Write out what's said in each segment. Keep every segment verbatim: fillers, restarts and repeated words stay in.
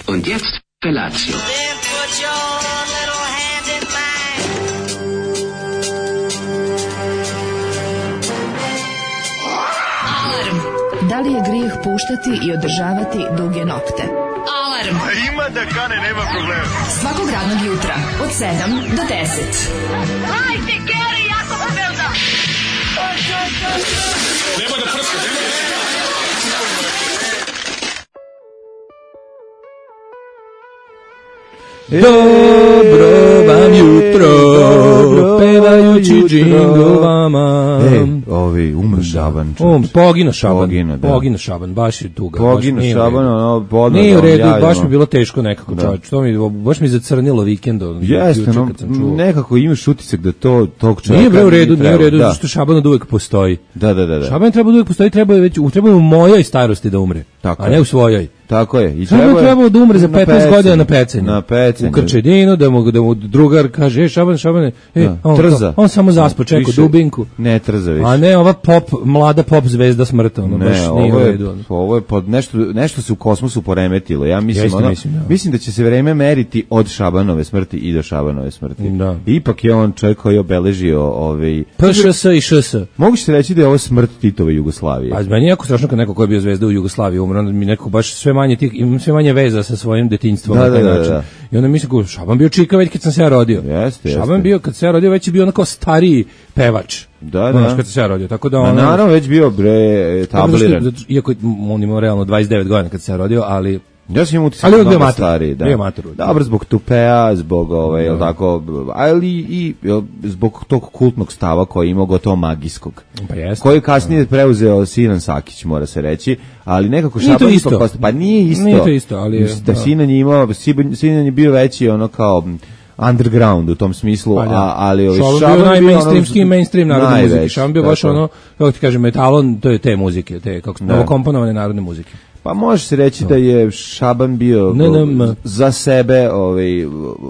Und jetzt Felatio. Da li je grijeh puštati i održavati duge nokte? Alarm! A ima da kane, nema problema. Svakog radnog jutra, od sedam do deset. Hajde, Geri, jako se velda! Nema da prska, nema da prska. Dobro vam jutro, pevajući džingovama. E, ovi, umr Šaban. Um, pogino Šaban, Pogino, da. pogino Šaban, baš je tuga. Pogino Šaban, ono, bodno. Nije u redu, javimo. baš mi bilo teško nekako, Da. čovječ. To mi, baš mi zacrnilo vikendom. Jeste, no, nekako imaš utisak da to tog čovjeka Nije bre u redu, nije u redu, da. zato što Šaban od uvek postoji. Da, da, da. da. Šaban treba da uvek postoji, treba je već, u- treba je u mojoj starosti da umre, Tako a je. ne u svojoj. Tako je. I Šaban treba je- trebao da umre za na petnaest pecenju. godina na pecenju. Na pecenju. U Krčedinu, da mu, da mu drugar kaže, e, Šaban, Šabane, e, Da, on, trza. on samo zaspo, čekao Više dubinku. Ne trza više. A ne, ova pop, mlada pop zvezda smrta, ono, baš Ne, nije ovo u je, redu. ono. ovo je pod nešto, nešto se u kosmosu poremetilo. Ja mislim, Jeste, ono, mislim, da. mislim da će se vreme meriti od Šabanove smrti i do Šabanove smrti. Da. Ipak je on čovjek koji je obeležio ovaj... P Š S i Š S. Mogu se reći da je ovo smrt Titove Jugoslavije. A meni je jako strašno kad neko ko je bio zvezda u Jugoslaviji umre, onda mi neko baš sve manje tih, imam sve manje veza sa svojim detinjstvom Da, na taj da, da, način. da. I onda mislim kao, Šaban bio čika već kad sam se ja rodio. Jeste, Šaban jeste. bio kad se ja rodio, već je bio onako stariji pevač. Da, da. Znaš, kad sam se ja rodio, tako da Ma ono... naravno već bio bre Tako da što- tabliran. zato- Iako on imao realno dvadeset devet godina kad se ja rodio, ali... Ja sam imao utisak Ali on mnogo bio mator. stariji, da. Bio mator. Dobro, zbog tupea, zbog ovaj, jel tako, ali i jel, zbog tog kultnog stava koji je imao gotovo magijskog. Pa jeste. Koji je kasnije preuzeo Sinan Sakić, mora se reći, ali nekako Nije to Šaban isto. ipak posta- pa nije isto. Nije to isto, ali je- Mislim da da. Sinan je imao, Siban- Sinan je bio veći ono kao underground u tom smislu, Pa da. a, ali ovaj Šaban Šaban bio je bio najmainstreamski ono- mainstream narodne muzike. najveći, Šaban bio baš tako je. ono, kako ti kažem, metalon, to je te muzike, te kako Da. novokomponovane narodne muzike. Pa može se reći da je Šaban bio Ne, ne, ma. za sebe ovaj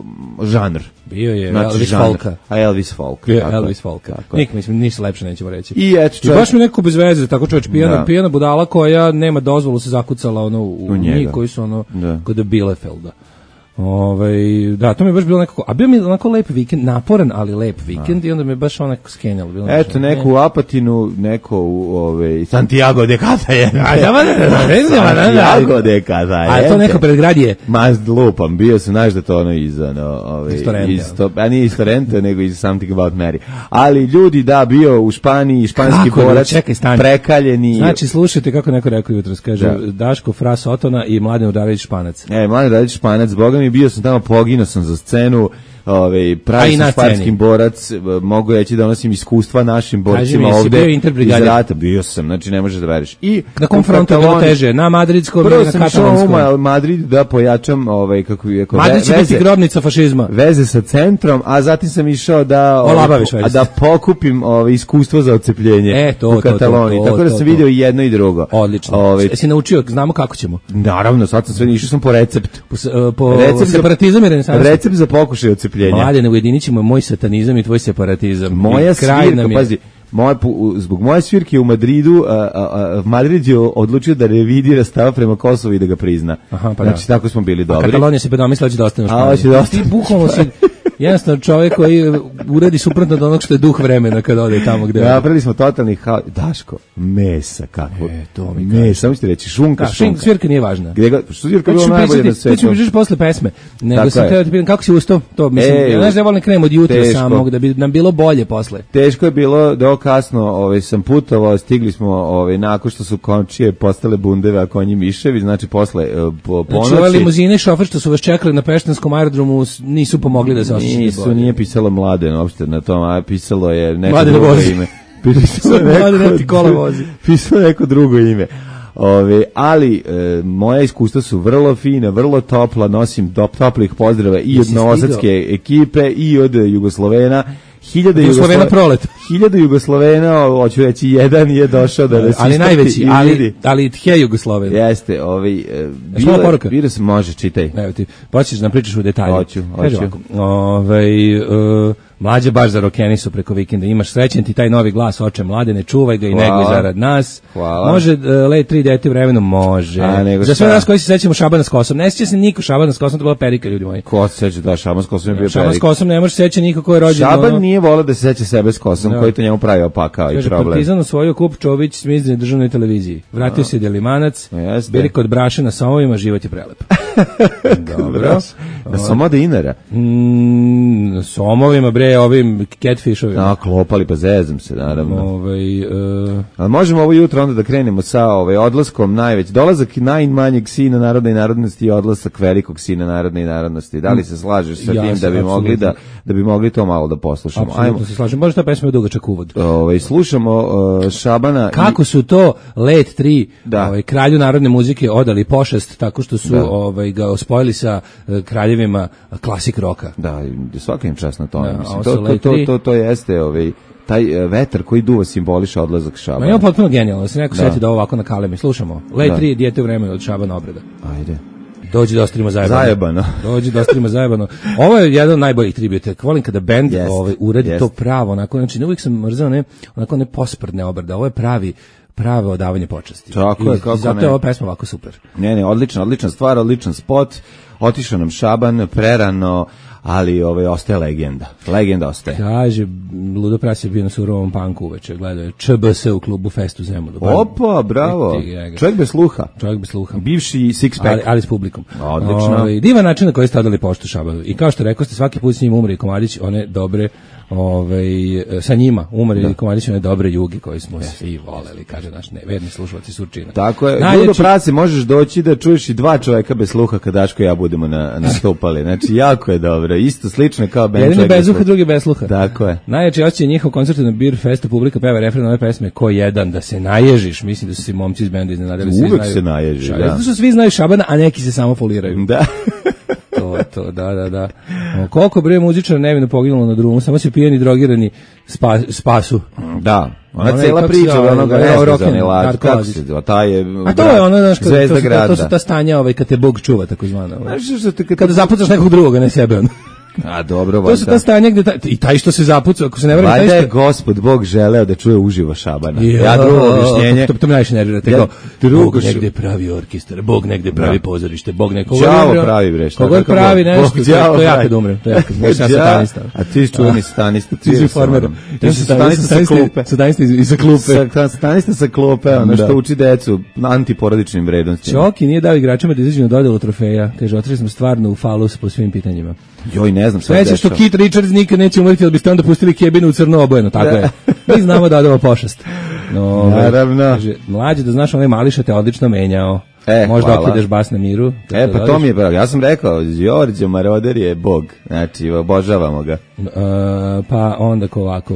žanr. Bio je Znači, Elvis žanr. Folka. A Elvis Folk. Bio je tako je, Elvis Folka. tako je. Nik, mislim, ništa lepše nećemo reći. I eto I čovjek, baš mi neko bez veze, tako čovječ, pijana, Da. pijana budala koja nema dozvolu se zakucala ono u, U njega. njih koji su ono Da. kod Bielefelda. Ovaj, da, to mi je baš bilo nekako, a bio mi je onako lep vikend, naporan, ali lep vikend i onda me baš onako skenjalo. Bilo eto nešto, neko ne. u Apatinu, neko u ovaj Santiago de Catayen. A, da, da, da, da, da, da, da. Santiago de Catayen. A to neko predgradje. Ma lupam, bio sam, znaš da to ono iz, ono, ovaj, Iz Torrenta. iz to, a nije iz Torrenta, nego iz Something About Mary. Ali ljudi, da, bio u Španiji, španski Kako je, borac, čekaj, stani. prekaljeni. Znači, slušajte kako neko rekao jutros, kaže Da. Daško Fra Sotona i Mladen Udarević Španac. E, mladi Radić Španac, boga mi, bio sam tamo, poginuo sam za scenu, ovaj, A pravi i sam na španskim sceni. borac, e, mogu reći da nosim iskustva našim Kaži borcima mi, jesi ovde bio iz interbrigadir? rata, bio sam, znači ne možeš da veriš. I Na kom u frontu je bilo Kataloniji- teže? Na madridskom ili Prvo na sam išao u katalanskom? Ma- Madrid da pojačam, ovaj, kako je, Madrid će biti grobnica fašizma. veze sa centrom, a zatim sam išao da ovaj, Olabaviš veze. a da pokupim ovaj iskustvo za odcepljenje E, to, u to, to, Kataloniji. to, Tako da to, sam to. video i jedno i drugo. Odlično. Ovaj, Jesi naučio, znamo kako ćemo. naravno, sad sam sve išao sam po recept. Po, s- e, po Recept za- separatizam i renesansu. Recept za pokušaj odcepljenja. Mladene, ujedinit ćemo moj satanizam i tvoj separatizam. Moja I kraj svirka, nam je- pazi, moja, pu- u- zbog moje svirke u Madridu, a, a, a, Madrid je odlučio da revidira stav prema Kosovu i da ga prizna. Aha, pa znači, da. tako smo bili A dobri. Katalonija se predomislila da će da ostane u A, hoće Španiji. da ostane. Ti bukvalno si jednostavno čovjek koji uradi suprotno od onog što je duh vremena kad ode tamo gde. Napravili smo totalni ha... Daško, mesa, kako? E, to mi mesa, samo ćete reći, šunka, Da, šink, šunka. svirka nije važna. Gde ga, što svirka To bilo ću najbolje na pričati, to ću svetu? pričati posle pesme. Nego Tako sam je. teo da ti pitam kako si ustao, to mislim, E, ja znaš da ja volim krenem od jutra teško. samog, da bi nam bilo bolje posle. Teško je bilo, do kasno ovaj, sam putovao, stigli smo ovaj, nakon što su končije postale bundeve, a konji miševi, znači posle eh, po, Znači, ove ponoći. limuzine i šofer što su vas čekali na Peštanskom aerodromu s- nisu pomogli da se osjećate Nisu, bolje. nije pisalo Mladen uopšte na tom, a pisalo je neko Mladen drugo vozi. ime. Pisalo je Mladen neko, ti kola vozi. pisalo je neko drugo ime. Ove, ali e, moja iskustva su vrlo fina, vrlo topla, nosim top, toplih pozdrava i od Jesi novosadske ekipe i od Jugoslovena. Hiljada Jugoslovena Jugoslove- prolet. Hiljada Jugoslovena, hoću reći, jedan je došao da nas Ali istrpi najveći, i ali, vidi. ali tje Jugosloven. Jeste, ovaj, e, malo bilo, poruka? bilo se može, čitaj. Evo ti, počeš da nam pričaš u detalju. Hoću, Kaže hoću. ovako, ovaj, uh, Mlađe baš za rokenisu preko vikenda. Imaš srećen ti taj novi glas, oče mlade, ne čuvaj ga i Hvala. neguj zarad nas. Hvala. Može uh, let tri dete vremenu, može. A, nego za sve šta? nas koji se sećamo Šabana s kosom. Ne sjeća se niko Šabana s kosom, to je bila perika, ljudi moji. Ko se seća da Šaban s kosom je bio Šaban s perik? kosom ne može seća niko ko je rođen. Šaban ono- nije volao da se seća sebe s kosom, Da. koji to njemu pravio pakao i Kaže, problem. Partizan osvojio kup Čović s mizdine državnoj televiziji. Vratio se Delimanac, Jeste. bili kod Braše na Somovima, život je prelep. Dobro. Da sam od dinara. Mm, Somovima, bre, ovim catfishovima. Da, klopali, pa zezam se, naravno. Ovaj, e, Ali možemo ovo jutro onda da krenemo sa ovaj odlaskom najveć, dolazak najmanjeg sina narodne i narodnosti i odlasak velikog sina narodne i narodnosti. Da li se slažeš sa Ja tim se da bi mogli da apsolutno. da bi mogli to malo da poslušamo? apsolutno se slažem. Može ta pesma je dugačak uvod. Ovaj slušamo uh, Šabana. Kako su to Let tri, Da. ovaj, kralju narodne muzike odali pošast tako što su Da. ovaj, ga ospojili sa eh, kraljevima klasik roka. Da, svaka im čast na tome. Da, a Mislim, ovo to, su to, Let to, tri. to, to jeste ovaj, taj uh, vetar koji duva simboliše odlazak Ma Šabana. je potpuno genijalno, da se neko Da. seti da ovo ovako na kalemi. Slušamo. Let Da. tri, dijete u vremenu od Šabana Obreda. Ajde. Dođi da ostavimo zajebano. Zajebano. Dođi da ostavimo zajebano. Ovo je jedan od najboljih tributa. Volim kada bend Jest, ovaj, uradi jest. to pravo. Onako, znači, uvijek sam mrzao ne, onako ne posprdne obrade. Ovo je pravi pravo odavanje počasti. Tako je, I, kako i zato ne. je ova pesma ovako super. Ne, ne, odlična, odlična stvar, odličan spot. Otišao nam Šaban prerano, ali ovaj ostaje legenda. Legenda ostaje. Kaže, Ludo Pras je bio na surovom panku uveče, gledao je Č B S u klubu Festu Zemunu. Opa, bravo. Ti ga. Čovjek bez sluha. Čovjek bez sluha. Bivši six pack. Ali, ali s publikom. Odlično. Ovaj, divan način na koji ste odali poštu Šabanu. I kao što rekao ste, svaki put s njim umre i Komadić, one dobre, ovaj, sa njima umre i Komadić, one dobre juge koje smo svi voleli, kaže naš ne, verni slušalci Surčina. Tako je. Najjači- Ludo Prase, možeš doći da čuješ i dva čovjeka bez sluha kad Daško i ja budemo na, nastupali. Znači, jako je dobro. Isto slično kao band Jedan je čovjek bez bez sluha, sluha. drugi bez sluha. Tako je. Najjači osjećaj njihov koncert na Beer Festu, publika peva refren ove pesme ko jedan, da se naježiš. Mislim da su se momci iz benda iznenadili. svi Uvek znaju se naježi, Šabana. da. Zato što svi znaju Šabana, a neki se samo foliraju. Da. To, to, da, da, da. O, koliko bre muzičara nevino poginulo na drumu, samo se pijeni drogirani spa, spasu. Da. Ona Onaj, cela kako se priča zove, onoga Evo, Esna Rocken, Zanilač, Darko kako Lazić. se zove, taj je A to je ono, znaš, kako- Zvezda to, su, grada. to su ta stanja ovaj, kad te Bog čuva, tako zvana. Ovaj. Znaš što te kad... Kada zapucaš nekog drugog, a ne sebe. Ono. A dobro, To su ta stanja gde taj, i taj što se zapuca, ako se ne vrame, taj Valjda je što... Gospod Bog želeo da čuje uživo Šabana. Ja, Ja drugo objašnjenje. To, to, to me najviše nervira. Ja Ja, drugo Bog š- negde pravi orkestar, Bog negde pravi Da. pozorište, Bog neko... Đavo pravi, bre, šta, Kogod kakav pravi Bog? nešto, Bog to, đavo to ja pravi. kad umrem. To ja kad umrem, ja sam Đavo- satanista. A ti si čuveni satanista. Ti si farmer. Ti si satanista sa klupe. Satanista iz- iza klupe. Sa- Satanista sa klupe, ono Da. što uči decu antiporodičnim vrednostima. Čoki nije dao igračima da izađu na dodelu trofeja. Kaže, otišli smo stvarno u falus po svim pitanjima. Joj, ne znam šta Sveće što Kit Richards nikad neće umreti, ali biste onda pustili Kebinu u crno obojeno, tako je. Mi znamo da odava pošast. No, ovaj, Naravno. Kaže, mlađe, da znaš, onaj Mališa te odlično menjao. E, Možda hvala. okidaš bas na miru. kad E, pa to dođeš. mi je pravo. Ja sam rekao, Đorđe Maroder je Bog. Znači, obožavamo ga. Uh, pa onda ko ovako.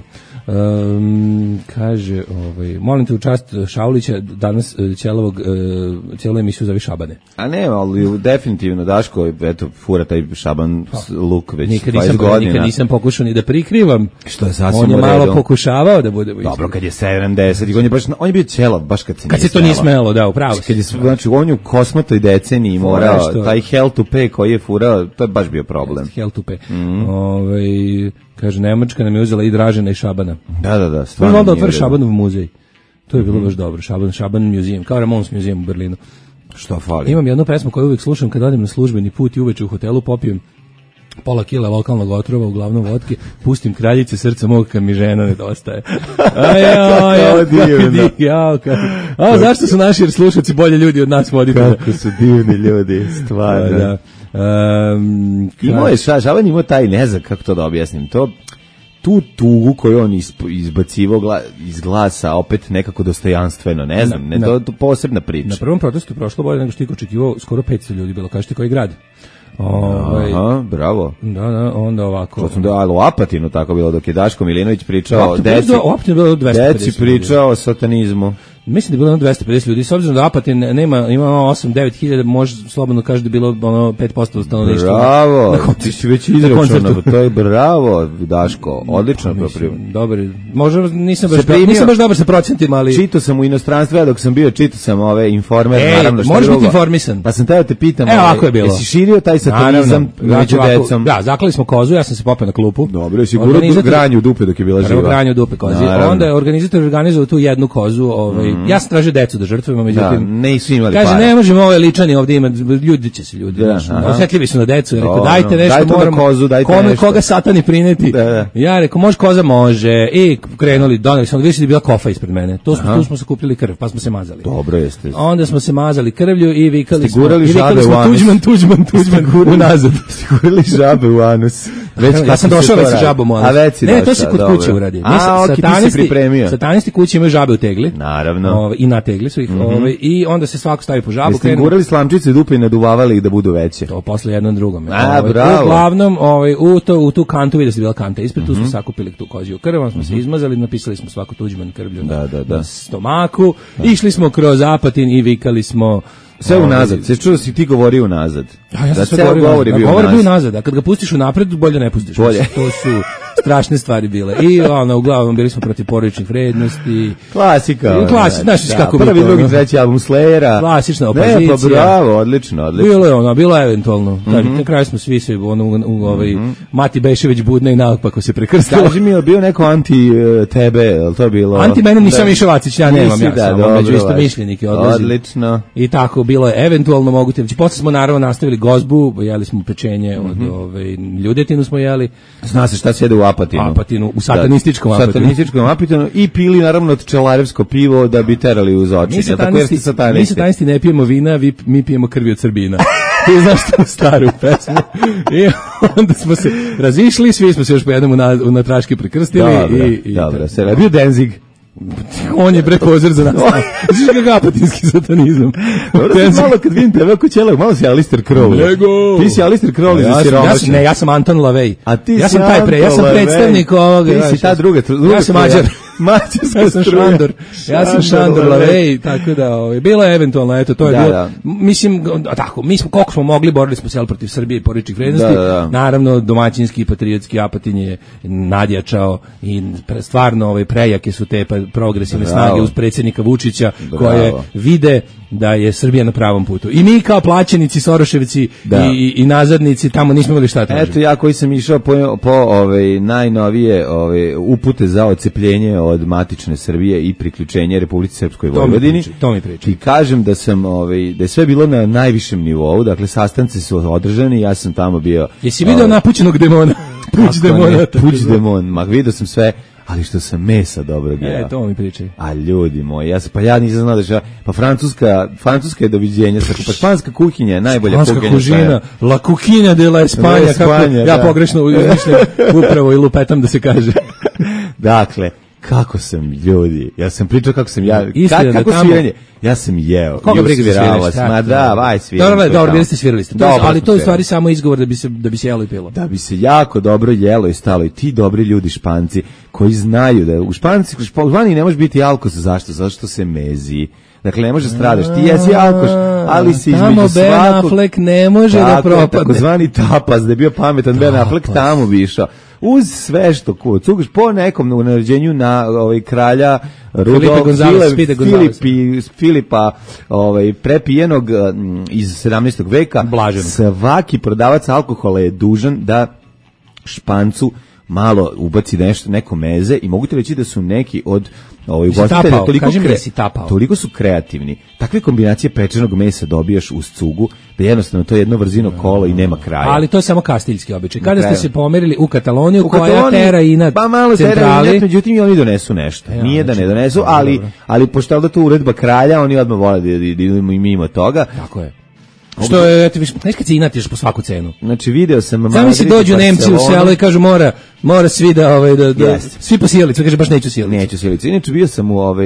Um, kaže, ovaj, molim te u čast Šaulića, danas uh, ćelovog, uh, cijelu emisiju zove Šabane. A ne, ali definitivno Daško, eto, fura taj Šaban s- luk već Nikad dvadeset nisam, godina. nikad nisam pokušao ni da prikrivam. Što je sasvim On je u malo redu. pokušavao da bude... Dobro, kad je sedamdeset, on je baš, on je bio ćelav, baš kad se Kad nije se to nije smelo. smelo, da, upravo. Kad je, znači, on je u kosmatoj deceniji morao, što- taj hell to pay koji je furao, to je baš bio problem. Hell to pay. Mhm. Ovaj, kaže, Nemačka nam je uzela i Dražena i Šabana. Da, da, da, To je stvarno malo da nije otvori u redu. Šabanov muzej. To je bilo Mhm. baš dobro. Šaban, Šaban museum, kao Ramones museum u Berlinu. Što fali? Imam jednu pesmu koju uvijek slušam kad odem na službeni put i uveče u hotelu popijem pola kila lokalnog otrova, uglavnom vodke, pustim Kraljice srca mog kad mi žena nedostaje. A ja, ja, divno. ja, a zašto su naši slušalci bolji ljudi od nas voditelja? Kako su divni ljudi, stvarno. Da. Um, Imao je, Ša- Šaban imao taj, ne znam kako to da objasnim, to tu tugu koju on isp, izbacivao gla, iz glasa opet nekako dostojanstveno, ne znam, ne, na- to, to posebna priča. Na prvom protestu prošlo bolje nego što ti očekivao, skoro petsto ljudi bilo, kažete koji grad. Ovaj, Aha, bravo. da, da, onda ovako. To sam da, ali u Apatinu tako bilo, dok je Daško Milinović pričao, Opet deci, bilo- opet je bilo dvesta pedeset deci pričao o satanizmu. Mislim da je bilo ono dvesta pedeset ljudi, s obzirom da Apatin nema, ima osam devet hiljada, može slobodno kaže da je bilo ono pet posto stanovništva. Bravo, ti si već izračunao, to je bravo, Daško, odlično propriv. Dobar, možda nisam baš, primio, nisam baš dobar sa procentima, ali... Čitao sam u inostranstvu, ja dok sam bio, čitao sam ove Informer, Ej, naravno što možeš drugo. biti informisan. Pa sam teo te pitam, Evo, ove, ovako je bilo. Jesi širio taj satanizam među decom? Da, zaklali smo kozu, ja sam se popeo na klupu. Dobro, jesi gurao granju u dupe dok je bila živa. Granju u dupe kozi. Onda je organizator organizovao tu jednu kozu, ovaj, mm. ja sam tražio decu da žrtvujemo, međutim, da, ne su imali kaže, para. ne možemo ove ličani ovdje imati, ljudi će se ljudi, da, osjetljivi su na decu, rekao, o, dajte nešto, dajte moramo, kozu, dajte kome, nešto. koga satani prineti. Da, da. Ja rekao, može koza, može, i krenuli, doneli smo, vidiš da je bila kofa ispred mene, tu smo, tu smo sakupili krv, pa smo se mazali. Dobro jeste. Onda smo se mazali krvlju i vikali smo, i vikali smo Tuđman, Tuđman, Tuđman, unazad. Sigurali žabe u anus. Već ja sam došao već sa žabom u anus. Ne, to se kod kuće uradi. A, ok, ti si pripremio. Satanisti kući imaju žabe u tegli. Naravno. Ove, I na tegli su ih. Mm -hmm. ove, I onda se svako stavi po žabu. Jeste gurali slamčice dupe i naduvavali ih da budu veće? To posle jednom drugom. A, ove, bravo. Uglavnom, ove, u, to, u tu kantu vidi da se bila kanta ispred, tu smo mm -hmm. sakupili tu koziju krv, smo mm -hmm. se izmazali, napisali smo svako Tuđman krvlju da, da, da. na stomaku, da. Išli smo kroz Apatin i vikali smo... Sve unazad, se čuo da si ti govorio unazad. Ja, ja sam da sve govorio govori unazad. bio Govor unazad. bio unazad, a kad ga pustiš unapred, bolje ne pustiš. Bolje. To su strašne stvari bile. I ono, uglavnom, bili smo protiv porodičnih vrednosti. Klasika. Klasika, znaš da, kako prvi, bilo. Prvi, drugi, treći album Slayera. Klasična opozicija. Ne, pa bravo, odlično, odlično. Bilo je ono, bilo je eventualno. Mm -hmm. Na kraju smo svi se, ono, u, u, ovaj, mm -hmm. Mati Bešević budna i naopako se prekrstila. Kaži mi, je bio neko anti uh, tebe, je li to bilo? Anti mene nisam išao Vacić, ja nemam, ja da, sam dobro, među isto mišljenike odlazim. Odlično. I tako, bilo je eventualno moguće. Znači, posle smo naravno nastavili gozbu, jeli smo pečenje od mm -hmm. ove, ljudetinu smo jeli. Zna se šta se jede u Apatinu. Apatinu, u satanističkom da, Apatinu. Satanističkom Apatinu i pili naravno čelarevsko pivo da bi terali uz oči. Mi satanisti, ja, mi satanisti ne pijemo vina, vi, mi pijemo krvi od Srbina. Ti znaš tu staru pesmu. I onda smo se razišli, svi smo se još po jednom na, na traški prekrstili. Dobro, i, i dobro. Se je bio Denzig. On je bre pozor za nas. Znaš kakav apatinski satanizam. Malo kad vidim tebe ako ćela, malo si Alistair Crowley. Nego. Ti si Alistair Crowley ja za siromašne. Ne, ja sam Anton LaVey. A ti ja si sam taj pre, ja sam predstavnik ovoga. Ti si ta druga, druga ja sam Mađar. Mađarska ja sam Šandor. Ja sam Šandor LaVey, tako da, ovaj bilo je eventualno, eto, to je da, bilo. Da. Mislim, a tako, mi smo koliko smo mogli, borili smo se al protiv Srbije i porodičnih vrednosti. Da, da. Naravno, domaćinski i patriotski Apatin je nadjačao i stvarno ovaj prejake su te progresivne Bravo. snage uz predsjednika Vučića Bravo. koje vide da je Srbija na pravom putu. I mi kao plaćenici, Soroševci da. i, i nazadnici tamo nismo imali šta tražiti. Eto ja koji sam išao po, po ove, najnovije ove, upute za odcepljenje od matične Srbije i priključenje Republici Srpskoj Vojvodini. To mi priča. I kažem da sam ove, da je sve bilo na najvišem nivou, dakle sastanci su održani, ja sam tamo bio. Jesi video ove, napućenog demona? Puć demona. Puć demon, ma vidio sam sve. Ali što sam mesa dobro jeo. E, to mi pričaj. A ljudi moji, ja, pa ja nisam znao da će, pa francuska, francuska je doviđenja, pa španska kuhinja je najbolja kuhinja. Španska kužina, la kuhinja de la Espanja, kako ja da. pogrešno izmišljam upravo i lupetam da se kaže. Dakle, kako sam ljudi, ja sam pričao kako sam ja, Istina, ka, kako tamo, sviranje, ja sam jeo. Koga briga da sviraš? Ma da, vaj sviranje. Dobro, dobro, bili ste svirali ste. Dobro, ali to je u stvari samo izgovor da bi se da bi se jelo i pilo. Da bi se jako dobro jelo i stalo i ti dobri ljudi Španci koji znaju da u Španci, u Španiji ne može biti alkos, zašto? Zato što se mezi. Dakle, ne može stradaš, ti jesi alkoš, ali si između svakog... Tamo Ben Affleck ne može da propadne. Tako zvani tapas, da je bio pametan Ben Affleck, tamo bi išao. Uz sve što ko, cugaš po nekom naređenju na ovaj, kralja Rudolfa Filipi, Filipa ovaj, prepijenog iz sedamnaestog veka, Blaženo. Svaki prodavac alkohola je dužan da Špancu malo ubaci nešto, neko meze i mogu ti reći da su neki od ovaj ugostitelja toliko, kre, toliko su kreativni. Takve kombinacije pečenog mesa dobijaš uz cugu da jednostavno to je jedno vrzino kolo i nema kraja. Ali to je samo kastiljski običaj. Kada ste se pomerili u Kataloniju, u koja Kataloniji, tera i na pa malo centrali, tera i međutim i oni donesu nešto. Ja, Nije znači, da ne donesu, dobro, ali, dobro. ali pošto je da to uredba kralja, oni odmah vole da idemo i mimo toga. Tako je. Što je, eto, viš, znaš kad se inatiš po svaku cenu. Znači, video sam... Sami si dođu Nemci u selo i kažu mora, mora svi da, ovaj, da, da yes. svi po sjelicu, kaže baš neću sjelicu. Neću sjelicu. Inače, bio sam u, ovaj,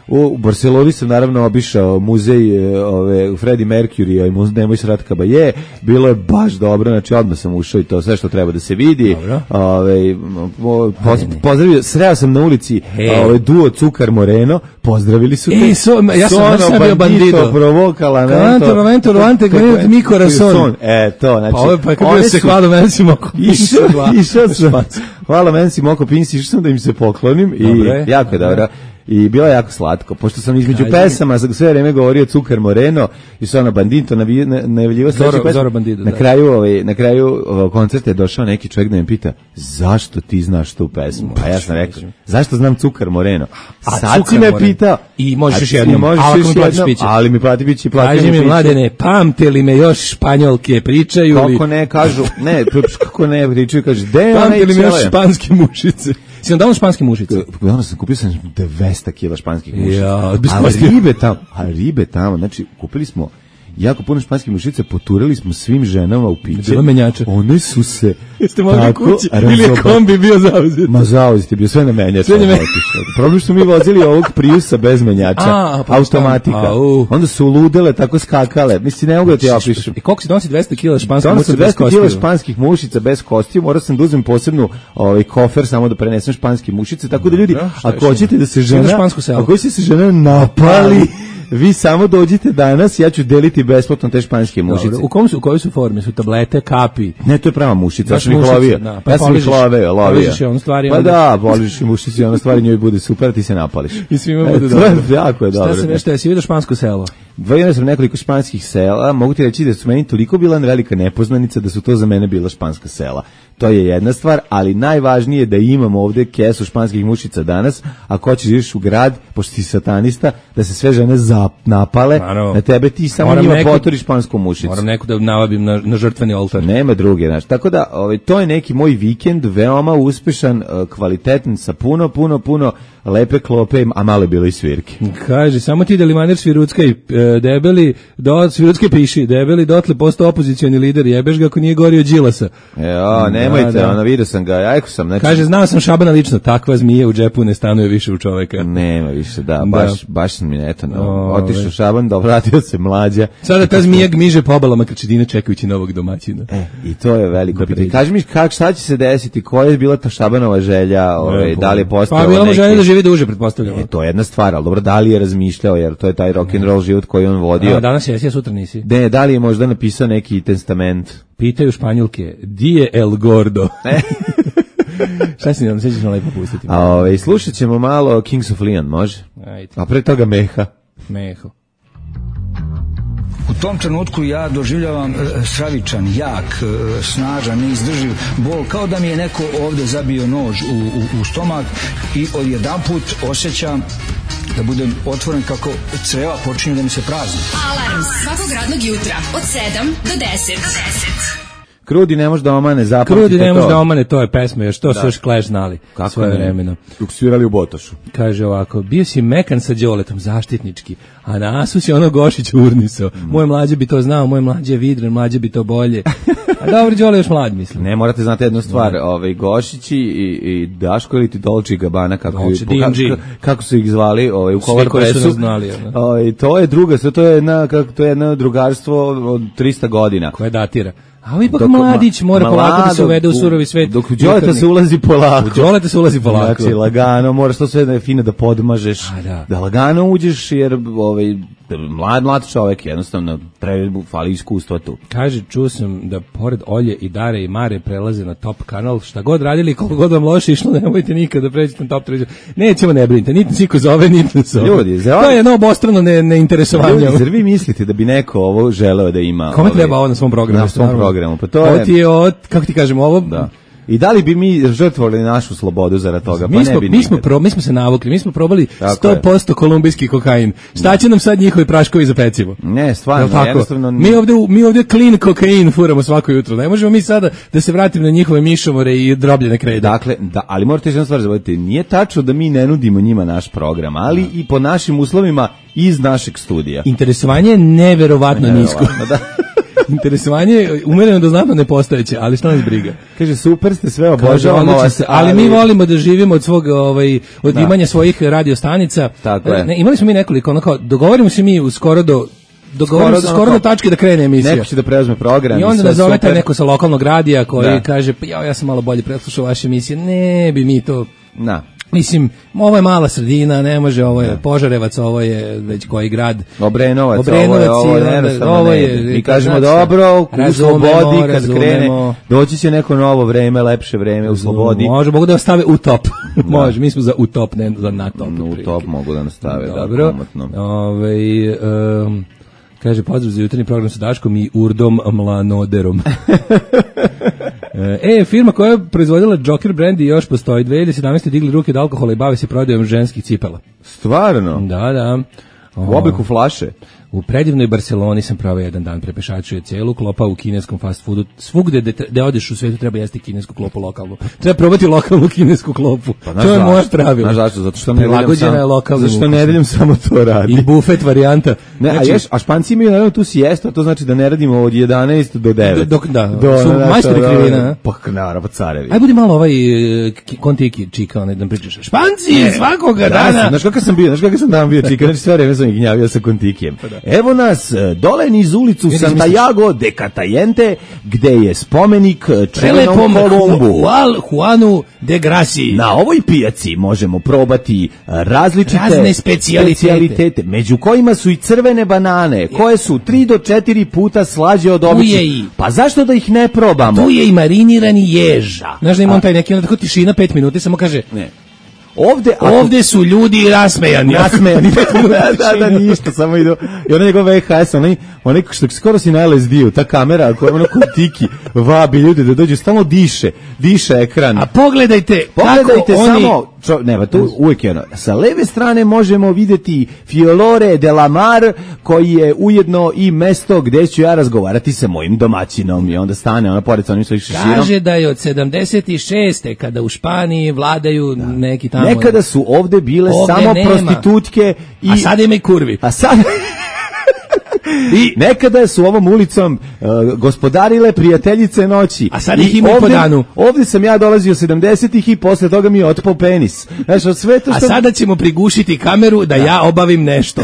U Barceloni sam naravno obišao muzej ove Freddie Mercury i muzej Nemoj srat Kabaje, bilo je baš dobro, znači odmah sam ušao i to sve što treba da se vidi. Ove, poz, pozdravio, sreo sam na ulici hey. ove, duo Cukar Moreno, pozdravili su te. I so, ja sam, sam bio bandido. Provokala, ne, Canto, momento, rovante, granit, mi corazon. E, to, znači. Pa ovo pa kako se hvala, meni si moko pinsi. Išao sam, hvala, meni si moko pinsi, išao sam da im se poklonim i dobre, jako je dobro. I bilo je jako slatko, pošto sam između Kaži. pesama sve vreme govorio Cukar Moreno i Sono Bandito, najavljivo sledeću pesmu. Na kraju, ovaj, na kraju ovaj, koncerta je došao neki čovjek da me pita, zašto ti znaš tu pesmu? A ja sam rekao, zašto znam Cukar Moreno? A sad si me pitao. I možeš još jednom, ali mi platiš piće. Ali mi plati piće, plati Kaži mi, mladene, pamte li me još Španjolke pričaju li? Kako ne, kažu, ne, kako ne pričaju, kaže, de pamte li me još španske mušice? Si on dao španske mušice? Danas sam kupio sam dvesta kila španskih mušica. Ja, a ribe tamo, a ribe tamo, znači kupili smo jako puno španskih mušice, poturili smo svim ženama u piće. Bilo menjače. One su se jeste mogli kući ili je kombi bio zauzet? Ma zauzet je bio, sve na menjače. Sve na menjače. Problem što mi vozili ovog Priusa bez menjača, a, pa automatika. A, uh. Onda su uludele, tako skakale. Mislim, ne mogu da ti opišem. I koliko si donosi dvesta kila španskih mušica bez dvesta kila španskih mušica bez kostiju, morao sam da uzmem posebnu ovaj, kofer samo da prenesem španske mušice, tako da ljudi, ako hoćete da se žena, ako hoćete da se žena napali, vi samo dođite danas, ja ću deliti besplatno te španske mušice. Dobro, u kom su, u kojoj su forme? Su tablete, kapi? Ne, to je prava mušica, ja sam ih lovio. Da, pa ja sam ih lovio, lovio. Pa onda... da, poližiš i mušici, ona stvari njoj bude super, ti se napališ. I svima bude e, dobro. Je, jako je dobro. Šta se nešto, jesi vidio špansko selo? Vidio sam nekoliko španskih sela, mogu ti reći da su meni toliko bila velika nepoznanica da su to za mene bila španska sela. To je jedna stvar, ali najvažnije je da imamo ovde kesu španskih mušica danas, ako hoćeš ideš u grad, pošto si satanista, da se sve žene zap, napale, Naravno. na tebe ti samo moram njima neku, potori špansku mušicu. Moram neku da navabim na, na žrtveni oltar. Nema druge, znaš. Tako da, ovaj, to je neki moj vikend, veoma uspešan, kvalitetan, sa puno, puno, puno lepe klope, a malo je bilo i svirke. Kaže, samo ti Delimaner Sviruckaj, debeli, do, Sviruckaj piši, debeli dotle postao opozicioni lider, jebeš ga ako nije gorio Đilasa. Ja, nemojte, da, da. Ono, vidio sam ga, jajko sam. Znači... Kaže, znao sam Šabana lično, takva zmija u džepu ne stanuje više u čoveka. Nema više, da, baš, da. baš sam mi, eto, no, otišao Šaban, da vratio se mlađa. Sada ta zmija gmiže po obalama Krčedine čekajući novog domaćina. E, i to je veliko pitanje. Kaži mi, kak, šta će se desiti, koja je bila ta Šabanova želja, ove, da li je postao pa, neki... želja da živi duže, pretpostavljamo. E, to je jedna stvar, ali dobro, da li je razmišljao, jer to je taj rock and roll život koji on vodio. A, danas jesi, a sutra nisi. Ne, da li je možda napisao neki testament? Pitaju Španjolke, di je El Gordo? Šta si nam, sve ćeš nam lepo pustiti. A ove, slušat ćemo malo Kings of Leon, može? Ajde. A pre toga Meha. Meho. U tom trenutku ja doživljavam e, stravičan, jak, e, snažan, neizdrživ bol, kao da mi je neko ovde zabio nož u, u, u stomak i odjedanput osjećam da budem otvoren kako creva počinju da mi se prazni. Alarm svakog radnog jutra od sedam do deset. Krudi ne može da omane, zapamtite to. Krudi ne može da omane, to je pesma, još to da. Su još Clash znali. Kako svoje vremeno. Dok svirali u Botošu. Kaže ovako, bio si mekan sa Đoletom, zaštitnički, a na asu si ono Gošić urnisao. Mm. Moj mlađe bi to znao, moj mlađe je vidren, mlađe bi to bolje. A dobro, Đole još mlad, mislim. Ne, morate znati jednu stvar, ovaj, Gošići i, i Daško ili ti Dolče i Gabana, kako, Dolce, kako, kako su ih zvali ovaj, u Cover Pressu. Ovaj, to je druga, to je, jedna, kako, to je jedno drugarstvo od trista godina. Koje datira. A ipak dok, mladić mora ma, polako da se uvede u surovi svet. Dok u Đoleta se ulazi polako. U Đoleta se ulazi polako. Znači, lagano, moraš to sve da je fino da podmažeš. A, da. da lagano uđeš, jer ovaj, mlad, mlad čovek, jednostavno, treba, fali iskustva tu. Kaže, čuo sam da pored Olje i Dare i Mare prelaze na Top kanal. Šta god radili, koliko god vam loše išlo, nemojte nikada da pređete na Top televiziju. Nećemo, ne brinite, niti siko zove, niti nas zove. Ljudi, za to je jedno obostrano ne, neinteresovanje. Ljudi, zar vi mislite da bi neko ovo želeo da ima? Kome treba ovo na svom programu? Na svom programu. Pa to je... Ti je od, kako ti kažemo, ovo... Da. I da li bi mi žrtvovali našu slobodu zarad toga? Mi, pa smo, ne bi mi, smo pro, mi smo se navukli, mi smo probali sto posto kolumbijski kokain. Šta će nam sad njihovi praškovi za pecivo? Ne, stvarno, jednostavno... Mi ovde, mi ovde clean kokain furamo svako jutro. Ne možemo mi sada da se vratimo na njihove mišomore i drobljene krede. Dakle, da, ali morate jednu stvar zavoditi. Nije tačno da mi ne nudimo njima naš program, ali da. I po našim uslovima iz našeg studija. Interesovanje je neverovatno, neverovatno nisko. Da. Interesovanje umereno do znatno nepostojeće, ali šta nas briga. Kaže, super ste, sve obožavamo vas. Ali, ali mi volimo da živimo od svog, ovaj, od da. imanja svojih radiostanica. Tako je. Ne, imali smo mi nekoliko, ono kao, dogovorimo se mi u skoro do dogovorimo se skoro do tačke da krene emisija. Neko će da preuzme program. I onda nazove taj neko sa lokalnog radija koji da. kaže, pa ja, ja sam malo bolje preslušao vaše emisije. Ne bi mi to... Na. Mislim, ovo je mala sredina, ne može, ovo je Požarevac, ovo je već koji grad. Obrenovac, Obrenovac ovo je, ovo je, ovo je mi kažemo dobro, u slobodi kad krene, doći će neko novo vreme, lepše vreme u slobodi. Može, mogu da vas stave u top. Može, mi smo za u top, ne za na top. U top mogu da nas stave, dobro. Da, Ove, um, kaže, pozdrav za jutarnji program sa Daškom i Urdom Mlanoderom. E, firma koja je proizvodila Joker brand i još postoji. dve hiljade sedamnaeste digli ruke od alkohola i bave se prodajom ženskih cipela. Stvarno? Da, da. U obliku flaše? U predivnoj Barceloni sam proveo jedan dan, prepešačuje celu klopa u kineskom fast foodu. Svugde gde odeš u svetu treba jesti kinesku klopu lokalnu. Treba probati lokalnu kinesku klopu. Pa, to je moje pravilo. Znaš zašto? Zato što prilagođena je lokalnom. Zato što nedeljom samo to radi. I bufet varijanta. Ne, znači, a, ješ, a Španci imaju naravno tu sijestu, to znači da ne radimo od jedanaest do devet. Dok, da, do, su majstori krivina. Pa naravno, pa carevi. Aj budi malo ovaj kontiki čika, onaj da pričaš. Španci e, svakoga dana. Znaš kako sam bio, znaš kako sam dan bio čika, znači sve vreme sam ih gnjavio sa kontikijem. Evo nas dole niz ulicu Santiago de Catayente, gde je spomenik čuvenom Kolumbu. Juanu de Graci. Na ovoj pijaci možemo probati različite razne specijalitete. specijalitete, među kojima su i crvene banane, koje su tri do četiri puta slađe od običnih. Pa zašto da ih ne probamo? Tu je i marinirani jež. Znaš da ima on taj neki, onda tako tišina pet minuta, samo kaže... Ne. Ovde, ako... Ovde su ljudi rasmejani. Rasmejani. da, da, da, ništa, samo idu. I onaj njegov V H S, onaj, onaj što skoro si na L S D-u, ta kamera koja ono kutiki vabi ljude da dođu, stalno diše, diše ekran. A pogledajte, pogledajte kako samo, oni... čo, nema, tu uvijek je ono, sa leve strane možemo vidjeti Fiolore de la Mar, koji je ujedno i mesto gde ću ja razgovarati sa mojim domaćinom. I onda stane, ona pored sa onim svojih šeširom. Kaže da je od sedamdeset šeste kada u Španiji vladaju da. neki tamo... Nekada su ovde bile ovde samo nema. prostitutke i... A sad ima i kurvi. A sad... I nekada su ovom ulicom uh, gospodarile prijateljice noći. A sad ih ima i po danu. Ovdje sam ja dolazio sedamdesetih i posle toga mi je otpao penis. Znaš, od sve to što... A sada ćemo prigušiti kameru da, da. ja obavim nešto.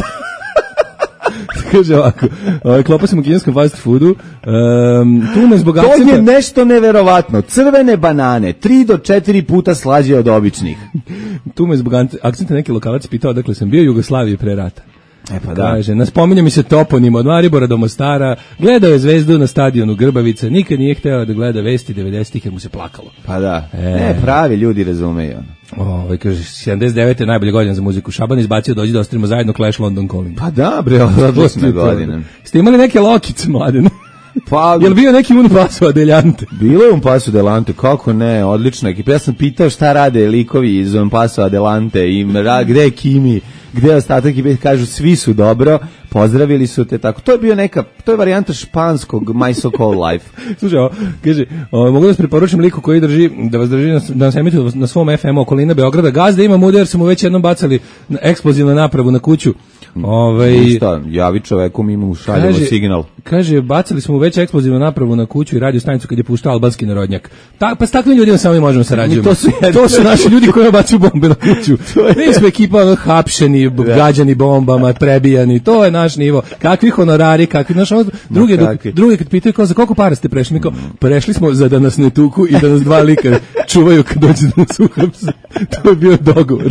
Kaže ovako, ovaj, klopa sam u kineskom fast foodu, um, tu me zbog akcenta... To je nešto neverovatno, crvene banane, tri do četiri puta slađe od običnih. Tu me zbog akcenta neki lokalac pitao dakle sam bio u Jugoslaviji pre rata. E pa da. Kaže, naspominje mi se toponim od Maribora do Mostara, gledao je Zvezdu na stadionu Grbavica, nikad nije hteo da gleda vesti devedesetih jer mu se plakalo. Pa da, e, ne, pravi ljudi razumeju. Ovaj kaže, sedamdeset devete najbolje godine za muziku, Šaban izbacio, dođi da ostavimo zajedno Clash London Calling. Pa da, bre, odlične godine. Ste imali neke lokice, mladene? Pa, jel bio neki Un Paso Adelante? Bilo je Un Paso Adelante, kako ne, odlična ekipa. Ja sam pitao šta rade likovi iz Un Paso Adelante i gde je Kimi, gde je ostatak ekipe, kažu svi su dobro, pozdravili su te tako. To je bio neka, to je varijanta španskog My So Called Life. Slušaj, ovo, kaže, ovo, mogu da vas preporučim liku koji drži, da vas drži na, da nas emituje na svom F M okolina Beograda. Gazda ima muda jer su mu već jednom bacali na eksplozivnu napravu na kuću. Ove, šta, javi čoveku, mi mu šaljemo kaže, signal. Kaže, bacali smo mu već eksplozivnu napravu na kuću i radio stanicu kad je puštao albanski narodnjak. Ta, pa s takvim ljudima samo mi možemo sarađujemo. To su, to su naši ljudi koji bacaju bombe na kuću. Mi smo ekipa ono, hapšeni, gađani bombama, prebijani. To je naš nivo. Kakvi honorari, kakvi naš ono, drugi, drugi kad pitaju kao za koliko para ste prešli, mi kao, prešli smo za da nas ne tuku i da nas dva lika čuvaju kad dođe da nas uhapse. To je bio dogovor.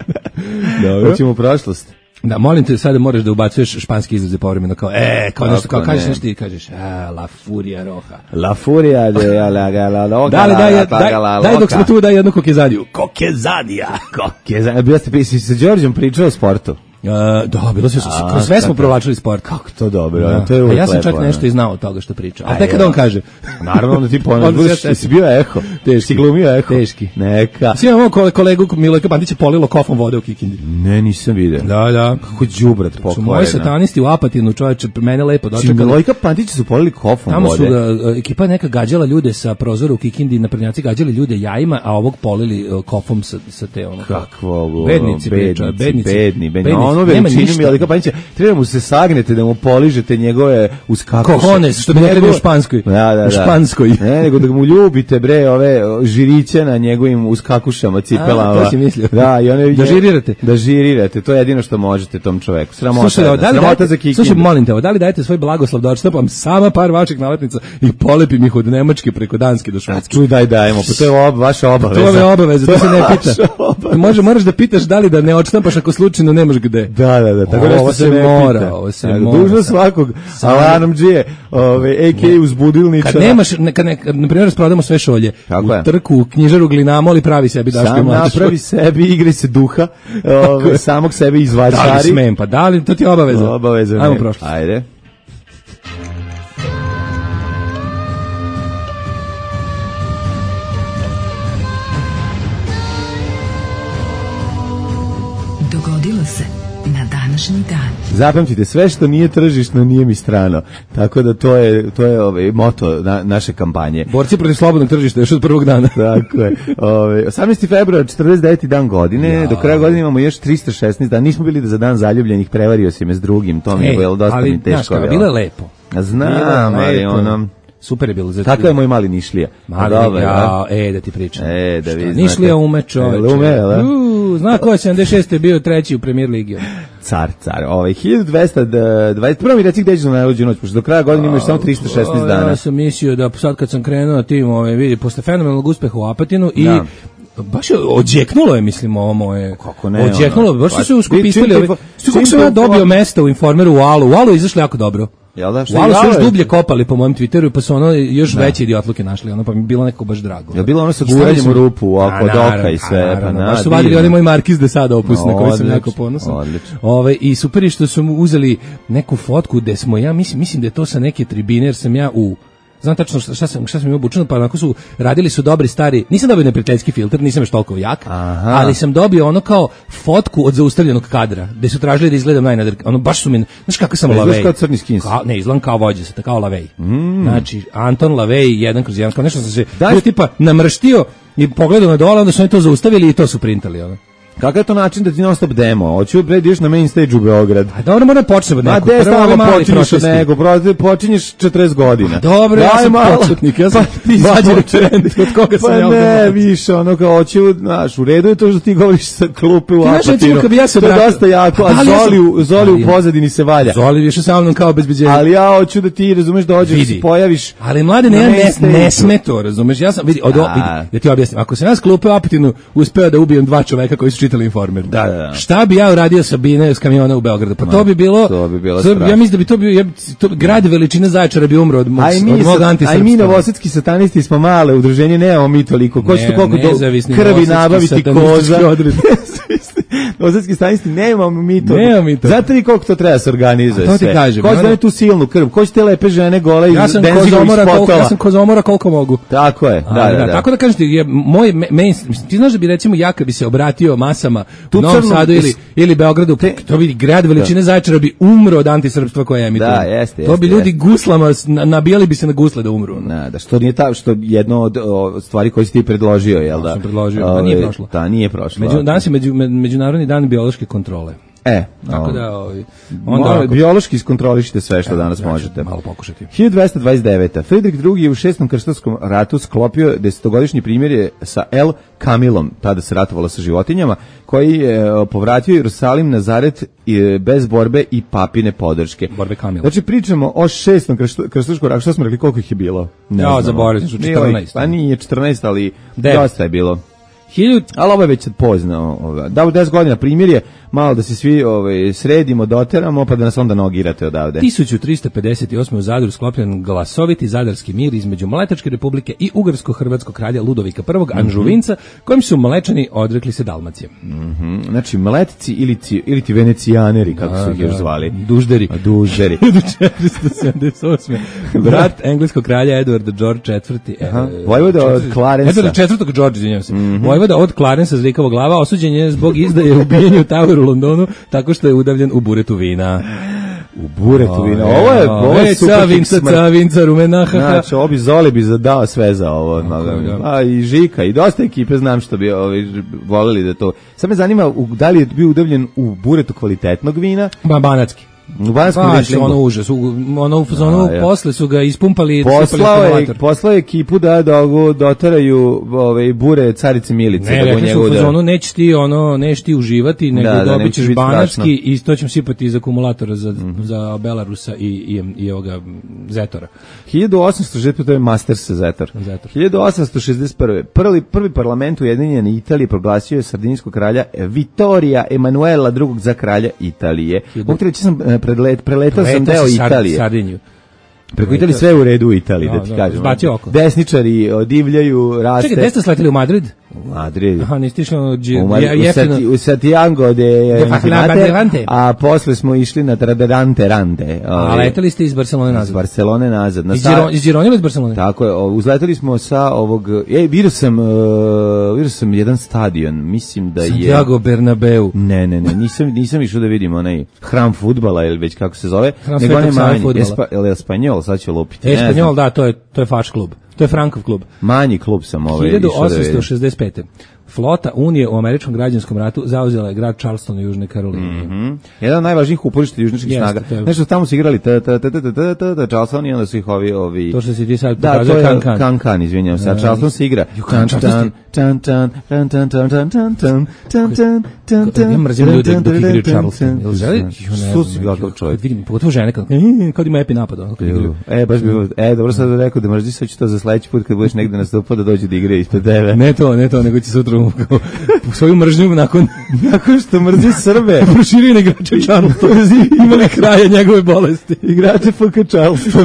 Dobro. Hoćemo u prošlost. Da, molim te, sada moraš da ubacuješ španski izraze povremeno, kao, e, kao nešto, kao, kažeš nešto i kažeš, a, la furia roja. La furia de la la la la dale, daj, daj, daj, dok smo tu, daj jednu kokezadiju. Kokezadija. Kokezadija. Bio ste si sa Đorđom pričao o sportu? Uh, da, bilo se, kroz sve smo provlačili sport. Kako to dobro, da. To je uvijek ja sam lepo, čak nešto i znao od toga što priča. A tek kad on kaže. Naravno da ti ponovno, budeš, si bio eho. Teški. Si glumio eho. Teški. Neka. Svi imamo kolegu Milojka Bandića polilo kofom vode u Kikindi. Ne, nisam vidio. Da, da. Kako đubrat pokvarena. Moji satanisti u Apatinu, čoveče, mene lepo dočekali. Milojka Bandića su polili kofom Tamo vode. Tamo su uh, ekipa neka gađala ljude sa prozora u Kikindi, naprednjaci gađali ljude jajima, a ovog polili uh, kofom sa, sa te ono. Kakvo, bednici, bednici, bednici, bedni, bedni, ono veličinu Milika Panića, treba mu se sagnete da mu poližete njegove uskakuše. Kohones, što bi nekada u Španskoj. Da, da, da. U Španskoj. Ne, nego da mu ljubite, bre, ove žiriće na njegovim uskakušama, cipelama. A, to si mislio. Da, i one, da žirirate. Da žirirate, to je jedino što možete tom čoveku. Sramota, slušaj, da, sramota dajte, za Kikindu. Slušaj, molim te, da li dajete svoj blagoslov da odštapam sama par vaših naletnica i polepim ih od Nemačke preko Danske do Švedske? Čuj, daj, dajmo, pa to je ob, vaša obaveza. To je obaveza, to, to se ne pita. Može, moraš da pitaš da li da ne odštampaš ako slučajno nemaš gde. Da, da, da. Tako ovo, da ovo se, se mora, pita. ovo se da, mora. Dužno svakog Alanom Džije, ove, a k a uzbudilničara. Kad nemaš, kad ne, kad, na primjer, rasprodamo sve šolje, tako u je. Trku, u knjižaru Glinamol i pravi sebi Daško i Mlađa. Sam napravi sebi, igri se duha, ove, samog sebe izvačari. Da li smem, pa da li, to ti je obaveza. Obaveza. Ajmo prošlo. Ajde. Dogodilo se na današnji dan. Zapamtite, sve što nije tržišno nije mi strano. Tako da to je to je ovaj moto na, naše kampanje. Borci protiv slobodnog tržišta još od prvog dana. Tako je. Ovaj osamnaesti februar, četrdeset deveti dan godine. Ja. Do kraja godine imamo još trista šesnaest dana. Nismo bili da za dan zaljubljenih, prevario se me s drugim. To mi je bilo dosta mi teško. Ali bilo je lepo. Znam, ali ono super je bilo za. Tako je moj mali Nišlija. Mali, dobro, ja, e da ti pričam. E, da vi Nišlija ume čoveče. Ume, da? Uh, zna ko je sedamdeset šeste bio treći u Premier ligi. Car, car. Ovaj hiljadu dvesta dvadeset prvo mi reci gde ćeš na najluđu noć, pošto do kraja godine imaš samo trista šesnaest dana. Ja sam mislio da sad kad sam krenuo na tim, ovaj vidi posle fenomenalnog uspeha u Apatinu i da. Baš je odjeknulo je, mislim, ovo moje. Kako ne? Odjeknulo, baš su se uskupistili. Kako sam ja dobio mesto u Informeru u Alu. U Alu je izašlo jako dobro. Jel da? U Alu su još dublje kopali po mojem Twitteru, pa su ono još da. Veće idiotluke našli, ono pa mi je bilo nekako baš drago. Je bilo ono sa guranjem u rupu oko oka i sve, a, pa na. Baš su vadili oni moj Markiz de Sada opus, no, na koji sam jako ponosan. Ove, i super je što su mu uzeli neku fotku gde smo, ja mislim, mislim da je to sa neke tribine, jer sam ja u znam tačno šta, šta sam šta sam imao obučeno, pa onako su radili su dobri stari. Nisam dobio neprijateljski filter, nisam još toliko jak, aha. Ali sam dobio ono kao fotku od zaustavljenog kadra, gde su tražili da izgledam najnadr. Ono baš su mi, znaš kako sam Lavej. Kao crni skins. Kao, ne, izgledam kao vođa, sa kao Lavej. Mm. Znači Anton Lavej jedan kroz jedan, kao nešto sam se bio tipa namrštio i pogledao na dole, onda su oni to zaustavili i to su printali, ono. Kakav je to način da ti non stop demo? Hoću bre ideš na main stage u Beograd. A dobro, mora početi od nekog. A gde stalno počinješ od nego? Brate, počinješ četrdeset godina. A dobro, ja sam početnik, ja sam mlađi trend, od koga sam ja ovdje. Pa ne, više, ono kao hoću, znaš, u redu je to što ti govoriš sa klupe u Apatinu. Ja se to je dosta jako, a Zoli, u, Zoli u pozadini se valja. Zoli više sa mnom kao bezbeđenje. Ali ja hoću da ti, razumeš, dođeš, da se pojaviš. Ali mlade, ne, ne, ne sme to, razumeš, ja sam, vidi, od, vidi, da ti objasnim, ako sam ja s klupe u Apatinu uspeo da ubijem dva čoveka koji su čitali Informer. Da, da, da. Šta bi ja uradio sa Bine s kamiona u Beogradu? Pa to bi bilo, to bi bilo ja mislim da bi to bio, to, grad veličine Zaječara bi umro od mog, od mog antisrpstva. Aj mi novosadski satanisti smo male udruženje, nemamo mi toliko. Ko će koliko do krvi nabaviti koza? Novosadski satanisti nemamo mi to. Nemamo mi to. Znate li koliko to treba se organizuje? To ti kažem. Ko će tu silnu krv? Ko će te lepe žene gole iz benzinovih spotova? Ja sam kozomora koliko mogu. Tako je, da, da, da. Tako da kažete, moj main, ti znaš da bi recimo ja kad bi se obratio masama u Novom Sadu ili ili Beogradu, te, to bi grad veličine Zaječara bi umro od antisrpstva koje emituje. Da, jeste, to bi jeste, ljudi jeste. guslama nabijali bi se na gusle da umru. Da, da što nije ta što jedno od o, stvari koje si ti predložio, jel da? Ja sam predložio, da nije prošlo. Da, nije prošlo. Među danas je među, međunarodni dan biološke kontrole. E, tako da ovaj onda ako, biološki iskontrolišite sve što e, danas znači, možete. Malo pokušati. hiljadu dvesta dvadeset deveta. Fridrik drugi je u šestom krstarskom ratu sklopio desetogodišnji primjer sa El Kamilom, tada se ratovalo sa životinjama, koji je povratio Jerusalim Nazaret bez borbe i papine podrške. Borbe Kamila. Znači pričamo o šestom krstarskom ratu, što smo rekli, koliko ih je bilo? Ne ja, zaboravio sam, četrnaest. Pa nije četrnaest, ali devet. Dosta je bilo. Hiljud... Ali ovo je već pozno. Da u deset godina primjer je malo da se svi ovaj, sredimo, doteramo, pa da nas onda nogirate odavde. hiljadu trista pedeset osme u Zadru sklopljen glasoviti zadarski mir između Mletačke republike i ugarsko-hrvatskog kralja Ludovika prvog mm-hmm. Anžuvinca, kojim su Mlečani odrekli se Dalmacije. Mm-hmm. Znači, Mletci ili ti, ili ti Venecijaneri, kako da, su ih još zvali. Dužderi. A, dužderi. hiljadu četiristo sedamdeset osme Brat engleskog kralja Edwarda George četvrti. Vojvoda od Clarensa. Edwarda četvrtog George, izvinjavam se. Mm-hmm. Vojvoda od Clarensa zlikava glava, osuđen je zbog izdaje ubijenja u Toweru u Londonu, tako što je udavljen u buretu vina. U buretu vina. Ovo je, ovo je super vinca, ca, vinca, rumenaha. Znači, ovo bi Zoli bi zadao sve za ovo. A i Žika, i dosta ekipe znam što bi ovi voleli da to. Sad me zanima, da li je bio udavljen u buretu kvalitetnog vina? Ba, banatski. U Banskom Rišlingu. Ono užas, ono u fazonu ja. Posle su ga ispumpali i poslao je, poslao je ekipu da dogu dotaraju ove bure carice Milice. Ne, da rekli su u fazonu nećeš ti, ono, nećeš ti uživati, nego da, dobit ćeš banatski i to ćemo sipati iz akumulatora za, mm-hmm. za Belarusa i, i, i ovoga Zetora. hiljadu osamsto šezdeset prve. to je Masters Zetor. Zetor. hiljadu osamsto šezdeset prve. Prvi, prvi parlament Ujedinjene Italije proglasio je sardinijskog kralja Vittorija Emanuela drugog za kralja Italije. Mogu ti reći sam predlet, preletao sam deo Italije. Sardiniju. Preko Italije sve u redu u Italiji, da ti kažem. Desničari divljaju, raste. Čekaj, gde ste sletili u Madrid? U Madrid. Aha, niste išli ono jeftino. U Santiago de Enfimate, a posle smo išli na Traderante Rante. A leteli ste iz Barcelone nazad? Iz Barcelone nazad. Iz Girona ili iz Barcelone? Tako je, uzleteli smo sa ovog, ej, vidio sam, vidio sam jedan stadion, mislim da je... Santiago Bernabeu. Ne, ne, ne, nisam, nisam išao da vidim onaj hram fudbala, ili već kako se zove, nego on je manji, je Espanjol, sad će lupiti. Espanjol, da, to je, to je faš klub. To je Frankov klub. Manji klub sam ovaj hiljadu osamsto šezdeset pete. Flota Unije u američkom građanskom ratu zauzela je grad Charleston u Južnoj Karolini. Mm-hmm. Jedan od najvažnijih uporišta južničkih snaga. Nešto tamo su igrali ta ta ta ta ta ta ta Charleston i onda su ih ovi ovi. To što se ti sad pokazuje da, Kankan. Kankan, izvinjavam se. Charleston se igra. Tan tan tan tan tan tan tan tan tan tan tan tan tan. Ja mrzim ljude dok igraju Charleston. Jel želi? Susi kakav čovjek. Vidim, pogotovo žene kad kad ima epi napad. E, baš bi, e, dobro sad rekao da mrziš, sad ću to za sledeći put kad budeš negde nastupao da dođe da igra ispred tebe. Ne to, ne to, nego će sutra svoju mržnju nakon nakon što mrzi Srbe proširio na igrače Charleston imali kraja njegove bolesti igrače F K Charleston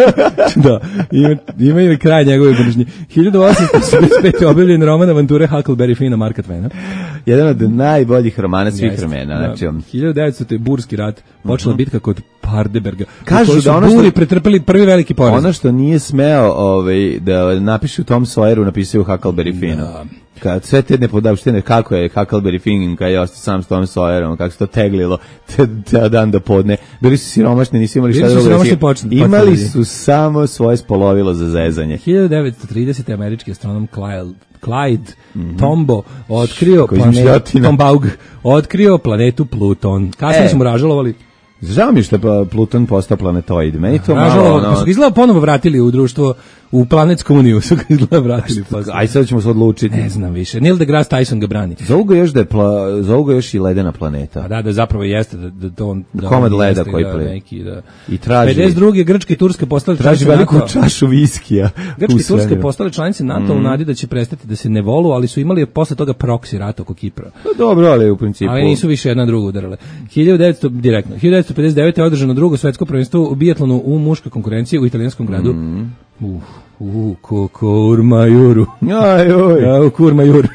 da ima ima ili kraj njegove mržnje. hiljadu osamsto sedamdeset pete. objavljen roman avanture Huckleberry Finn Marka Twena, jedan od najboljih romana svih vremena. Znači hiljadu devetsto. Burski rat, počela bitka kod Pardeberga. Kažu da ono što pretrpeli prvi veliki poraz. Ono što nije smeo ovaj da napiše u tom Sawyeru, napisao u Huckleberry Finnu. Kad sve te nepodavštine, kako je Huckleberry Finn, kad je ostao sam s Tom Sawyerom, kako se to teglilo te, te dan do podne. Bili su siromašni, nisu imali šta drugo. Imali su samo svoje spolovilo za zezanje. hiljadu devetsto tridesete. američki astronom Clyde, Clyde mm-hmm. Tombaugh otkrio planetu, Tombaugh otkrio planetu Pluton. Kasnije e. smo ražalovali. Žao mi što je Pluton postao planetoid. Meni to malo... Ono... Su ga izgleda ponovo vratili u društvo, u planetsku uniju su ga izgleda vratili. Aj sad ćemo se odlučiti. Ne znam više. Neil deGrasse Tyson ga brani. Zovu ga još da je, pla... Zovu ga još i ledena planeta. A da, da zapravo jeste. Da, da, to, da komad leda koji ple. Neki, da. I traži... pedeset druge. Grčka i Turska postale traži veliku čašu viskija. Grčka i Turska postale članice NATO mm. u nadi da će prestati da se ne volu, ali su imali posle toga proksi rat oko Kipra. Pa dobro, ali u principu... Ali nisu više jedna drugu udarale. hiljadu devetsto. direktno. hiljadu devetsto pedeset devete. je održano drugo svetsko prvenstvo u bijatlonu u muškoj konkurenciji u italijanskom gradu. Mm. Uh, uh, ko, Kurmajuru. Aj, oj. Ja, Kurmajur.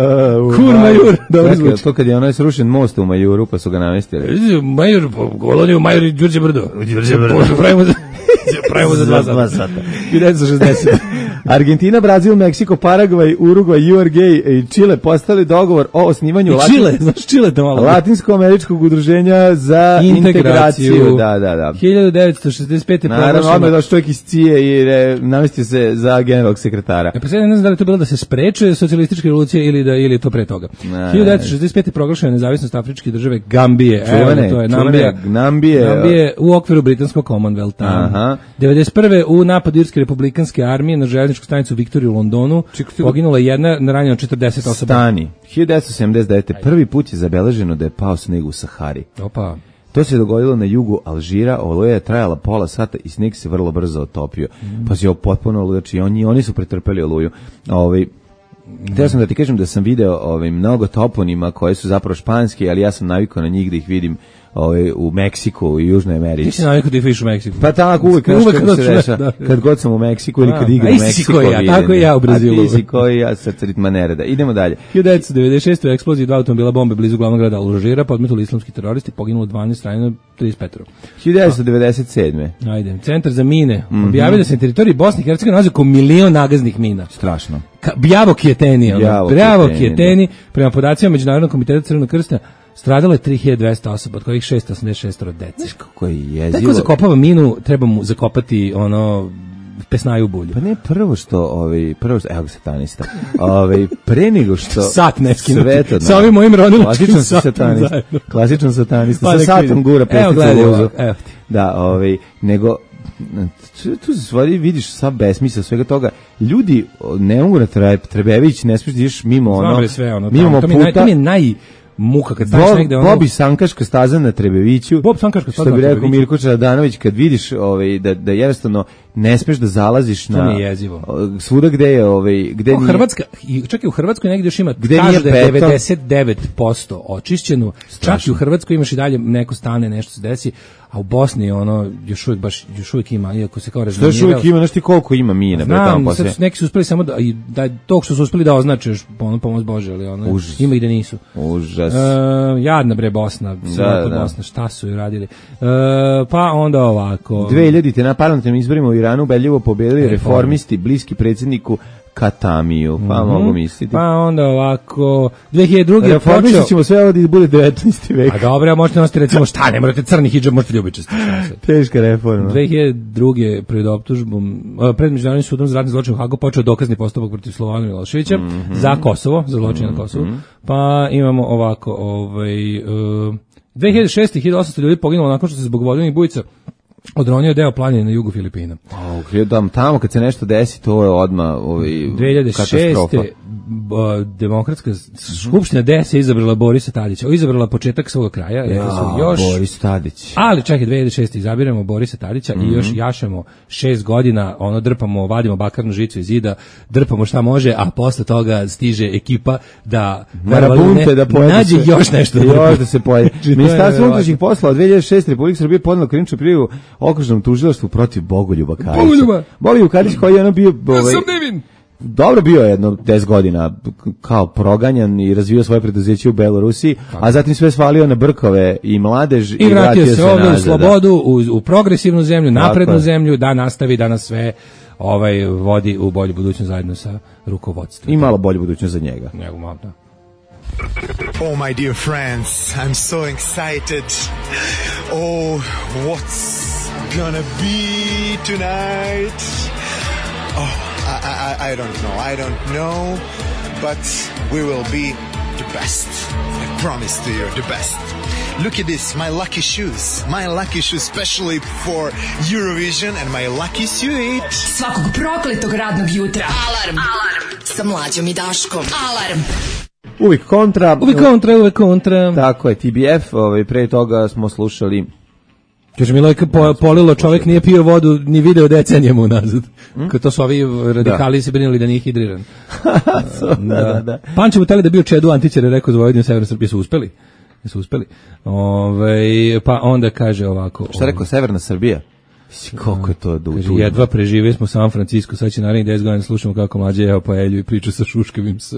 Kurmajur. Dobro zvuči. To kad je onaj srušen most u Majuru, pa su ga namestili. Majur, Goloniju, Majur i Đurđe Brdo. Đurđe Brdo. Pravimo za... Pravimo za dva sata. sata. hiljadu devetsto šezdeset. Argentina, Brazil, Meksiko, Paragvaj, Urugvaj, Uruguay i Čile postali dogovor o osnivanju Latin... Čile, znaš Čile to malo. Latinsko-američkog udruženja za integraciju. integraciju. Da, da, da. hiljadu devetsto šezdeset pete. Naravno, odmah je došao čovjek iz C I E i re, namestio se za generalnog sekretara. E pa sad ne znam da li to bilo da se spreče socijalističke revolucije ili da ili to pre toga. hiljadu devetsto šezdeset pete. proglašena nezavisnost afričke države Gambije. Čuvene, Evo, to je Nambija, Nambije, Nambije u okviru britanskog Commonwealtha. Aha. devedeset prve. u napadu Irske republikanske armije na željezničku stanicu Victoria u Londonu poginula jedna, ranjeno četrdeset osoba. Stani. hiljadu devetsto sedamdeset devete. prvi put je zabeleženo da je pao sneg u Sahari. Opa. To se dogodilo na jugu Alžira, oluja je trajala pola sata i sneg se vrlo brzo otopio. Mm. Pa si ovo potpuno oluja, znači oni, oni su pretrpeli oluju. Ovaj Htio sam da ti kažem da sam video ovaj, mnogo toponima koje su zapravo španski, ali ja sam navikao na njih da ih vidim ovaj, u Meksiku i Južnoj Americi. Ti si navikao da ih vidiš u Meksiku? Pa tako uvek, uvek kad, se deša, da. Kad god sam u Meksiku ili kad igram u Meksiku. A ja, tako i ja u Brazilu. A ti si koji ja, srce ritma nereda. Idemo dalje. hiljadu devetsto devedeset šeste. u eksploziji dva automobila bombe blizu glavnog grada Alžira podmetnuli islamski teroristi, poginulo dvanaest, ranjeno trideset pet. hiljadu devetsto devedeset sedme. Ajde, centar za mine. Mm-hmm. Objavio da se na teritoriji Bosne i Hercegovine nalazi oko milion nagaznih mina. Strašno. Ka, Bjavo Kjeteni, Bjavo Kjeteni, prema podacima Međunarodnog komiteta Crvenog krsta, Stradalo je tri hiljade dvesta osoba, od kojih šesto osamdeset šest dece. Znaš kako je jezivo? Tako zakopava minu, treba mu zakopati ono pesnaju u bulju. Pa ne, prvo što, ovaj, prvo što, evo ga satanista, ovaj, pre nego što... Sat ne skinuti, sveto, sa ovim mojim ronilačkim satom satanista, zajedno. Klasičan satanista, pa, sa satom gura pesticu u vozu. Evo ti. Da, ovaj, nego... tu se stvari vidiš sav besmisao svega toga. Ljudi ne mogu na Trebević, ne smiješ da ideš mimo ono, sve ono mimo to puta. Mi, to mi je naj muka kad staneš Bob, negde ono... Bobi Sankaška staza na Trebeviću. Bob Sankaška staza na Trebeviću. Što bi rekao Mirko Čadanović, kad vidiš ovaj, da, da jednostavno ne smiješ da zalaziš to na... jezivo. Svuda gde je... Ovaj, gde o, nije, Hrvatska, čak i u Hrvatskoj negdje još ima, gde kaže da je devedeset devet posto očišćeno, strašno. Čak i u Hrvatskoj imaš i dalje neko stane, nešto se desi, a u Bosni ono još uvijek baš još uvijek ima, iako se kao razminirao. Što još uvijek ima, znaš ti koliko ima mina? Znam, bre, sad neki su uspeli samo da, i da tog što su uspeli da označe, ono pomoć Bože, ali ono, užas. Ima i da nisu. Užas. E, jadna bre Bosna, da, da. Bosna, šta su ju radili. E, pa onda ovako. dve hiljadite na parlamentarnim izborima u Iranu ubedljivo pobedili reformisti, bliski predsjedniku Katamiju, pa mm-hmm. mogu misliti. Pa onda ovako, dve hiljade druge reformisti počeo... ćemo sve ovdje da bude devetnaesti vek. A dobro, možete nositi recimo šta, ne morate crni hidžab, možete ljubičasti. Teška reforma. dve hiljade druge pred optužbom, pred Međunarodnim sudom za ratni zločin u Hagu počeo dokazni postupak protiv Slovana Miloševića mm-hmm. za Kosovo, za zločin mm-hmm. na Kosovu. Pa imamo ovako, ovaj, uh, dve hiljade šeste hiljade osamsto ljudi poginulo nakon što se zbog vodenih bujica odronio deo planine na jugu Filipina. Oh, tamo kad se nešto desi, to je odmah ovaj, dve hiljade šeste Demokratska skupština D S je izabrala Borisa Tadića. Izabrala početak svog kraja. Ja, su još, Boris Tadić. Ali čekaj, dve hiljade šeste izabiramo Borisa Tadića mm-hmm. i još jašemo šest godina, ono drpamo, vadimo bakarnu žicu iz zida, drpamo šta može, a posle toga stiže ekipa da marabunte da pojede nađe sve. Još nešto da još da se pojede. Ministarstvo unutrašnjih poslova dve hiljade šeste Republike Srbije podnelo krivičnu prijavu okružnom tužilaštvu protiv Bogoljuba Karića. Bogoljuba. Bogoljub Karić koji je ono bio... Ovaj, ja sam divin. Dobro bio jedno deset godina kao proganjan i razvio svoje preduzeće u Belorusiji, tako. A zatim sve svalio na brkove i mladež i, i vratio, vratio se ovdje nazad, u slobodu, u, u progresivnu zemlju, naprednu tako. Zemlju, da nastavi da nas sve ovaj vodi u bolju budućnost zajedno sa rukovodstvom. I malo bolju budućnost za njega. Njegu malo, da. Oh, my dear friends, I'm so excited. Oh, what's gonna be tonight? Oh, I, I, I don't know, I don't know, but we will be the best. I promise to you, the best. Look at this, my lucky shoes. My lucky shoes specially for Eurovision and my lucky suit. Svakog prokletog radnog jutra. Alarm. Alarm. Sa Mlađom i Daškom. Alarm. Uvijek kontra. Uvijek kontra, uvijek kontra. Tako je, T B F, ovaj, pre toga smo slušali... Kaže, Milojka po, polilo, čovjek nije pio vodu ni video decenijama unazad. Hmm? Kad to su ovi radikali da. Se brinuli da nije hidriran. da, da, da. Pančevo tali da bio Čedu Antićer, rekao za Vojvodinu Severna Srbija, su uspeli. Su uspeli. Ove, pa onda kaže ovako... Šta rekao, Severna Srbija? Koliko je to da kaže, jedva preživeli smo San Francisco, sad će narednih deset godina slušamo kako mlađe jeo paelju i priču sa šuškavim s...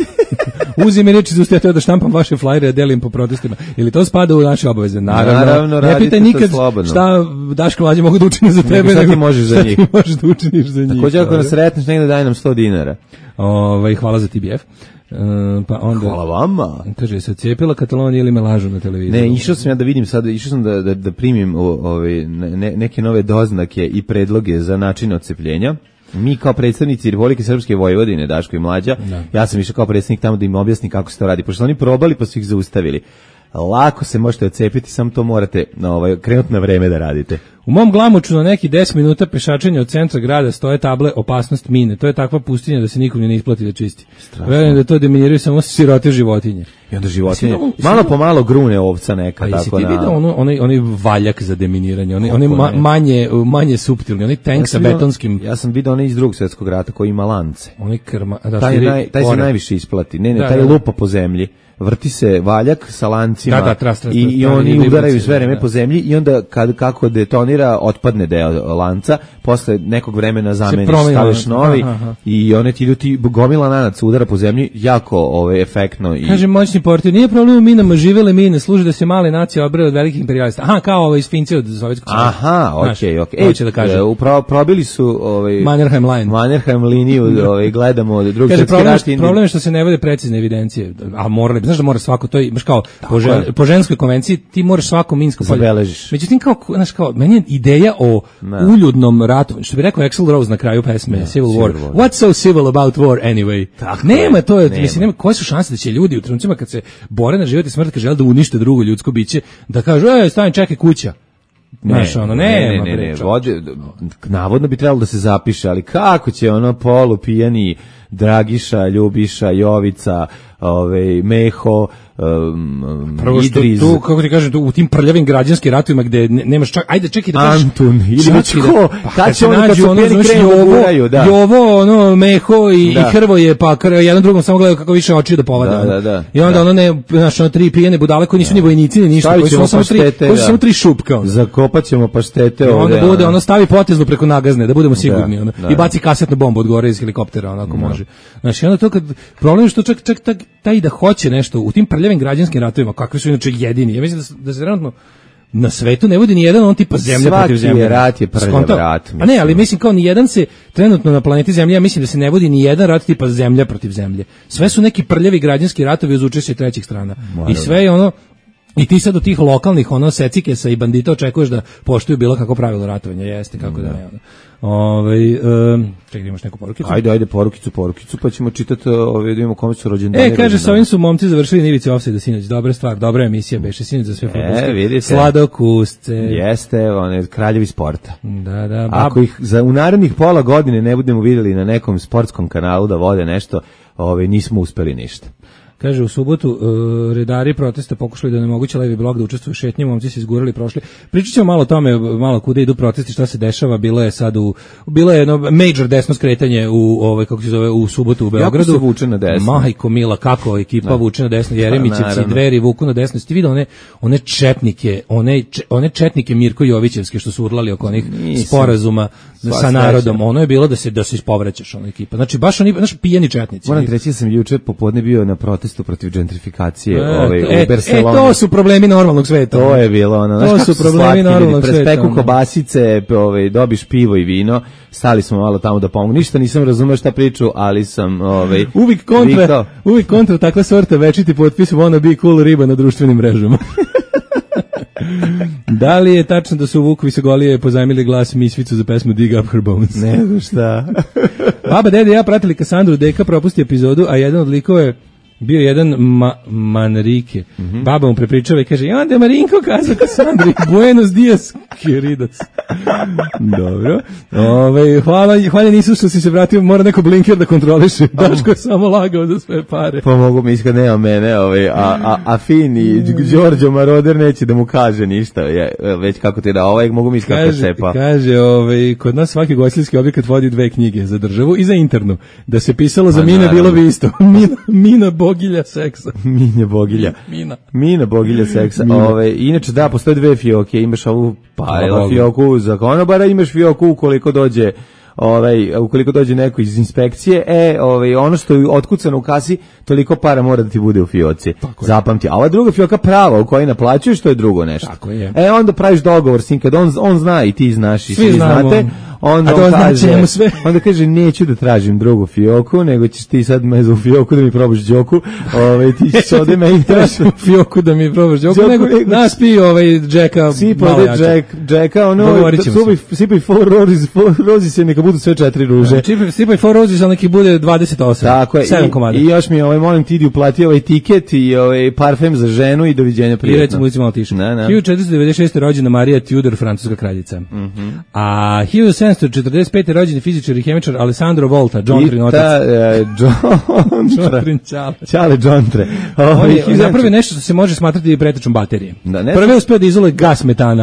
Uzi mi reči, zustite ja da štampam vaše flajere, ja delim po protestima. Ili to spada u naše obaveze? Naravno, Naravno ne pitaj nikad šta Daško mlađe mogu da učini za tebe, nego ti možeš za njih. Možeš da učiniš za njih. Također ako nas sretneš, negdje daj nam sto dinara. Ovaj, hvala za T B F. Uh, pa onda, hvala vama. Kaže, se cijepila Katalonija ili me lažu na televiziji? Ne, išao sam ja da vidim sad, išao sam da, da, da primim ovaj, ne, neke nove doznake i predloge za način odcepljenja. Mi kao predstavnici Republike Srpske Vojvodine, Daško i Mlađa, da. Ja sam išao kao predstavnik tamo da im objasnim kako se to radi, pošto oni probali pa su ih zaustavili. Lako se možete odcepiti, samo to morate na ovaj, krenuti na vreme da radite. U mom Glamoču na neki deset minuta pešačenja od centra grada stoje table opasnost mine. To je takva pustinja da se nikom ne isplati da čisti. Verujem da to deminiraju samo sirote životinje. I onda životinje, malo po malo grune ovca neka. A jesi tako ti na... vidio ono, onaj, onaj valjak za deminiranje, onaj, onaj ma, manje, manje suptilni, onaj tank ja sa betonskim... Ja sam vidio onaj iz drugog svjetskog rata koji ima lance. Onaj krma... Da, taj naj, taj se najviše isplati. Ne, ne, da, taj da. lupa po zemlji. Vrti se valjak sa lancima da, da, tras, tras, i, tras, i oni tras, udaraju sve vreme da. po zemlji i onda kad kako detonira formira, otpadne deo lanca, posle nekog vremena zameniš, staviš novi aha, aha. i one ti idu ti gomila nanaca udara po zemlji, jako ovaj, efektno. I... Kaže moćni portir, nije problem u minama, živele mine, služi da se male nacije odbrane od velikih imperijalista. Aha, kao ovaj iz Finci od Sovjetskog saveza. Aha, okej, okej. Okay. Da kaže. Upravo probili su ovaj Mannerheim line. Mannerheim liniju, ovaj gledamo od drugog svjetskog rata. Problem je što se ne vode precizne evidencije, a morali, znaš da mora svako to imaš kao po, žen, po ženskoj konvenciji ti moraš svako minsko polje zabeležiš. Međutim kao znaš kao meni je ideja o ne. uljudnom ratu, što bi rekao Axl Rose na kraju pesme ne, Civil, Civil War. War. What's so civil about war anyway? Tako nema je. To je, nema. Mislim nema koje su šanse da će ljudi u trenucima kad se bore na život i smrt, kad žele da unište drugo ljudsko biće, da kažu ej stani čekaj kuća. Ne, Znaš, ono, ne, ne, ne, ne, ne. Vode, navodno bi trebalo da se zapiše, ali kako će ono polu pijani Dragiša, Ljubiša, Jovica, ovaj Meho, um, prvo što Idriz, tu, kako ti kažem, tu, u tim prljavim građanskim ratovima gde nemaš čak, ajde čekaj da kažeš Antun ili već ko, pa, kad se nađu ono, znaš, Jovo, da. Jovo, ono, Meho i, da. i Hrvoje, pa kr, jedan drugom samo gledaju kako više oči da povada. Da, da, da, I onda da. ono ne, znaš, ono tri pijene budale koji nisu ni vojnici, ni ništa, koji su samo tri, koji su samo tri šupka. Zakopaćemo paštete ovde. Onda bude, ono, stavi poteznu preko nagazne, da budemo sigurni, ono, i baci kasetnu bombu od gore iz helikoptera, onako može. Znači, onda to kad, problem je što čak, čak taj da hoće nešto u tim prljavim građanskim ratovima, kakvi su inače jedini. Ja mislim da, da se trenutno na svetu ne vodi ni jedan on tipa zemlja svaki protiv zemlje. Svaki rat je prljav rat. Mislim. A ne, ali mislim kao ni jedan se trenutno na planeti Zemlja, ja mislim da se ne vodi ni jedan rat tipa zemlja protiv zemlje. Sve su neki prljavi građanski ratovi uz učešće trećih strana. Moram. I sve je ono i ti sad od tih lokalnih ono secikesa i bandita očekuješ da poštuju bilo kako pravilo ratovanja, jeste kako da, da ne ono. Ovaj um, čekaj, imaš neku porukicu? Ajde, ajde, porukicu, porukicu, pa ćemo čitati, ovaj, da vidimo kome su rođendani. E, kaže, sa ovim su momci završili Nivice Ofsajda sinoć. Dobra stvar, dobra emisija, beše sinoć za sve fotbalske. E, vidite. Sladokusce. Jeste, one, kraljevi sporta. Da, da. Bab... Ako ih za, u narednih pola godine ne budemo vidjeli na nekom sportskom kanalu da vode nešto, ovaj, nismo uspeli ništa. Kaže, u subotu uh, redari protesta pokušali da onemoguće Levi blok da učestvuju u šetnji, momci se izgurali prošli. Pričat ćemo malo o tome, malo kuda idu protesti, šta se dešava, bilo je sad u, bilo je jedno major desno skretanje u, ovaj, kako se zove, u subotu u Beogradu. Jako se vuče na desno. Majko mila, kako ekipa da. vuče na desno, Jeremićevci, Dveri vuku na desno. Ste vidio one, one četnike, one, one četnike Mirko Jovićevske što su urlali oko onih Nisam. sporazuma Sva sa narodom, sreća. Ono je bilo da se, da se ispovraćaš ona ekipa. Znači, baš oni, znaš, pijeni četnici. Moram reći, sam juče popodne bio na protestu protiv gentrifikacije e, ovaj, e, u Barceloni. E, to su problemi normalnog sveta. To je bilo ono. To su problemi normalnog sveta. Prespeku kobasice, ovaj, dobiš pivo i vino, stali smo malo tamo da pomogu. Ništa nisam razumeo šta priču, ali sam... Ovaj, uvijek kontra, vikao. uvijek kontra takva sorta večiti potpis wanna be cool riba na društvenim mrežama. Da li je tačno da su Vukovi sa Golije pozajmili glas Misvicu za pesmu Dig Up Her Bones? Ne znam šta. Baba, dede, ja pratili Kasandru, deka propusti epizodu, a jedan od likova je bio jedan ma, Manrike. Mm-hmm. Baba mu prepričava i kaže, i onda je Marinko kazao Kasandri, buenos dias, queridos. Dobro. Ove, hvala, hvala nisu što si se vratio, mora neko blinker da kontroliše. Daško je samo lagao za sve pare. Pa mogu mi iskad nema mene, ovaj, a, a, a fin i Đorđo Maroder neće da mu kaže ništa. Je, već kako ti da, ovaj mogu mi iskad kasepa. Kaže, ovaj, kod nas svaki gostinski objekat vodi dve knjige, za državu i za internu. Da se pisalo za mine, bilo bi isto. Mina, mina bogilja seksa. Mina bogilja. Mina. Mina bogilja seksa. Ove, inače da, postoje dve fioke, imaš ovu pa, fioku za konobara, imaš fioku ukoliko dođe ovaj, ukoliko dođe neko iz inspekcije, e, ovaj, ono što je otkucano u kasi, toliko para mora da ti bude u fioci. Zapamti. A ova druga fioka prava u kojoj naplaćuješ, to je drugo nešto. Tako je. E, onda praviš dogovor s njim, kad on, on zna i ti znaš i svi, svi znate, onda on kaže, sve. onda kaže, neću da tražim drugu fioku, nego ćeš ti sad me za fioku da mi probaš džoku, ovaj, ti ćeš ovde me i tražim fioku da mi probaš džoku, nego nas pi ovaj džeka, malo jače. Džek, džeka, ono, sipaj four roses, four roses je neka budu sve četiri ruže. Sipaj four roses, ali neki bude dvadeset osam. Tako je. sedam komada. I još mi, ovaj, molim ti di uplati ovaj tiket i ovaj parfem za ženu i doviđenja prijatno. I recimo ulici malo tiše. hiljadu četiristo devedeset šeste. rođena Marija Tudor, francuska kraljica. Mm-hmm. A hiljadu sedamsto četrdeset pete. rođeni fizičar i hemičar Alessandro Volta, Džontrin otac. Džontrin Čale. Čale Džontre. On je zapravo nešto što se može smatrati pretečom baterije. Da, Prvi je uspeo da izoluje gas metana.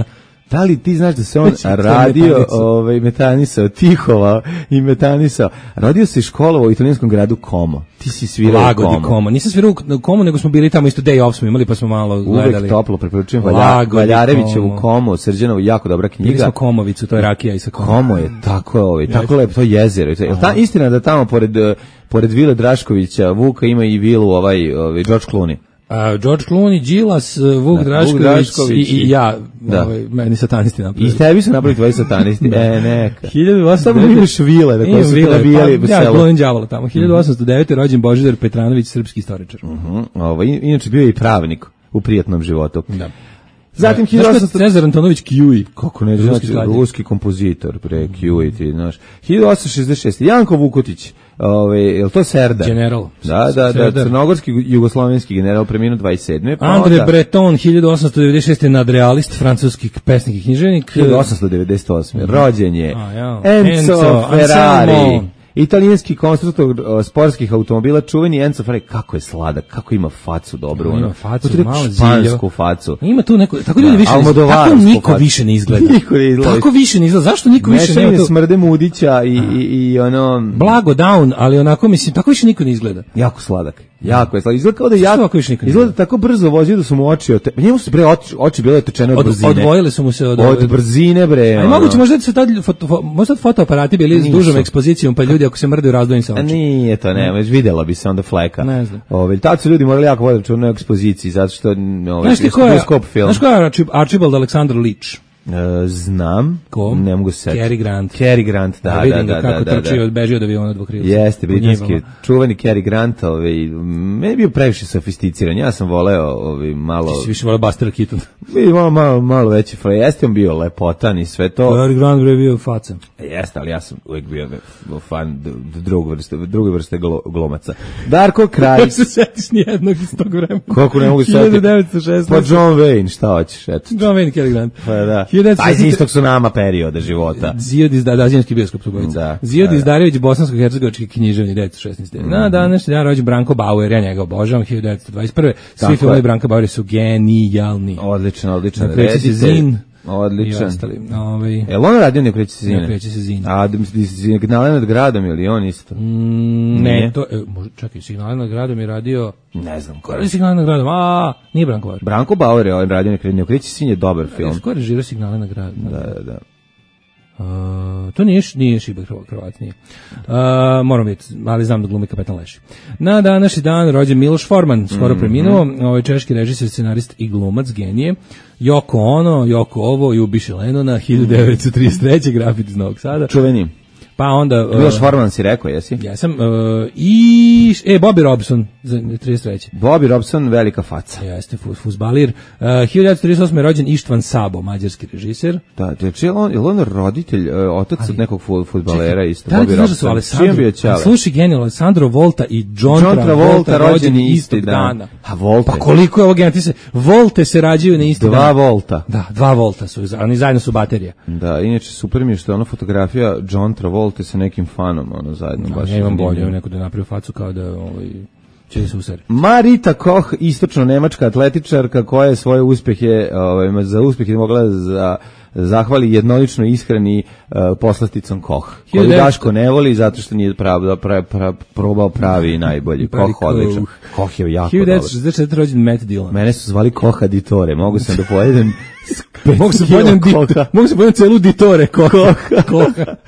Da li ti znaš da se on radio, ovaj, metanisao, tihovao i metanisao. Rodio se i školovao u italijanskom gradu Como. Ti si svirao u Como. Lagodi Como. Nisam svirao u Como, nego smo bili tamo isto day off smo imali, pa smo malo gledali. Uvek toplo preporučujem Valjarevićevu Como, Srđanovu, jako dobra knjiga. Bili smo Komovicu, to je rakija i sa Como. Como je tako, ovaj, tako lepo, to jezero. Je ta istina da tamo pored pored vile Draškovića, Vuka ima i vilu ovaj, ovaj George Clooney? Uh, George Clooney, Đilas, Vuk, da, Drašković, Vuk Drašković i, i ja, da. Ovaj, meni satanisti napravili. I tebi su napravili tvoji satanisti. E, neka. hiljadu osamsto devet. Samo imaš vile, da koje su vile, nabijali pa, u selu. Ja, Klonin đavola tamo. hiljadu osamsto devet. rođen Božidar Petranović, srpski istoričar. Uh -huh. Ovo, inače bio je i pravnik u prijatnom životu. Da. Zatim hiljadu osamsto Cezar Antonović Kjuj. Kako ne, znači, ruski kompozitor, pre Kjuj, ti znaš. hiljadu osamsto šezdeset šeste. Janko Vukotić. Ove, je li to Serda? General. Da, da, da, crnogorski jugoslovenski general preminuo dvadeset sedme. Pa André onda... Breton, hiljadu osamsto devedeset šeste. nadrealist, francuski pesnik i književnik. hiljadu osamsto devedeset osme. Mm. Rođen je A, ja. Enzo, Enzo Ferrari. Anselmo. Italijanski konstruktor sportskih automobila, čuveni Enzo Ferrari, kako je sladak, kako ima facu dobro, ima ono. facu, malo špansku facu. Ima tu neko, tako ljudi više, ne, tako niko facu. više ne izgleda. Niko ne izgleda. Tako više ne izgleda. Zašto niko više nema to? Smrde Mudića i, i, i ono... Blago down, ali onako, mislim, tako više niko ne izgleda. Jako sladak. Jako je sladak. Izgleda kao da je jako, izgleda tako brzo vozio da su mu oči, ote, njemu su bre oči, oči bile otečene od, od brzine. Odvojile su mu se od... Od brzine, bre. A moguće možda su tad, foto, možda fotoaparati bili s dužom ekspozicijom, pa ljudi ako se mrdaju razdvojeni sa oči. Nije to, ne, već vidjela bi se onda fleka. Ne znam. Ove, tad su ljudi morali jako voditi u ekspoziciji, zato što... Znaš ti ko je, znaš ko je Archibald Aleksandar Leach? Uh, znam, Ko? Ne mogu se setiti. Cary Grant. Cary Grant, da, da, da, da, kako da, da, trčio od bežio od aviona dvokrilca. Jeste, britanski, čuveni Cary Grant, ovaj, meni je bio previše sofisticiran, ja sam voleo ovaj, malo... Ti si više voleo Buster Keaton. Malo, malo, malo veći fle, jeste on bio lepotan i sve to. Cary Grant je bio faca. Jeste, ali ja sam uvijek bio fan druge vrste, druge vrste glumaca. Darko Kralj. Ne se setiš nijednog iz tog vremena. Koliko ne mogu setiti? hiljadu devetsto šesnaeste. Pa John Wayne, šta hoćeš, eto. John Wayne, Cary Grant. Pa da. Aj iz istog su nama perioda života. Zijod iz da, da zimski bioskop su bojice. Da. Zijod Izdarević, bosansko-hercegovački književnik, devetsto šesnaeste. Mm-hmm. Na današnji dan rođen Branko Bauer, ja njega obožavam, hiljadu devetsto dvadeset prve. Svi filmovi Branka Bauera su genijalni. Odličan, odličan. Kreće se Zin. Odličan. Ovaj. Jel on radio ne kreće se Zin? Ne kreće se Zin. A Signale nad gradom ili on isto? Mm, ne, to e, možda čekaj, Signale nad gradom je radio, ne znam ko je Signale nad gradom. A, nije Branko Bauer. Branko Bauer je on radio ne kreće se Zin je dobar film. Ko je režirao Signale nad gradom? Da, da, da. Uh, to nije, nije Šiber Hrvat, nije. Uh, moram vidjeti, ali znam da glumi Kapetan Leši. Na današnji dan rođen Miloš Forman, skoro mm-hmm. preminuo, ovaj češki režiser, scenarist i glumac, genije. Yoko Ono, Yoko Ovo i Ubiše Lenona, hiljadu devetsto trideset treće. grafit iz Novog Sada. Čuveni. Pa onda... Uh, Miloš Forman si rekao, jesi? Jesam. Uh, I... E, Bobby Robson, za trideset treće. Bobby Robson, velika faca. Jeste, fuzbalir. Uh, hiljadu devetsto trideset osme. rođen Ištvan Sabo, mađarski režiser. Da, je li on, je on roditelj, uh, otac ali, od nekog fudbalera isto, da, Bobby Robson? Alessandro, sluši genijal, Alessandro Volta i John, John Travolta rođeni istog dana. dana. A Volte? Pa koliko je ovo genijal? Ti se, Volte se rađaju na isti dva dan. Dva Volta. Da, dva Volta su, oni zajedno su baterija. Da, inače super mi je što je ona fotografija John Travolta sa nekim fanom, ono zajedno. Da, baš ja imam bolje, neko da je napravio facu kao da ovaj, će da se usari. Marita Koch, istočno-nemačka atletičarka koja je svoje uspjehe, ovaj, za uspjehe mogla za zahvali jednolično ishrani uh, poslasticom Koch. Koju Daško ne voli zato što nije prav, prav, prav, probao pravi i najbolji. Koch odličan. Koch je jako hiljadu devetsto šezdeset četvrte. rođen Matt Dillon. Mene su zvali Koch aditore. Mogu sam da pojedem mogu se pojedem mogu se pojedem celu ditore Koha. Koha.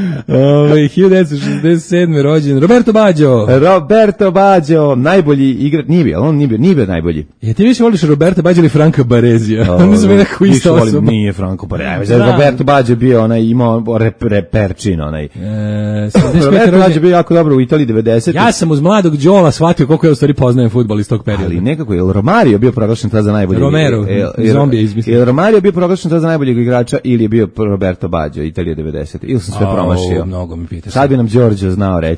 Ove, hiljadu devetsto šezdeset sedme. rođen Roberto Baggio. Roberto Baggio, najbolji igrač, nije bio, on nije bio, nije bio najbolji. Ja ti više voliš Roberto Baggio ili Franka Barezija? Oni su mi neko isto osoba. Nije Franco Barezija. Roberto Baggio bio onaj, imao rep, reperčin onaj. E, Roberto Baggio bio jako dobro u Italiji devedesete. Ja sam uz mladog Đola shvatio koliko ja u stvari poznajem fudbal iz tog perioda. Ali nekako je Romario bio proglašen tada za najboljeg. Romero, zombije izmislio. Je Romario bio proglašen tada za najboljeg igrača ili je bio Roberto Baggio Italija devedesete? Ili sam sve promašio? Mnogo mi pitaš. Sad bi nam Đorđe znao reći.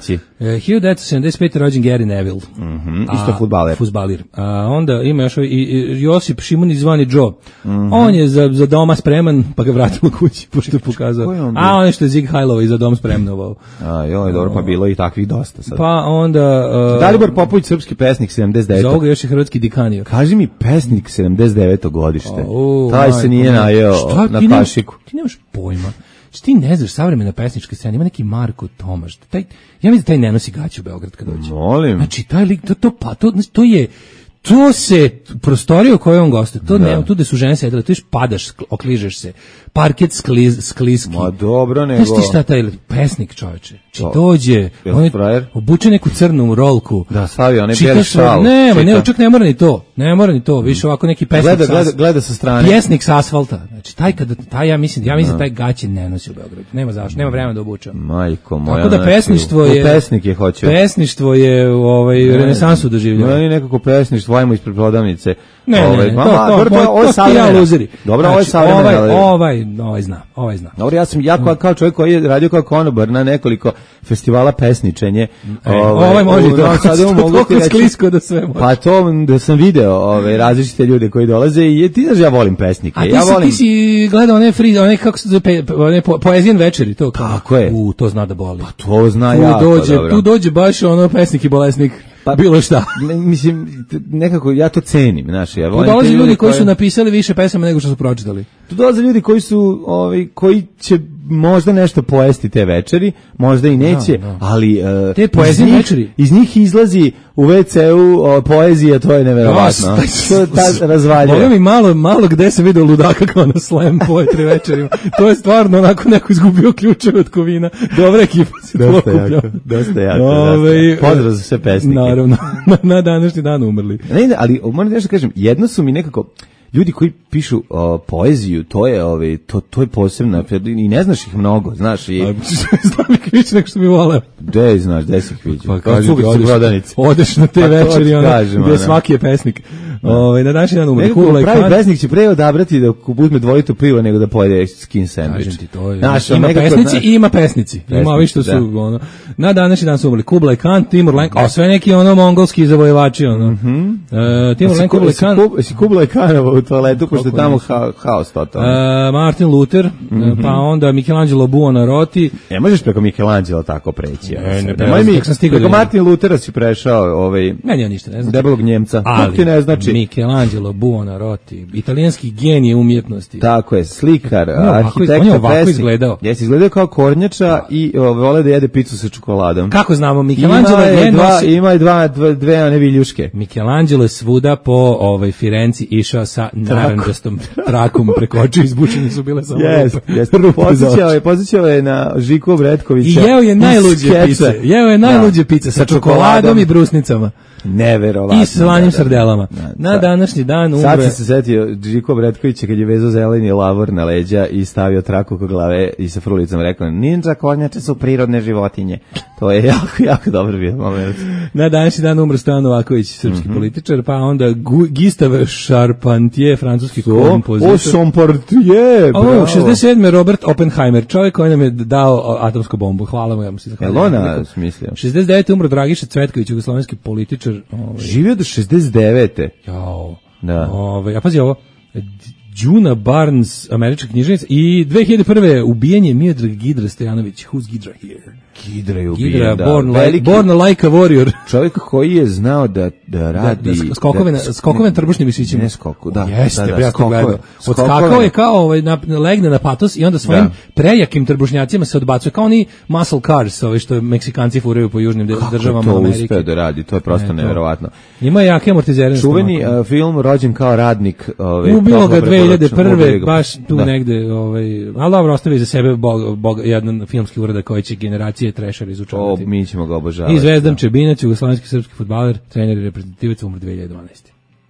E, hiljadu devetsto sedamdeset pete rođen Gary Neville. Mm-hmm. Isto fudbaler. Fudbalir. A onda ima još i, i Josip Šimunić zvani Joe. Mm-hmm. On je za, za doma spreman, pa ga vratilo kući, pošto je pokazao. On A on je što je Zig Hajlova i za dom spremnovao. A joj, dobro, pa bilo i takvih dosta sad. Pa onda... Uh, Dalibor Popović, srpski pesnik, sedamdeset devetog. Za ovoga još je hrvatski Dikanio. Kaži mi pesnik sedamdeset devetog godište. Oh, Taj se nije najeo na ti kašiku. Nemaš, ti nemaš pojma. Što ti ne znaš, savremena pesnička scena, ima neki Marko Tomaš. Taj, ja mislim da taj ne nosi gaće u Beograd kad dođe. Molim. Znači, taj lik, to, to, pa, to, to je... To se, prostorija u kojoj on goste, to da. nema, tu gde su žene sedele, tu iš padaš, okližeš se, parket skliz, skliski. Ma dobro, nego... Znaš ti šta taj pesnik, čoveče? Či dođe, on je obuče neku crnu rolku. Da, stavi onaj bijeli šal. Ne, ne, čak ne mora ni to, ne mora ni to, više ovako neki pesnik gleda, sa, gleda, gleda sa strane. Pjesnik sa asfalta. Znači, taj kada, taj, ja mislim, ja mislim da taj gaće ne nosi u Beogradu. Nema zašto, nema vremena da obuče. Majko moja. Tako da pesništvo je... Pesnik je hoće. Pesništvo je, ovaj, renesansu doživljava. Meni nekako pesništvo, ajmo ispred prodavnice. Ne, ovaj, ne, ne, mama, to, to, dobro, to, ovo je savremena. Znači, Dobro, ovo je savremena. Ovaj, ovaj, ovaj zna, ovaj zna. Dobro, ja sam ja kao, kao čovjek koji je radio kao konobar na nekoliko festivala pesničenje. E, ovaj, ovaj može to, no, sad to mogu ti reći, sklisko da sve može. Pa to da sam video ove, različite ljude koji dolaze i ti znaš ja volim pesnike. A ti, ja si, volim... ti si gledao one, free, one kako se zove, one po, poezijan večeri, to kao. Tako je. U, to zna da boli. Pa to zna tu jako dođe, dobro. Tu dođe baš ono pesnik i bolesnik. Pa, bilo šta. Ne, mislim, nekako ja to cenim, znaš, ja volim. Tu dolaze ljudi koji koje... su napisali više pesama nego što su pročitali. Tu dolaze ljudi koji su, ovaj, koji će možda nešto pojesti te večeri, možda i neće, no, no. ali uh, te poezije iz, večeri. Iz njih izlazi u ve ce-u o, poezija, to je neverovatno. To je ta razvaljuje. Mogu mi malo, malo gde sam vidio ludaka kao na slam poetri večerima. To je stvarno onako neko izgubio ključeve od kovina. Dobra ekipa se dosta jako, dosta jako. Ove, pozdrav za sve pesnike. Naravno, na, na današnji dan umrli. Ne, ne, ali moram nešto kažem, jedno su mi nekako ljudi koji pišu o, poeziju, to je ovaj to to je posebna i ne znaš ih mnogo, znaš i znam ih više nego što mi voleo. Gde znaš, gde si ih vidio? Pa kaže odeš, odeš na te pa večeri ono, gde svaki je pesnik. Ovaj na današnji dan umre. Pravi pesnik će pre odabrati da uzme dvojito piva nego da pojede skin sandvič. Naš ima pesnici i ima pesnici. Ima ovi što su ono. Na današnji dan su umrli Kublai Khan, Timur Lenk, a sve neki ono mongolski zavojevači ono. Timur Lenk, Kublai Khan, si Kublai Khan u toaletu pošto je tamo haos totalno. Martin Luther, pa onda Michelangelo Buonarroti. Ne možeš preko Michelangela tako preći. Ne, mi preko Martin Luthera si prešao, ovaj. Meni ja ništa ne znači. Debelog Njemca. Ali ti ne znači. Michelangelo Buonarroti, italijanski genije umjetnosti. Tako je, slikar, arhitekta, on je ovako izgledao. Jesi izgledao kao kornjača i vole da jede picu sa čokoladom. Kako znamo, Michelangelo je dva, ima i dva, dve, dve one viljuške. Michelangelo je svuda po ovaj Firenci išao sa narandžastom trakom preko očiju, izbučeni su bile samo yes, rupe. Yes. Posjećao je, posjećao je na Žiku Bretkovića. I jeo je najluđe pice. Jeo je najluđe pice sa čokoladom i brusnicama. Neverovatno. I slanim sardelama. Da, na današnji dan umre. Sad sam se setio Žiko Bretkovića kad je vezao zeleni lavor na leđa i stavio traku oko glave i sa frulicom rekao: "Ninja kornjače su prirodne životinje." To je jako, jako dobro bio moment. Na današnji dan umre Stojan Novaković, srpski mm-hmm. političar, pa onda Gustave Charpentier, francuski so, kompozitor. O, Charpentier, bravo. O, šezdeset sedme Robert Oppenheimer, čovjek koji nam je dao atomsku bombu. Hvala mu, ja mu se zahvaljujem. Elona, smislio. šezdeset devete umro Dragiša Cvetković, jugoslovenski političar. Ovaj. Živio do šezdeset devete Jao. Da. Ovaj, a pazi ovo. Juna Barnes, američka književnica, i dve hiljade prve ubijanje Miodrag Gidra Stojanović. Who's Gidra here? Gidra je ubijen, Gidra, da. Born, like, born like a warrior. Čovjek koji je znao da, da radi... Da, da skokove, da, na, skokove na trbušnim mišićima. Ne skoku, da. Jeste, da, da, ja to gledao. Odskakao je kao, ovaj, na, legne na patos i onda svojim da. prejakim trbušnjacima se odbacuje. Kao oni muscle cars, ovaj što Meksikanci furaju po južnim Kako državama Amerike. Kako to uspeo da radi, to je prosto e, neverovatno. Ima jake amortizere. Čuveni uh, film Rođen kao radnik. Ovaj, ubilo ga dve hiljade prve, baš tu da. negde. Ovaj, ali dobro, ostavi za sebe bog, bog, jedan filmski uradak koji će generacije trešera izučavati. O, mi ćemo ga obožavati. I Zvezdan Čebinac, jugoslovenski srpski fudbaler, trener i reprezentativac, umr dve hiljade dvanaeste.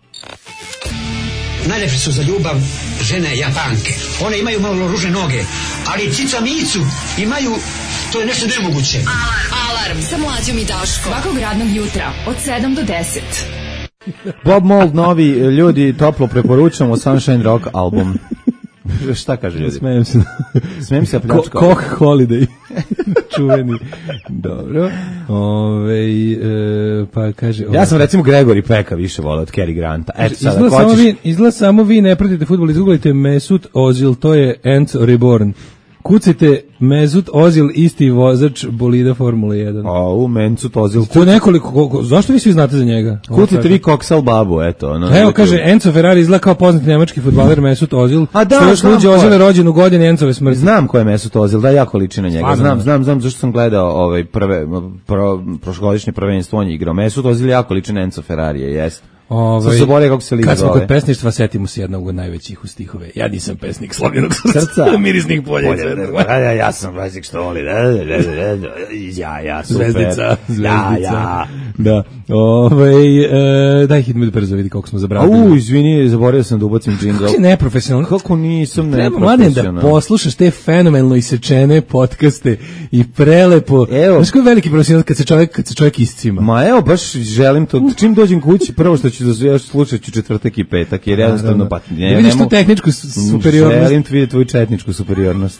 Najlepše su za ljubav žene Japanke. One imaju malo ružne noge, ali cica micu imaju, to je nešto nemoguće. Alarm, alarm sa Mlađom i Daškom. Svakog radnog jutra od sedam do deset. Bob Mould, novi, ljudi, toplo preporučamo Sunshine Rock album. Šta kaže ljudi? Smejem se. Smejem se pljačko. Koch Holiday. čuveni. Dobro. Ove, e, pa kaže... Ja sam recimo Gregory Peka više volao od Cary Granta. Eto, sada, izgleda, hoćeš... samo vi, izgleda samo vi ne pratite fudbal, izgooglajte Mesut Ozil, to je Enzo Reborn. Kucajte Mesut Ozil, isti vozač bolida Formule jedan. A, u Mesut Ozil. To je nekoliko, ko, ko, zašto vi svi znate za njega? Kucajte vi Koksal Babu, eto. Ono, evo, kaže, Enzo Ferrari izgleda kao poznati nemački fudbaler Mesut Ozil. A da, što još luđe Ozil je rođen u godini Encove smrti. Znam ko je Mesut Ozil, da, jako liči na njega. Stvarno, znam, ne. znam, znam, zašto sam gledao ovaj prve, pro, prošlogodišnje prvenstvo, on je igrao. Mesut Ozil jako liči na Enzo Ferrarija, jest. Ovaj, se bolje kako se liga kad smo zove. kod pesništva, setimo se jednog od najvećih u stihove. Ja nisam pesnik Slovljenog srca, mirisnih polja i cvetova. Ja, ja sam pesnik što voli. Ja, ja, super. Zvezdica, zvezdica. Ja, ja. Da. Ovaj e, daj hit mi da brzo vidi koliko smo zabravili. Au, izvini, zaboravio sam da ubacim džingl. Kako si neprofesionalno? Kako nisam neprofesionalno? Treba, Mladen, da poslušaš te fenomenalno isečene podcaste i prelepo. Evo. Znaš koji je veliki profesional kad se čovjek, kad se čovjek iscima? Ma evo, baš želim to. Čim dođem kući, prvo što ću da slušat ću četvrtak i petak, jer jednostavno pa... Ne, da vidiš tu tehničku superiornost. Želim vidjeti tvoju četničku superiornost.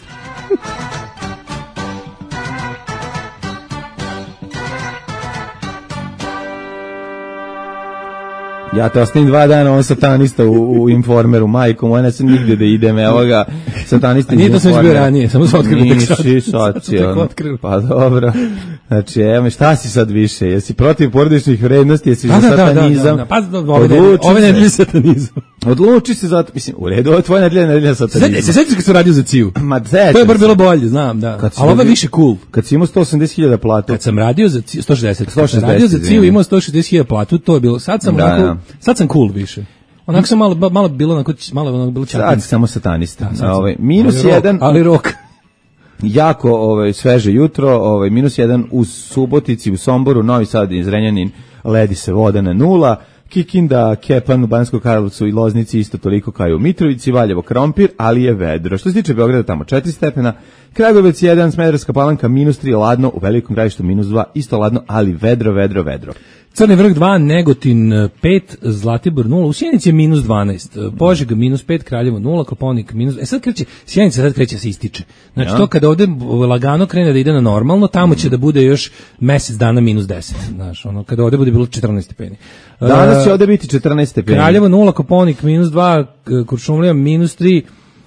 Ja te ostavim dva dana, on satanista u, u Informeru, majko moja, ne sam nigde da idem, evo ga, satanista. Nije to sam bio ranije, samo sam otkrilo tek sad. Nisi, sad si on. Pa dobro. Znači, evo, šta si sad više? Jesi protiv porodičnih vrednosti, jesi da, za da, satanizam? Da, da, da. Pa, ove nedelje, ove nedelje satanizam. Odluči se zato, mislim, u redu, ovo je tvoja nedelja, nedelja satanizma. Se sećaš kad sam radio za Ciju? Ma, sećam. To je bar bilo bolje, znam, da. Ali ovo je više cool. Kad si imao sto osamdeset hiljada platu. Kad sam radio za Ciju, sto šezdeset. sto šezdeset, radio za Ciju, imao sto šezdeset hiljada platu, to je bilo. Sad sam da, onako, da. sad sam cool više. Onako sam malo, malo bilo, onako, malo onako bilo čatinski. Sad samo satanista. Da, ovaj, minus ali jedan. Rok, ali rok. Jako ovaj, sveže jutro, ovaj, minus jedan u Subotici, u Somboru, Novi Sad i Zrenjanin, ledi se voda na nula, Kikinda, Kepan, u Banjskoj Karlovcu i Loznici isto toliko kao i u Mitrovici, Valjevo, Krompir, ali je vedro. Što se tiče Beograda, tamo četiri stepena, Kragujevac jedan, Smederevska Palanka minus tri, ladno, u Velikom Gradištu minus dva, isto ladno, ali vedro, vedro, vedro. Crni vrh dva, Negotin pet, Zlatibor nula, u Sjenici je minus dvanaest, Požega minus pet, Kraljevo nula, Kopaonik minus... E sad kreće, Sjenica sad kreće se ističe. Znači ja. To kada ovde lagano krene da ide na normalno, tamo će da bude još mesec dana minus deset. Znaš, ono, kada ovde bude bilo četrnaest stepeni. Danas će ovde biti četrnaest stepeni. Kraljevo nula, Kopaonik minus dva, Kuršumlija minus tri,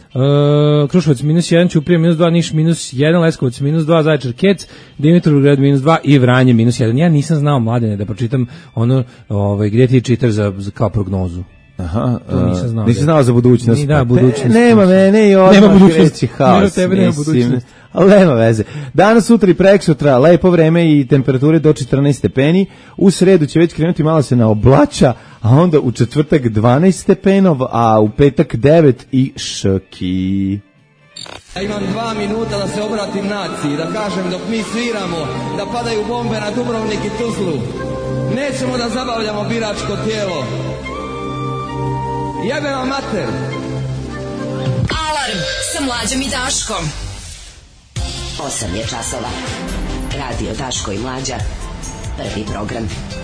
Uh, Kruševac minus jedan, Ćuprija minus dva, Niš minus jedan, Leskovac minus dva, Zaječar Kec, Dimitrovgrad minus dva i Vranje minus jedan. Ja nisam znao, Mladene, da pročitam ono, ovaj, gdje ti čitaš za, za kao prognozu. Aha, to nisam znao. Nisi znao za budućnost. Ni da, budućnost. Ne, nema mene i odmah nema budućnosti. Haos. Tebe nema budućnosti. Ali nema veze. Danas, sutra i preksutra, lepo vreme i temperature do četrnaest stepeni. U sredu će već krenuti malo se na oblača, a onda u četvrtak dvanaest stepenov, a u petak devet i ški. Ja imam dva minuta da se obratim naciji, da kažem dok mi sviramo, da padaju bombe na Dubrovnik i Tuzlu. Nećemo da zabavljamo biračko tijelo. Jebe vam mater. Alarm sa Mlađom i Daškom. osam je časova. Radio Daško i Mlađa. Prvi program.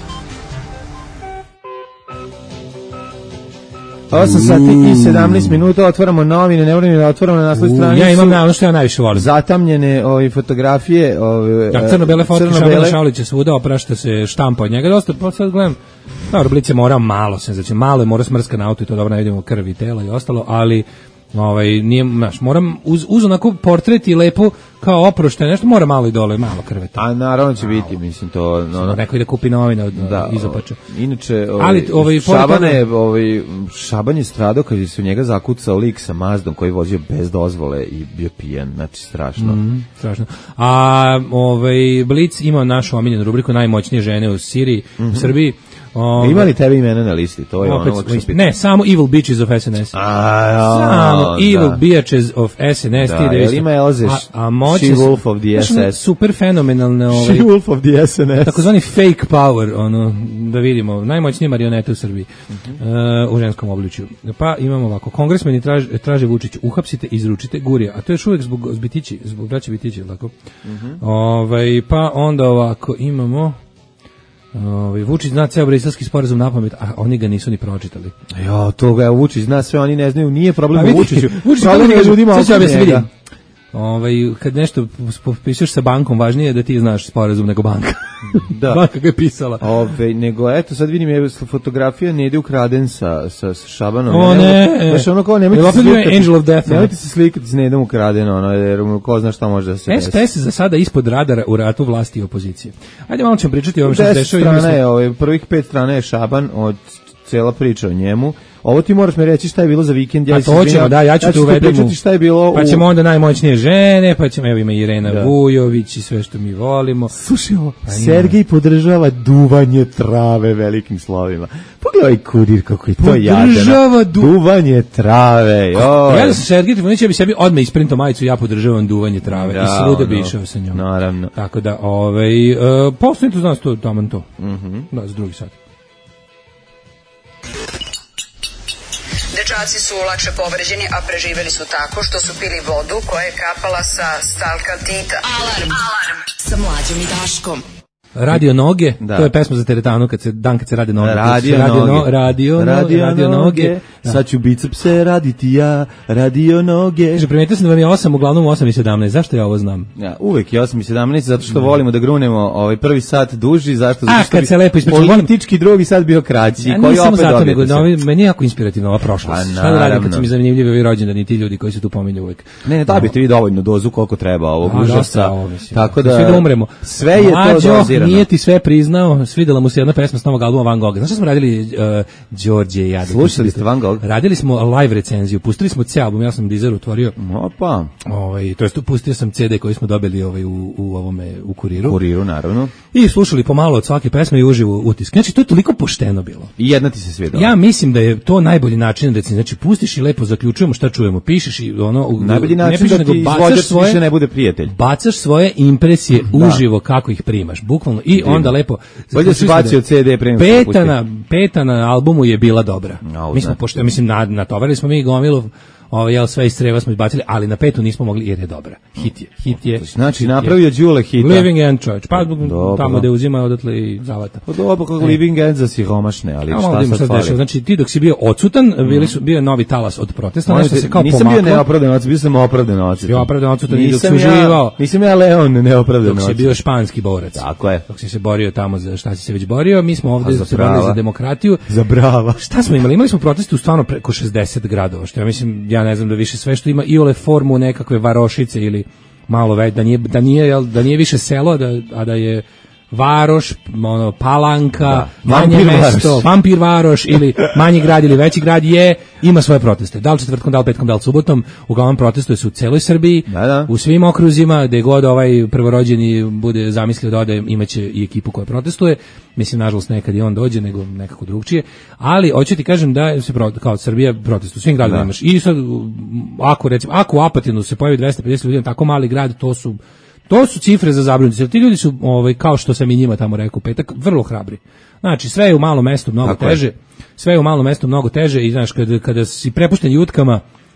osam sati i sedamnaest minuta, otvaramo novine, ne volim da otvaramo na naslovnoj strani. Ja imam na ono što ja najviše volim. Zatamljene ove fotografije, ove ja, crno-bele fotke Šabana Šaulića svuda, oprašta se štampa od njega. Dosta, pa sad gledam, dobro, Blic je morao malo, se znači malo je morao smrska na auto i to dobro ne vidimo krvi i tela i ostalo, ali ovaj nije, znaš, moram uz, uz onako portret i lepo kao oprošte nešto, mora malo i dole, malo krveta. A naravno će biti, mislim to, no, no. Neko ide kupi novine od da, izopača. Inače, ovaj, ali ovaj Šaban je, ovaj Šaban je stradao kad je se u njega zakucao lik sa Mazdom koji vozio bez dozvole i bio pijan, znači strašno. Mm, strašno. A ovaj Blic ima našu omiljenu rubriku najmoćnije žene u Siriji, mm-hmm. u Srbiji. Um, Ima li tebi imena na listi? To je opet, ono što ne, samo Evil Bitches of S N S. A, ja, samo da. Evil Bitches of S N S. Da, jer ima Elze She-Wolf of the S S. Super fenomenalne ovaj, She-Wolf of the S N S. Takozvani fake power, ono, da vidimo, najmoćnije marionete u Srbiji, uh-huh. uh, u ženskom obličju. Pa imamo ovako, kongresmeni traže, traže Vučiću, uhapsite, izručite Gurija, a to je još uvijek zbog Bitići, zbog braće Bitići, tako? Uh-huh. Ovaj, pa onda ovako, imamo... Ovaj Vučić zna ceo briselski sporazum napamet, a oni ga nisu ni pročitali. Jo, to ga Vučić zna sve, oni ne znaju, nije problem u Vučiću. Vučić problem je ljudima oko njega. Ovaj, kad nešto potpišeš sa bankom, važnije je da ti znaš sporazum nego banka. Da. Banka ga je pisala. Ove, nego, eto, sad vidim, je fotografija ne ide ukraden sa, sa, sa Šabanom. O, ne. Znaš, ono kao, nemojte ne, se slikati. Angel of Death. Nemojte se slikati s Nedom ukraden, ono, jer ko zna šta može da se desi. S P S za sada ispod radara u ratu vlasti i opozicije. Ajde malo ćemo pričati o ovom što se dešava. Strana je, ove, prvih pet strana je Šaban, od cela priča o njemu. Ovo ti moraš mi reći šta je bilo za vikend. Ja a to ćemo, da, ja ću ja te uvedem šta je bilo. Pa ćemo u... onda najmoćnije žene, pa ćemo, evo ima Irena da. Vujović i sve što mi volimo. Slušaj ovo, pa Sergej podržava duvanje trave velikim slovima. Pogledaj kurir kako je to jadeno. Podržava du... duvanje trave. Joj. Ja da sam Sergej Trifunović, ja bi sebi odmah isprintao majicu, ja podržavam duvanje trave. Da, i svuda bi išao sa njom. Naravno. Tako da, ovaj, uh, postavite za nas to, taman to. Mhm. Da, za drugi sat. Dečaci su lakše povređeni, a preživeli su tako što su pili vodu koja je kapala sa stalkaltita. Alarm! Alarm! Sa Mlađom i Daškom. Radio noge, da. To je pesma za teretanu kad se dan kad se rade noge. Radio, radio noge. No, radio, radio, radio noge. noge. Da. Sad ću bicepse raditi ja, radio noge. Kaže, primetio sam da vam je osam, uglavnom osam i sedamnaest. Zašto ja ovo znam? Ja, uvek je osam i sedamnaest, zato što volimo da grunemo ovaj prvi sat duži, zašto? A, kad se lepo ispričamo. Politički drugi sat bio kraći. Ja, koji opet zato, nego, novi, meni je jako inspirativna ova prošlost. Šta da radim kad su mi zanimljivi ovi rođendani, ti ljudi koji se tu pominju uvek. Ne, ne, dobijete vi dovoljno dozu koliko treba ovog užasa. Tako da, svi da umremo. Sve je to dozirano. Nije ti sve priznao, svidela mu se jedna pesma s novog albuma Van Gogha. Znaš što smo radili uh, Đorđe i ja? Slušali ste Van Gogh? Radili smo live recenziju, pustili smo ceo album, ja sam Deezer otvorio. Opa. Ovaj, to jest pustio sam C D koji smo dobili ovaj u u ovome u Kuriru. Kuriru naravno. I slušali pomalo od svake pesme i uživo utisak. Znači to je toliko pošteno bilo. I jedna ti se svidela. Ja mislim da je to najbolji način da se znači pustiš i lepo zaključujemo šta čujemo, pišeš i ono u, najbolji način da ti izvođač više ne bude prijatelj. Bacaš svoje impresije da. Uživo kako ih primaš, bukvalno i onda lepo bolje se bacio C D pre nego peta na peta na albumu je bila dobra. No, mi smo pošto mislim na natovarili smo mi gomilu ovo jel sve iz creva smo izbacili, ali na petu nismo mogli jer je dobra. Hit je, hit je. Znači hit napravio Đule hita. Living End Church. Pa dobro. Tamo da uzima odatle i zavata. Pa dobro, kako e. Living End za siromašne, ali šta sad, sad fali? Znači ti dok si bio odsutan, mm. bili su bio novi talas od protesta, nešto se kao nisam pomaklo. Nisam bio neopravdan odsutan, bio sam opravdan odsutan. Bio opravdan odsutan i dok si uživao. Nisam ja Leon neopravdan odsutan. Dok si bio španski borac. Tako je. Dok si se borio tamo za šta si se već borio, mi smo ovde se borili za demokratiju. Za brava. Šta smo imali? Imali smo proteste u stvarno preko šezdeset gradova, što ja mislim, ja ne znam da više sve što ima i ole formu nekakve varošice ili malo već da nije da nije da nije više selo da a da je varoš, ono Palanka, da. Manje vampir mesto, varoš. Vampir varoš ili manji grad ili veći grad je ima svoje proteste. Da li četvrtkom, da li petkom, da li subotom, uglavnom protestuje se u celoj Srbiji, da, da. U svim okruzima, gde god ovaj prvorođeni bude zamislio da ode, imaće i ekipu koja protestuje. Mislim, nažalost, nekad i on dođe, nego nekako drugčije. Ali, hoću ti kažem da se kao Srbija protestuje, u svim gradima da. Imaš. I sad, ako recimo, ako u Apatinu se pojavi dvesta pedeset ljudi, tako mali grad, to su To su cifre za zabrinutost. Ti ljudi su, ovaj, kao što sam i njima tamo rekao petak, vrlo hrabri. Znači, sve je u malom mestu mnogo tako teže. Je. Sve je u malom mestu mnogo teže i znaš, kada, kada si prepušten jutkama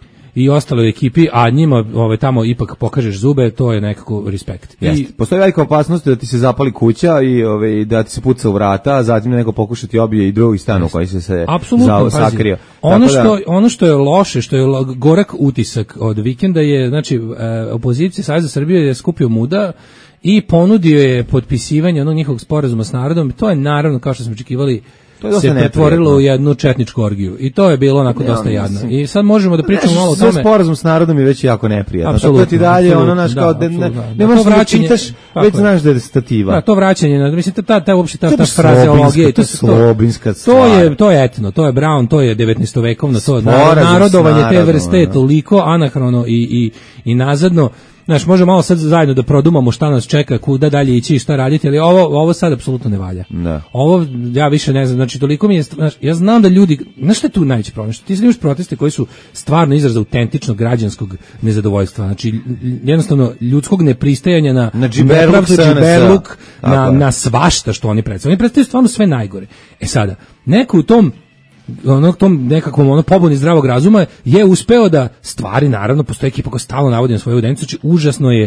i ostaloj ekipi, a njima ovaj, tamo ipak pokažeš zube, to je nekako respekt. I postoji velika opasnost da ti se zapali kuća i ovaj, da ti se puca u vrata, a zatim neko pokušati obije i drugi stan u koji se se za, sakrio. Ono što, da, ono što je loše, što je gorak utisak od vikenda je, znači, opozicija Savez za Srbiju je skupio muda i ponudio je potpisivanje onog njihovog sporazuma s narodom. To je naravno, kao što smo očekivali, se pretvorilo u jednu četničku orgiju. I to je bilo onako ne, dosta jadno. I sad možemo da pričamo malo o tome. Sve sporazum s narodom je već jako neprijatno. Tako da ti dalje ono naš kao da ne, ne možeš da čitaš, već znaš da je stativa. Da, to vraćanje, na, mislim, ta, ta, uopšte ta, ta frazeologija. To je slobinska stvar. To je, to je etno, to je Brown, to je devetnaestovekovno, to je narodovanje te vrste je toliko anahrono i, i, i nazadno. Znaš, možemo malo sad zajedno da produmamo šta nas čeka, kuda dalje ići i šta raditi, ali ovo, ovo sad apsolutno ne valja. Da. Ovo, ja više ne znam, znači toliko mi je, znaš, ja znam da ljudi, znaš šta je tu najveći problem, što ti imaš proteste koji su stvarno izraz autentičnog građanskog nezadovoljstva, znači jednostavno ljudskog nepristajanja na na džiberluk, džiberluk na, na svašta što oni predstavljaju. Oni predstavljaju stvarno sve najgore. E sada, neko u tom ono tom nekakvom ono pobuni zdravog razuma je uspeo da stvari, naravno postoji ekipa koja stalno navodi na svoje evidencije, znači užasno je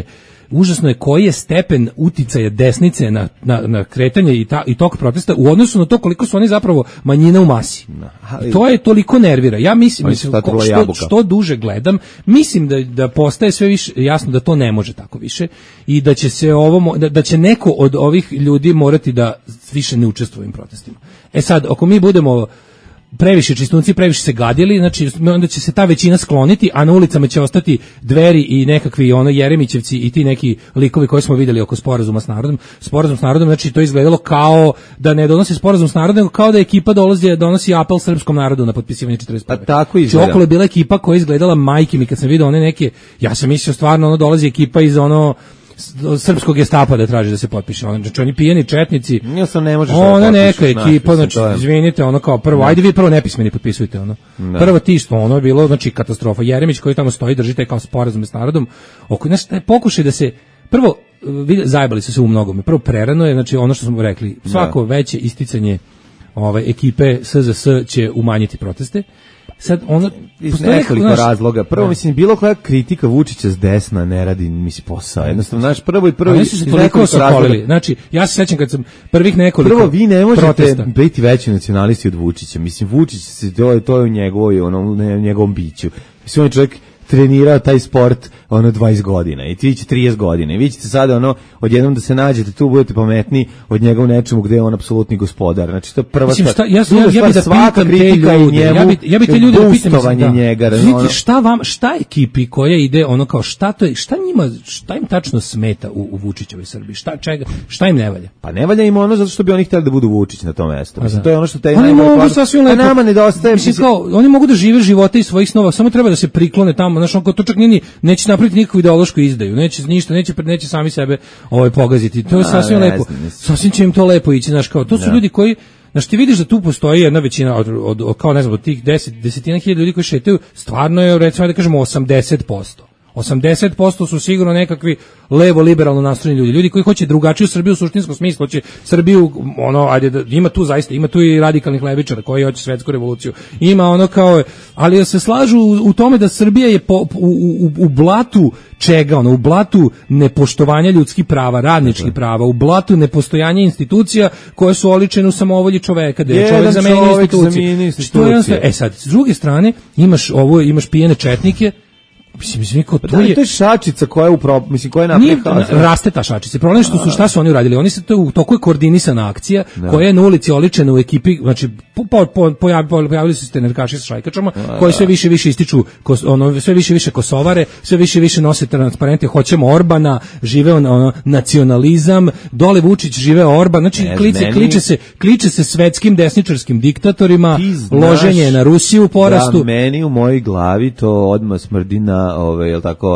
užasno je koji je stepen uticaja desnice na, na, na kretanje i, ta, i tok protesta u odnosu na to koliko su oni zapravo manjina u masi. No, ali, to je toliko nervira. Ja mislim, mislim ko, što, što duže gledam, mislim da, da postaje sve više jasno da to ne može tako više i da će se ovo, da, da će neko od ovih ljudi morati da više ne učestvuje u ovim protestima. E sad, ako mi budemo previše čistunci, previše se gadili, znači onda će se ta većina skloniti, a na ulicama će ostati Dveri i nekakvi ono Jeremićevci i ti neki likovi koji smo vidjeli oko sporazuma s narodom. Sporazum s narodom, znači to izgledalo kao da ne donosi sporazum s narodom, nego kao da ekipa dolazi, donosi apel srpskom narodu na potpisivanje četrdeset prve. Pa tako izgleda. Znači, okolo je bila ekipa koja izgledala majke mi kad sam vidio one neke, ja sam mislio stvarno ono dolazi ekipa iz ono srpskog gestapa da traži da se potpiše. Znači oni pijeni četnici. Ja sam ne možeš. Ona neka ekipa, znači izvinite, ono kao prvo, ajde vi prvo nepismeni potpisujte ono. Ne. Prvo ti što ono je bilo, znači katastrofa. Jeremić koji tamo stoji, drži taj kao sporazum s narodom. Oko znači taj pokušaj da se prvo zajebali su se u mnogome. Prvo prerano je, znači ono što smo rekli, svako da. veće isticanje ovaj ekipe S Z S će umanjiti proteste. Sad ono iz nekoliko naš, razloga. Prvo ne. mislim bilo koja kritika Vučića s desna ne radi misli posao. Jednostavno naš prvo i prvo iz nekoliko razloga. Znači ja se sećam kad sam prvih nekoliko Prvo vi ne možete protesta. biti veći nacionalisti od Vučića. Mislim Vučić se to je to je u njegovoj onom njegovom biću. Mislim on je čovjek trenirao taj sport ono dvadeset godina i ti će trideset godina i vi ćete sada ono odjednom da se nađete tu budete pametni od njega u nečemu gde je on apsolutni gospodar. Znači to je prva stvar. Šta, ja, ja, ja bih da pitam te ljude, ja bih ja bi te ljude da pitam da, njega. Ono, šta vam, šta ekipi koja ide ono kao šta to je, šta njima, šta im tačno smeta u, u Vučićevoj Srbiji? Šta čega, šta im ne valja? Pa ne valja im ono zato što bi oni hteli da budu Vučić na tom mestu. Mislim to je ono što taj oni mogu sasvim lepo. Nama nedostaje. Mislim kao oni mogu da žive živote iz svojih snova, samo treba da se priklone tamo, znači on to čak nije neće napraviti nikakvu ideološku izdaju, neće ništa, neće neće sami sebe ovaj pogaziti. To je sasvim A, lepo. Ne, sasvim će im to lepo ići, znaš kao. To su ne. ljudi koji, znači ti vidiš da tu postoji jedna većina od, od, od kao ne znam od tih deset desetina hiljada ljudi koji šetaju, stvarno je recimo da kažemo osamdeset posto. osamdeset posto su sigurno nekakvi levo liberalno nastrojeni ljudi, ljudi koji hoće drugačiju Srbiju u suštinskom smislu, hoće Srbiju ono ajde da, ima tu zaista ima tu i radikalnih levičara koji hoće svetsku revoluciju. Ima ono kao ali se slažu u, u tome da Srbija je po, u, u, u blatu čega ono u blatu nepoštovanja ljudskih prava, radničkih prava, u blatu nepostojanja institucija koje su oličene u samovolji čoveka, da je čovjek zamenio institucije. Što je e sad s druge strane imaš ovo imaš pijene četnike. Mislim, mislim, ko, to, da, je, to je šačica koja je upravo, mislim, koja je napravila. Raste ta šačica. Problem je što su, šta su oni uradili? Oni se to, u toku je koordinisana akcija, da. koja je na ulici oličena u ekipi, znači, po, po, po, pojavili su se tenerkaši sa šajkačama, da, koji sve više više ističu, kos, ono, sve više više Kosovare, sve više više nose transparente, hoćemo Orbana, žive on, ono, nacionalizam, dole Vučić, žive Orban, znači, ne, kliče, meni, kliče, se, kliče se svetskim desničarskim diktatorima, loženje na Rusiju u porastu. Da, meni u mojoj glavi to odmah smrdi na ove jel tako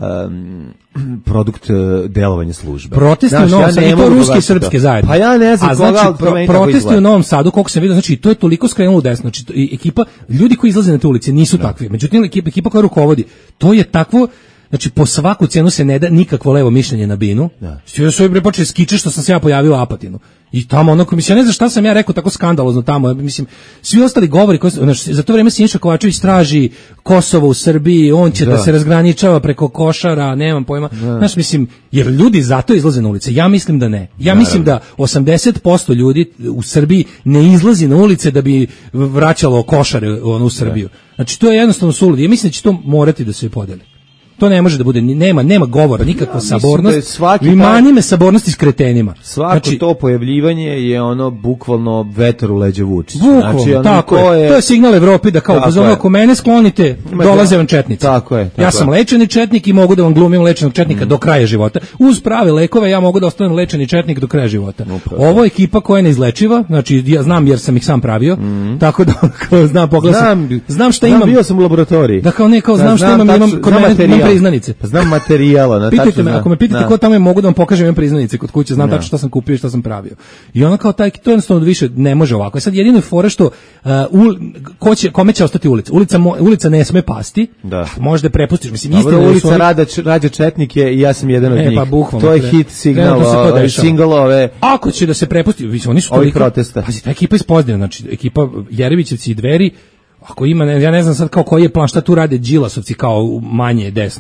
um, produkt delovanja službe. Protesti u Novom Sadu, ja i to ruske i srpske zajedno. Pa ja ne znam a koga, znači, pro, protesti u Novom Sadu, koliko sam vidio, znači to je toliko skrenulo u desno. Znači i ekipa, ljudi koji izlaze na te ulice nisu da. takvi. Međutim, ekipa, ekipa koja rukovodi, to je takvo. Znači, po svaku cenu se ne da nikakvo levo mišljenje na binu. Da. Svi su joj počeli skiče što sam se ja pojavio u Apatinu. I tamo onako, mislim, ja ne znam šta sam ja rekao tako skandalozno tamo. Mislim, svi ostali govori, koji, znači, za to vreme Siniša Kovačević traži Kosovo u Srbiji, on će da, da se razgraničava preko Košara, nemam pojma. Da. Znači, mislim, jer ljudi zato izlaze na ulice. Ja mislim da ne. Ja Naravno. mislim da osamdeset posto ljudi u Srbiji ne izlazi na ulice da bi vraćalo Košare ono, u Srbiju. Da. Znači, to je jednostavno suludo. Ja mislim da će to morati da se podeli. To ne može da bude, nema nema govora, nikakva ja, sabornost. Vi mani me sabornosti s kretenima. Svako znači, to pojavljivanje je ono bukvalno vetar u leđa Vučića. Znači, ono, tako to je, to je signal Evropi da kao pozove ako mene sklonite, dolaze vam četnici. Tako je. Tako ja sam lečeni četnik i mogu da vam glumim lečenog četnika mm. do kraja života. Uz prave lekove ja mogu da ostanem lečeni četnik do kraja života. Upravo. Ovo je ekipa koja je neizlečiva, znači ja znam jer sam ih sam pravio, mm. tako da kao, znam pogledam. Znam, znam šta znam, imam. Bio sam u laboratoriji. Da kao ne kao znam, znam šta imam, imam kod mene priznanice. Pa znam materijala, na pitajte tačno me, znam. ako me pitate ko tamo je, mogu da vam pokažem imam priznanice kod kuće, znam tačno šta sam kupio i šta sam pravio. I ona kao taj to jednostavno više ne može ovako. I sad jedino je fora što uh, ul, ko će, kome će ostati ulica? Ulica ulica ne sme pasti. Da. Možda prepustiš, mislim istina ulica svoj... Rada Rađa Četnik je i ja sam jedan od e, njih. Pa, bukvalno, to je hit signal, singlove. Ako će da se prepusti, oni su toliko protesta. Pazi, ta ekipa iz Pozdina, znači ekipa Jeremićevci i Dveri. Ako ima, ja ne znam sad kao koji je plan, šta tu rade Đilasovci kao manje desna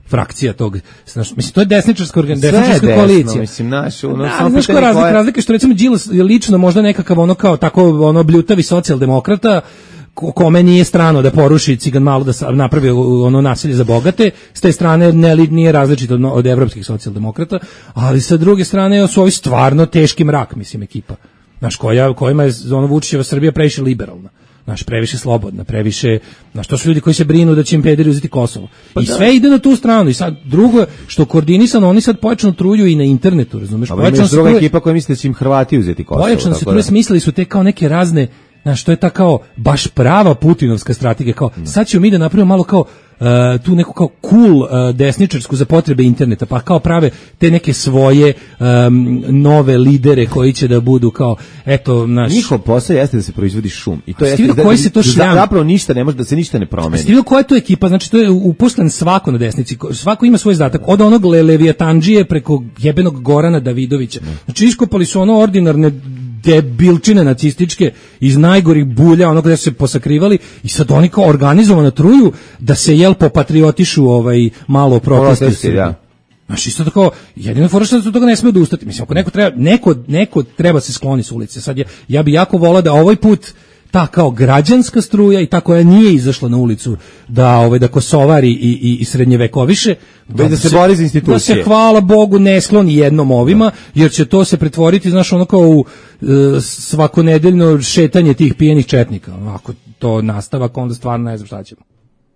frakcija tog, znaš, mislim, to je desničarska organizacija, desničarska koalicija. Mislim, naš, ono, da, znaš koja razlika, razlika što recimo Đilas je lično možda nekakav ono kao tako ono bljutavi socijaldemokrata, kome nije strano da poruši Cigan Malo, da napravi ono nasilje za bogate, s te strane ne, nije različito od, od evropskih socijaldemokrata, ali sa druge strane su ovi stvarno teški mrak, mislim, ekipa. Znaš, koja, kojima je ono Vučićeva Srbija previše liberalna. Znaš, previše slobodna, previše, znaš, to su ljudi koji se brinu da će im pederi uzeti Kosovo. Pa I da. Sve ide na tu stranu. I sad, drugo, što koordinisano, oni sad pojačano truju i na internetu, razumeš? Pa ima druga ekipa koja misle da će im Hrvati uzeti Kosovo. Pojačano se truje, smislili su te kao neke razne, znaš, to je ta kao baš prava putinovska strategija, kao, mm. sad ćemo mi da napravimo malo kao, Uh, tu neku kao cool uh, desničarsku za potrebe interneta, pa kao prave te neke svoje um, nove lidere koji će da budu kao, eto, naš... Njihov posao jeste da se proizvodi šum. I to jeste da, koji se to šljam... zapravo ništa ne može, da se ništa ne promeni. Stivio koja je to ekipa, znači to je uposlen svako na desnici, svako ima svoj zadatak, od onog Leviatandžije preko jebenog Gorana Davidovića. Znači iskopali su ono ordinarne debilčine nacističke iz najgorih bulja, ono gde su se posakrivali i sad oni kao organizovano truju da se jel popatriotišu ovaj malo protesti. Ja. Znači isto tako, jedino fora što toga ne sme odustati. Mislim, ako neko treba, neko, neko treba se skloni s ulice. Sad je, ja bi jako volao da ovaj put ta kao građanska struja i ta koja nije izašla na ulicu da ovaj da kosovari i i, i srednjevekoviše da, da se, se bori za institucije. Da se hvala Bogu ne skloni jednom ovima, jer će to se pretvoriti, znaš, ono kao u e, svakonedeljno šetanje tih pijenih četnika. Ako to nastavak, onda stvarno ne znam šta ćemo.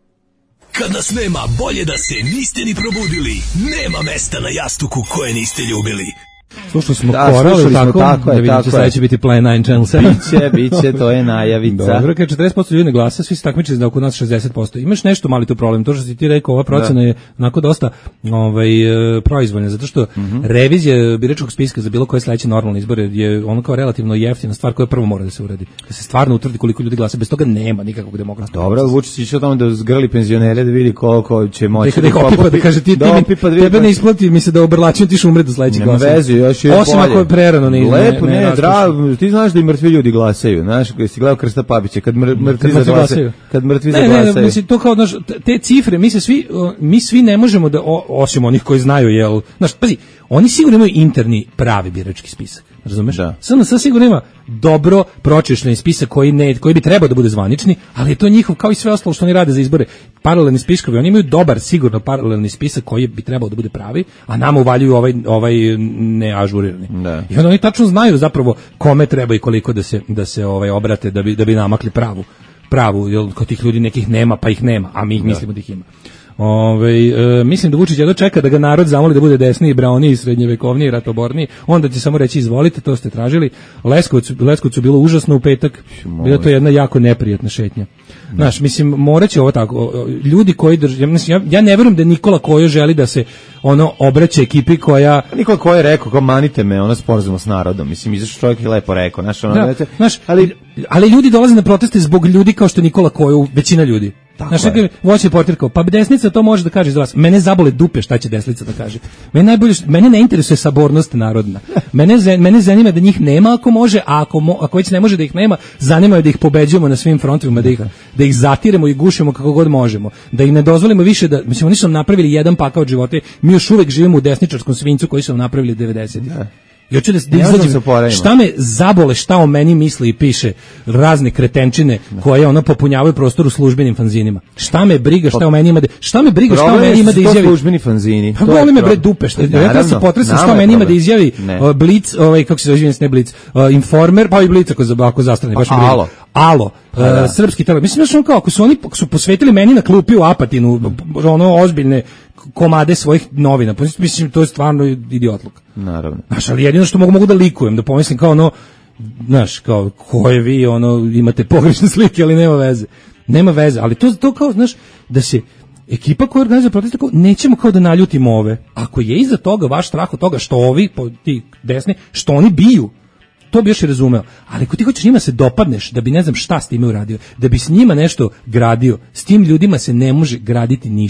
Kad nas nema, bolje da se niste ni probudili. Nema mesta na jastuku koje niste ljubili. Slušali smo da, Korali, tako, tako da je, vidite, sada će biti Play nine Channel sedam. Biće, biće, to je najavica. Dobro, kad četrdeset posto ljudi ne glasa, svi se takmiče da oko nas šezdeset posto. Imaš nešto mali tu problem, to što si ti rekao, ova procena da. je onako dosta ovaj, proizvoljna, zato što mm-hmm. revizija biračkog spiska za bilo koje sledeće normalne izbore je ono kao relativno jeftina stvar koja prvo mora da se uradi. Da se stvarno utvrdi koliko ljudi glasa, bez toga nema nikakvog demokratskog. Dobro, Vučić će tamo da zgrli penzionere da vidi koliko će moći. Da ih opipa, da kaže ti, da ti tebe ne isplati mi se da obrlačim, ti što umre do sledećeg glasa. Osim ako je prerano ne lepo, ne, ne drago, ti znaš da i mrtvi ljudi glasaju, znaš, kad si gledao Krsta Papića, kad mr, mrtvi kad zaglasaju, kad mrtvi ne, zaglasaju. Ne, mislim, to kao, znaš, te cifre, mi se svi, mi svi ne možemo da, osim onih koji znaju, jel, znaš, pazi, oni sigurno imaju interni pravi birački spisak, razumeš? Da. S N S sigurno ima dobro pročešljeni spisak koji, ne, koji bi trebao da bude zvanični, ali je to njihov, kao i sve ostalo što oni rade za izbore, paralelni spiskovi, oni imaju dobar, sigurno paralelni spisak koji bi trebao da bude pravi, a nama uvaljuju ovaj, ovaj neažurirani. Da. I onda oni tačno znaju zapravo kome treba i koliko da se, da se ovaj, obrate da bi, da bi namakli pravu, pravu, jer kod tih ljudi nekih nema, pa ih nema, a mi ih da. mislimo da ih ima. Ove, e, mislim da Vučić jedno čeka da ga narod zamoli da bude desniji, braoniji, srednjevekovniji, ratoborniji, onda će samo reći izvolite, to ste tražili. Leskovcu, Leskovcu bilo užasno u petak, bila to jedna jako neprijatna šetnja. Znaš, mislim, moraće ovo tako, ljudi koji drže, ja, ja ne verujem da Nikola Kojo želi da se ono obraća ekipi koja... Nikola Kojo je rekao, kao manite me, ono sporazum s narodom, mislim, izašao čovjek je lepo rekao, znaš, ono, da, znaš, ali, ali ljudi dolaze na proteste zbog ljudi kao što Nikola Kojo, većina ljudi. Znaš, nekaj voće portirkao, pa desnica to može da kaže za vas. Mene zabole dupe šta će desnica da kaže. Mene najbolje, mene ne interesuje sabornost narodna. Mene mene zanima da njih nema ako može, a ako mo, ako već ne može da ih nema, zanima je da ih pobeđujemo na svim frontovima, da ih da ih zatiremo i gušimo kako god možemo. Da im ne dozvolimo više da, mislim, oni su nam napravili jedan pakao od života. Mi još uvek živimo u desničarskom svinjcu koji su nam napravili devedesetih. I hoću da, da izlađem, šta me zabole, šta o meni misli i piše razne kretenčine koje ono popunjavaju prostor u službenim fanzinima. Šta me briga, šta o meni ima da, šta me briga, šta o meni ima da izjavi. Službeni fanzini. Pa boli me bre dupe, šta, ja kad se potresem šta o meni ima da izjavi uh, Blic, ovaj, kako se zove, ne Blic, uh, Informer, pa i Blic ako, ako zastrane, baš me briga. Alo. Alo, uh, srpski telegram. Mislim da kao, ako su oni ako su posvetili meni na klupi u Apatinu, ono ozbiljne komade svojih novina. Mislim, to je stvarno idiotluk. Naravno. Znaš, ali jedino što mogu, mogu da likujem, da pomislim kao ono, znaš, kao, koje vi, ono, imate pogrešne slike, ali nema veze. Nema veze, ali to, to kao, znaš, da se ekipa koja organizuje proteste, kao, nećemo kao da naljutimo ove. Ako je iza toga vaš strah od toga što ovi, ti desni, što oni biju, to bi još i razumeo. Ali ako ti hoćeš njima se dopadneš, da bi ne znam šta s time uradio, da bi s njima nešto gradio, s tim ljudima se ne može graditi ništa.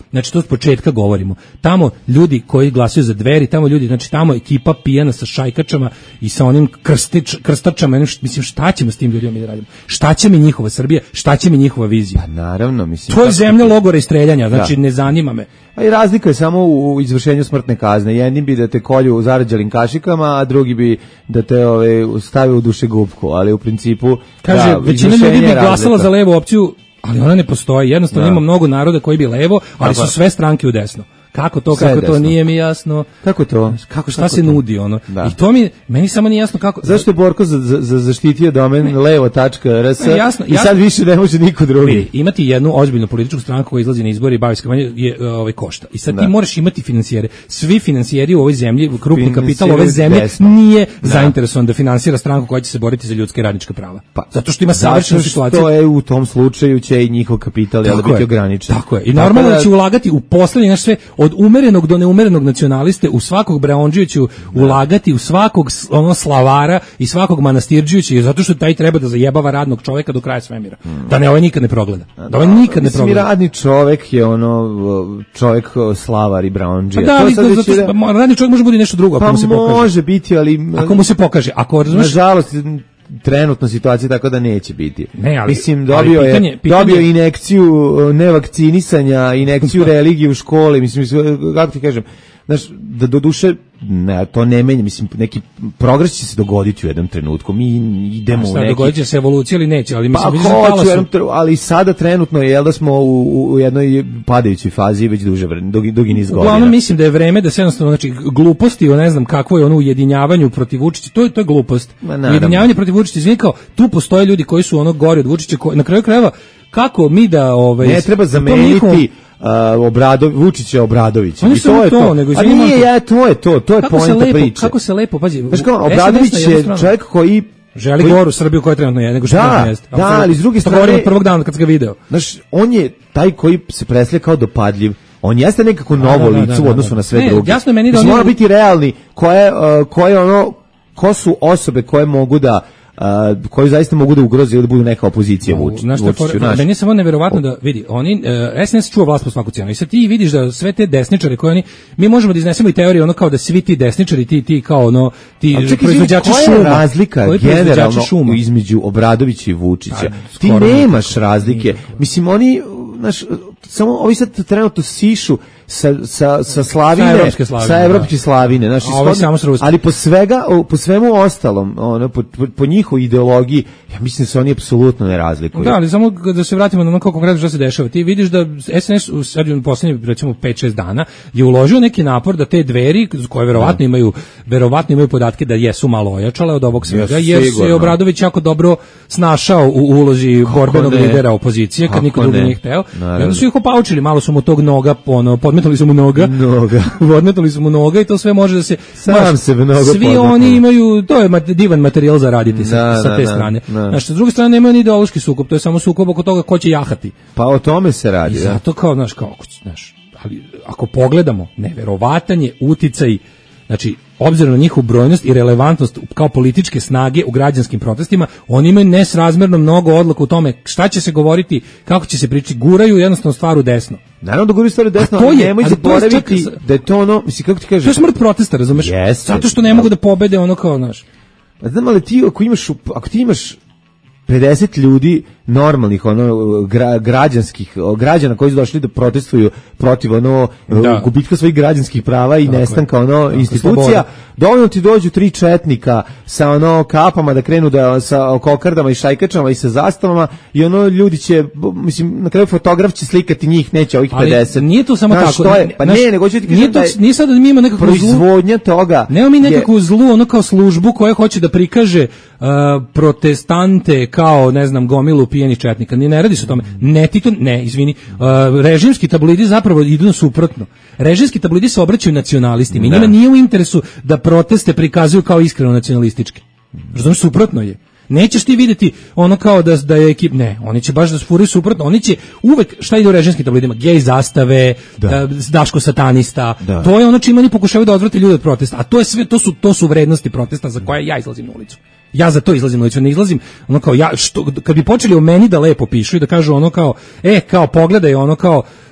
znači to od početka govorimo. Tamo ljudi koji glasaju za Dveri, tamo ljudi, znači tamo ekipa pijana sa šajkačama i sa onim krstič, krstačama, mislim šta ćemo s tim ljudima mi da radimo? Šta će mi njihova Srbija? Šta će mi njihova vizija? Pa naravno, mislim. To je zemlja logora i streljanja, znači da. Ne zanima me. A i razlika je samo u izvršenju smrtne kazne. Jedni bi da te kolju zarađalim kašikama, a drugi bi da te ove, stavi u dušegupku, ali u principu kaže, da, većina ljudi bi glasala za levu opciju, ali ona ne postoji. Jednostavno da. Ima mnogo naroda koji bi levo, ali su sve stranke u desno. Kako to, sve kako desno. To nije mi jasno. Kako to? Kako šta kako se to? Nudi ono? Da. I to mi meni samo nije jasno kako. Zašto je Borko za, za, zaštitio domen levo tačka er es i sad više ne može niko drugi. Vidi, imati jednu ozbiljnu političku stranku koja izlazi na izbore i bavi se kampanjom je ovaj košta. I sad da. Ti moraš imati finansijere. Svi finansijeri u ovoj zemlji, krupni kapital ove zemlje desno. Nije da. Zainteresovan da finansira stranku koja će se boriti za ljudska i radnička prava. Pa, zato što ima savršenu situaciju. To je u tom slučaju će i njihov kapital je biti ograničen. Tako je. I normalno da će ulagati u poslednje naš sve od umerenog do neumerenog nacionaliste, u svakog Braondžića ulagati, u svakog ono slavara i svakog manastirđića, zato što taj treba da zajebava radnog čoveka do kraja svemira. Mm. Da ne ovaj nikad ne progleda. Da ovaj nikad ne progleda. Radni čovek je ono čovek slavar i Braondžija. Pa da, ali da, zato, da, radni čovek može biti nešto drugo, pa ako mu se pokaže. Može biti, ali ako mu se pokaže, ako razumeš. Nažalost trenutna situacija tako da neće biti. Ne, ali, mislim dobio ali pitanje, je pitanje, dobio injekciju nevakcinisanja, injekciju religije u školi, mislim kako ti kažem, znaš, da do duše ne, to ne menja, mislim, neki progres će se dogoditi u jednom trenutku, mi idemo šta, u neki... dogodit će se evolucija ili neće, ali mislim... Pa hoću, su... ali sada trenutno je, jel da smo u, u jednoj padajućoj fazi već duže, dugi, dugi niz godina. Uglavnom mislim da je vreme da se jednostavno, znači, gluposti o ne znam kakvo je ono ujedinjavanju protiv Vučića, to je, to je glupost. Ujedinjavanje protiv Vučića, izvini kao, tu postoje ljudi koji su ono gori od Vučića, koji, na kraju krajeva, kako mi da... Ovaj, ne treba zameniti... Uh, Obrado, Vučića Obradovića. I to je to. to. Nego, a nije, ja, to je to. To je poenta priče. Kako se lepo, pazi. Znaš kao, Obradović je čovjek koji... Želi koji... goru Srbiju koja trenutno je, nego što da, jeste. Da, ali s druge strane... od prvog dana kad se ga video. Znaš, on je taj koji se preslije kao dopadljiv. On jeste nekako novo da, da, lice u odnosu da, da, da. na sve ne, druge. Jasno je meni da oni... Mora biti realni. Koje, uh, koje ono... Ko su osobe koje mogu da... Uh, koji zaista mogu da ugroze ili da budu neka opozicija no, Vučiću. Meni je samo neverovatno da vidi, oni uh, es en es čuva vlast po svaku cijenu. I sad ti vidiš da sve te desničare koje oni, mi možemo da iznesemo i teoriju ono kao da svi ti desničari, ti ti kao ono, ti proizvođači šuma. Koja je razlika generalno šuma? Između Obradovića i Vučića? A, ti nemaš razlike. Mislim, oni, znaš, samo ovi sad trenutno sišu sa sa sa slavine, sa evropske slavine, sa evropske da. Slavine, znači ali po svega, po svemu ostalom, ono po, po, po njihovoj ideologiji, ja mislim da se oni apsolutno ne razlikuju. Da, ali samo da se vratimo na ono kako konkretno što se dešava. Ti vidiš da es en es u sadnjem poslednjih recimo pet šest dana je uložio neki napor da te Dveri koje verovatno imaju verovatno imaju podatke da jesu malo ojačale od ovog svega, jer se Obradović jako dobro snašao u ulozi kako borbenog ne? lidera opozicije, kad niko drugi nije hteo. Onda su ih opaučili, malo su mu tog noga ono podmetali su mu noga. Noga. Podmetali su mu noga i to sve može da se sam se mnogo svi podmetali. Oni imaju, to je divan materijal za raditi sa, da, sa te da, strane. Da. Znači, s druge strane nemaju ni ideološki sukob, to je samo sukob oko toga ko će jahati. Pa o tome se radi. I zato kao, znaš, kao, znaš, ali ako pogledamo, neverovatan je uticaj, znači, obzirom na njihovu brojnost i relevantnost kao političke snage u građanskim protestima, oni imaju nesrazmerno mnogo odluka u tome šta će se govoriti, kako će se pričati, guraju jednostavno stvar u desno. Naravno da guraju stvar u desno, ali nemoj zaboraviti da je to ono, mislim, kako ti kažeš? To je smrt protesta, razumeš? Yes, zato što ne mogu da pobede ono kao, znaš. Znam, ali ti ako imaš, ako ti imaš pedeset ljudi normalnih ono gra, građanskih građana koji su došli da protestuju protiv ono da. gubitka svojih građanskih prava i tako nestanka ono tako, institucija, dovoljno ti dođu tri četnika sa ono kapama da krenu da sa kokardama i šajkačama i sa zastavama i ono ljudi će, mislim, na kraju fotograf će slikati njih, neće ovih pedeset. Ali nije to samo znaš, tako. Je, pa naš, ne, nego ću ti kažem da nije sad da mi imamo nekakvu proizvodnja toga. Nemamo mi nekakvu zlu, ono kao službu koja hoće da prikaže uh, protestante kao, ne znam, gomilu pijenih četnika. Ni ne radi se o tome. Ne, ti to, ne, izvini. Uh, režimski tablidi zapravo idu na suprotno. Režimski tablidi se obraćaju nacionalistima i njima nije u interesu da proteste prikazuju kao iskreno nacionalističke. Razumiješ, suprotno je. Nećeš ti vidjeti ono kao da, da je ekip, ne, oni će baš da sfuraju suprotno, oni će uvek, šta ide u režimskim tabloidima, gej zastave, da. Daško satanista, da. To je ono čime oni pokušavaju da odvrate ljude od protesta, a to je sve, to su, to su vrednosti protesta za koje ja izlazim na ulicu. Ja za to izlazim na ulicu, ne izlazim, ono kao ja, što, kad bi počeli o meni da lepo pišu i da kažu ono kao, e, kao pogledaj, ono kao,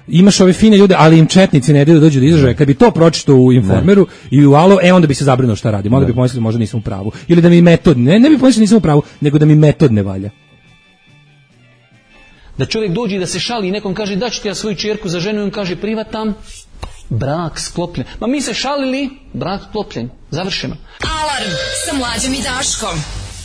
imaš ove fine ljude, ali im četnici ne daju da dođu do izražaja. Kad bi to pročitao u Informeru ne. i u Alo, e onda bi se zabrinuo šta radim. Onda bi pomislio možda nisam u pravu. Ili da mi metod, ne, ne bi pomislio nisam u pravu, nego da mi metod ne valja. Da čovjek dođe i da se šali i nekom kaže da ću ti ja svoju čerku za ženu i on kaže privatam, brak sklopljen. Ma mi se šalili, brak sklopljen. Završeno. Alarm sa Mlađom i Daškom.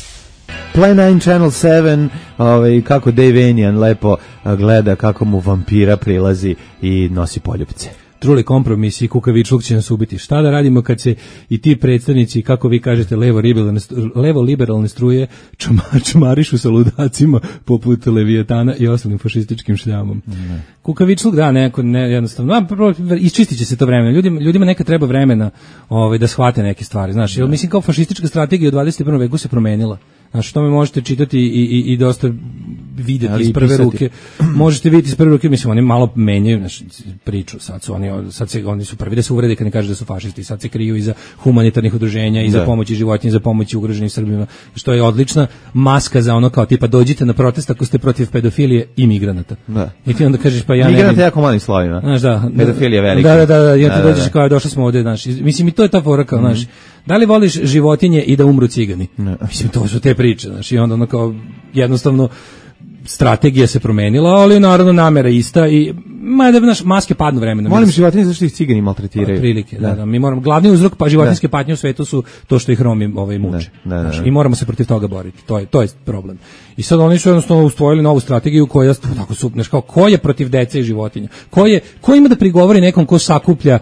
Plan nine Channel seven, ovaj, kako Dave Enian lepo gleda kako mu vampira prilazi i nosi poljupce. Truli kompromis i kukavičluk će nas ubiti. Šta da radimo kad se i ti predstavnici, kako vi kažete, levo liberalne, levo liberalne struje čmar, čmarišu sa ludacima poput Levijetana i ostalim fašističkim šljamom. Ne. Kukavičluk, da, neko, ne, jednostavno, a, isčistit će se to vremena. Ljudima, ljudima neka treba vremena ovaj, da shvate neke stvari. Znaš, jer mislim kao fašistička strategija u dvadeset prvom veku se promenila. Znači, to me možete čitati i, i, i dosta vidjeti ali iz prve pisati. ruke. Možete vidjeti iz prve ruke, mislim, oni malo menjaju znači, priču. Sad su oni, sad se, oni su prvi da se uvrede kad ne kaže da su fašisti. Sad se kriju iza humanitarnih udruženja, iza pomoći životinja, za pomoći ugroženim Srbima, što je odlična maska za ono kao tipa dođite na protest ako ste protiv pedofilije i migranata. Da. I ti onda kažeš pa ja ne. Migrante jako mali slovima. Znaš, da. Pedofilija velika. Da, da, da, da, i onda da, dođeš da, da. kao došli smo ovde, znaš. Mislim i to je ta fora kao, mm-hmm. znaš. Da li voliš životinje i da umru cigani? Ne. Mislim, to su te priče, znači, i onda ono kao, jednostavno, strategija se promenila, ali naravno namera ista i, mada, znaš, maske padnu vremenom. Molim životinje zašto ih cigani maltretiraju. Pa, prilike, da, da, da, mi moramo, glavni uzrok pa životinjske da. patnje u svetu su to što ih Romi ovaj, muče. Da, da, da, znači, i moramo se protiv toga boriti, to je, to je problem. I sad oni su jednostavno ustvojili novu strategiju koja, tako su, znaš, kao, ko je protiv dece i životinja? Ko je, ko ima da prigovori nekom ko sakuplja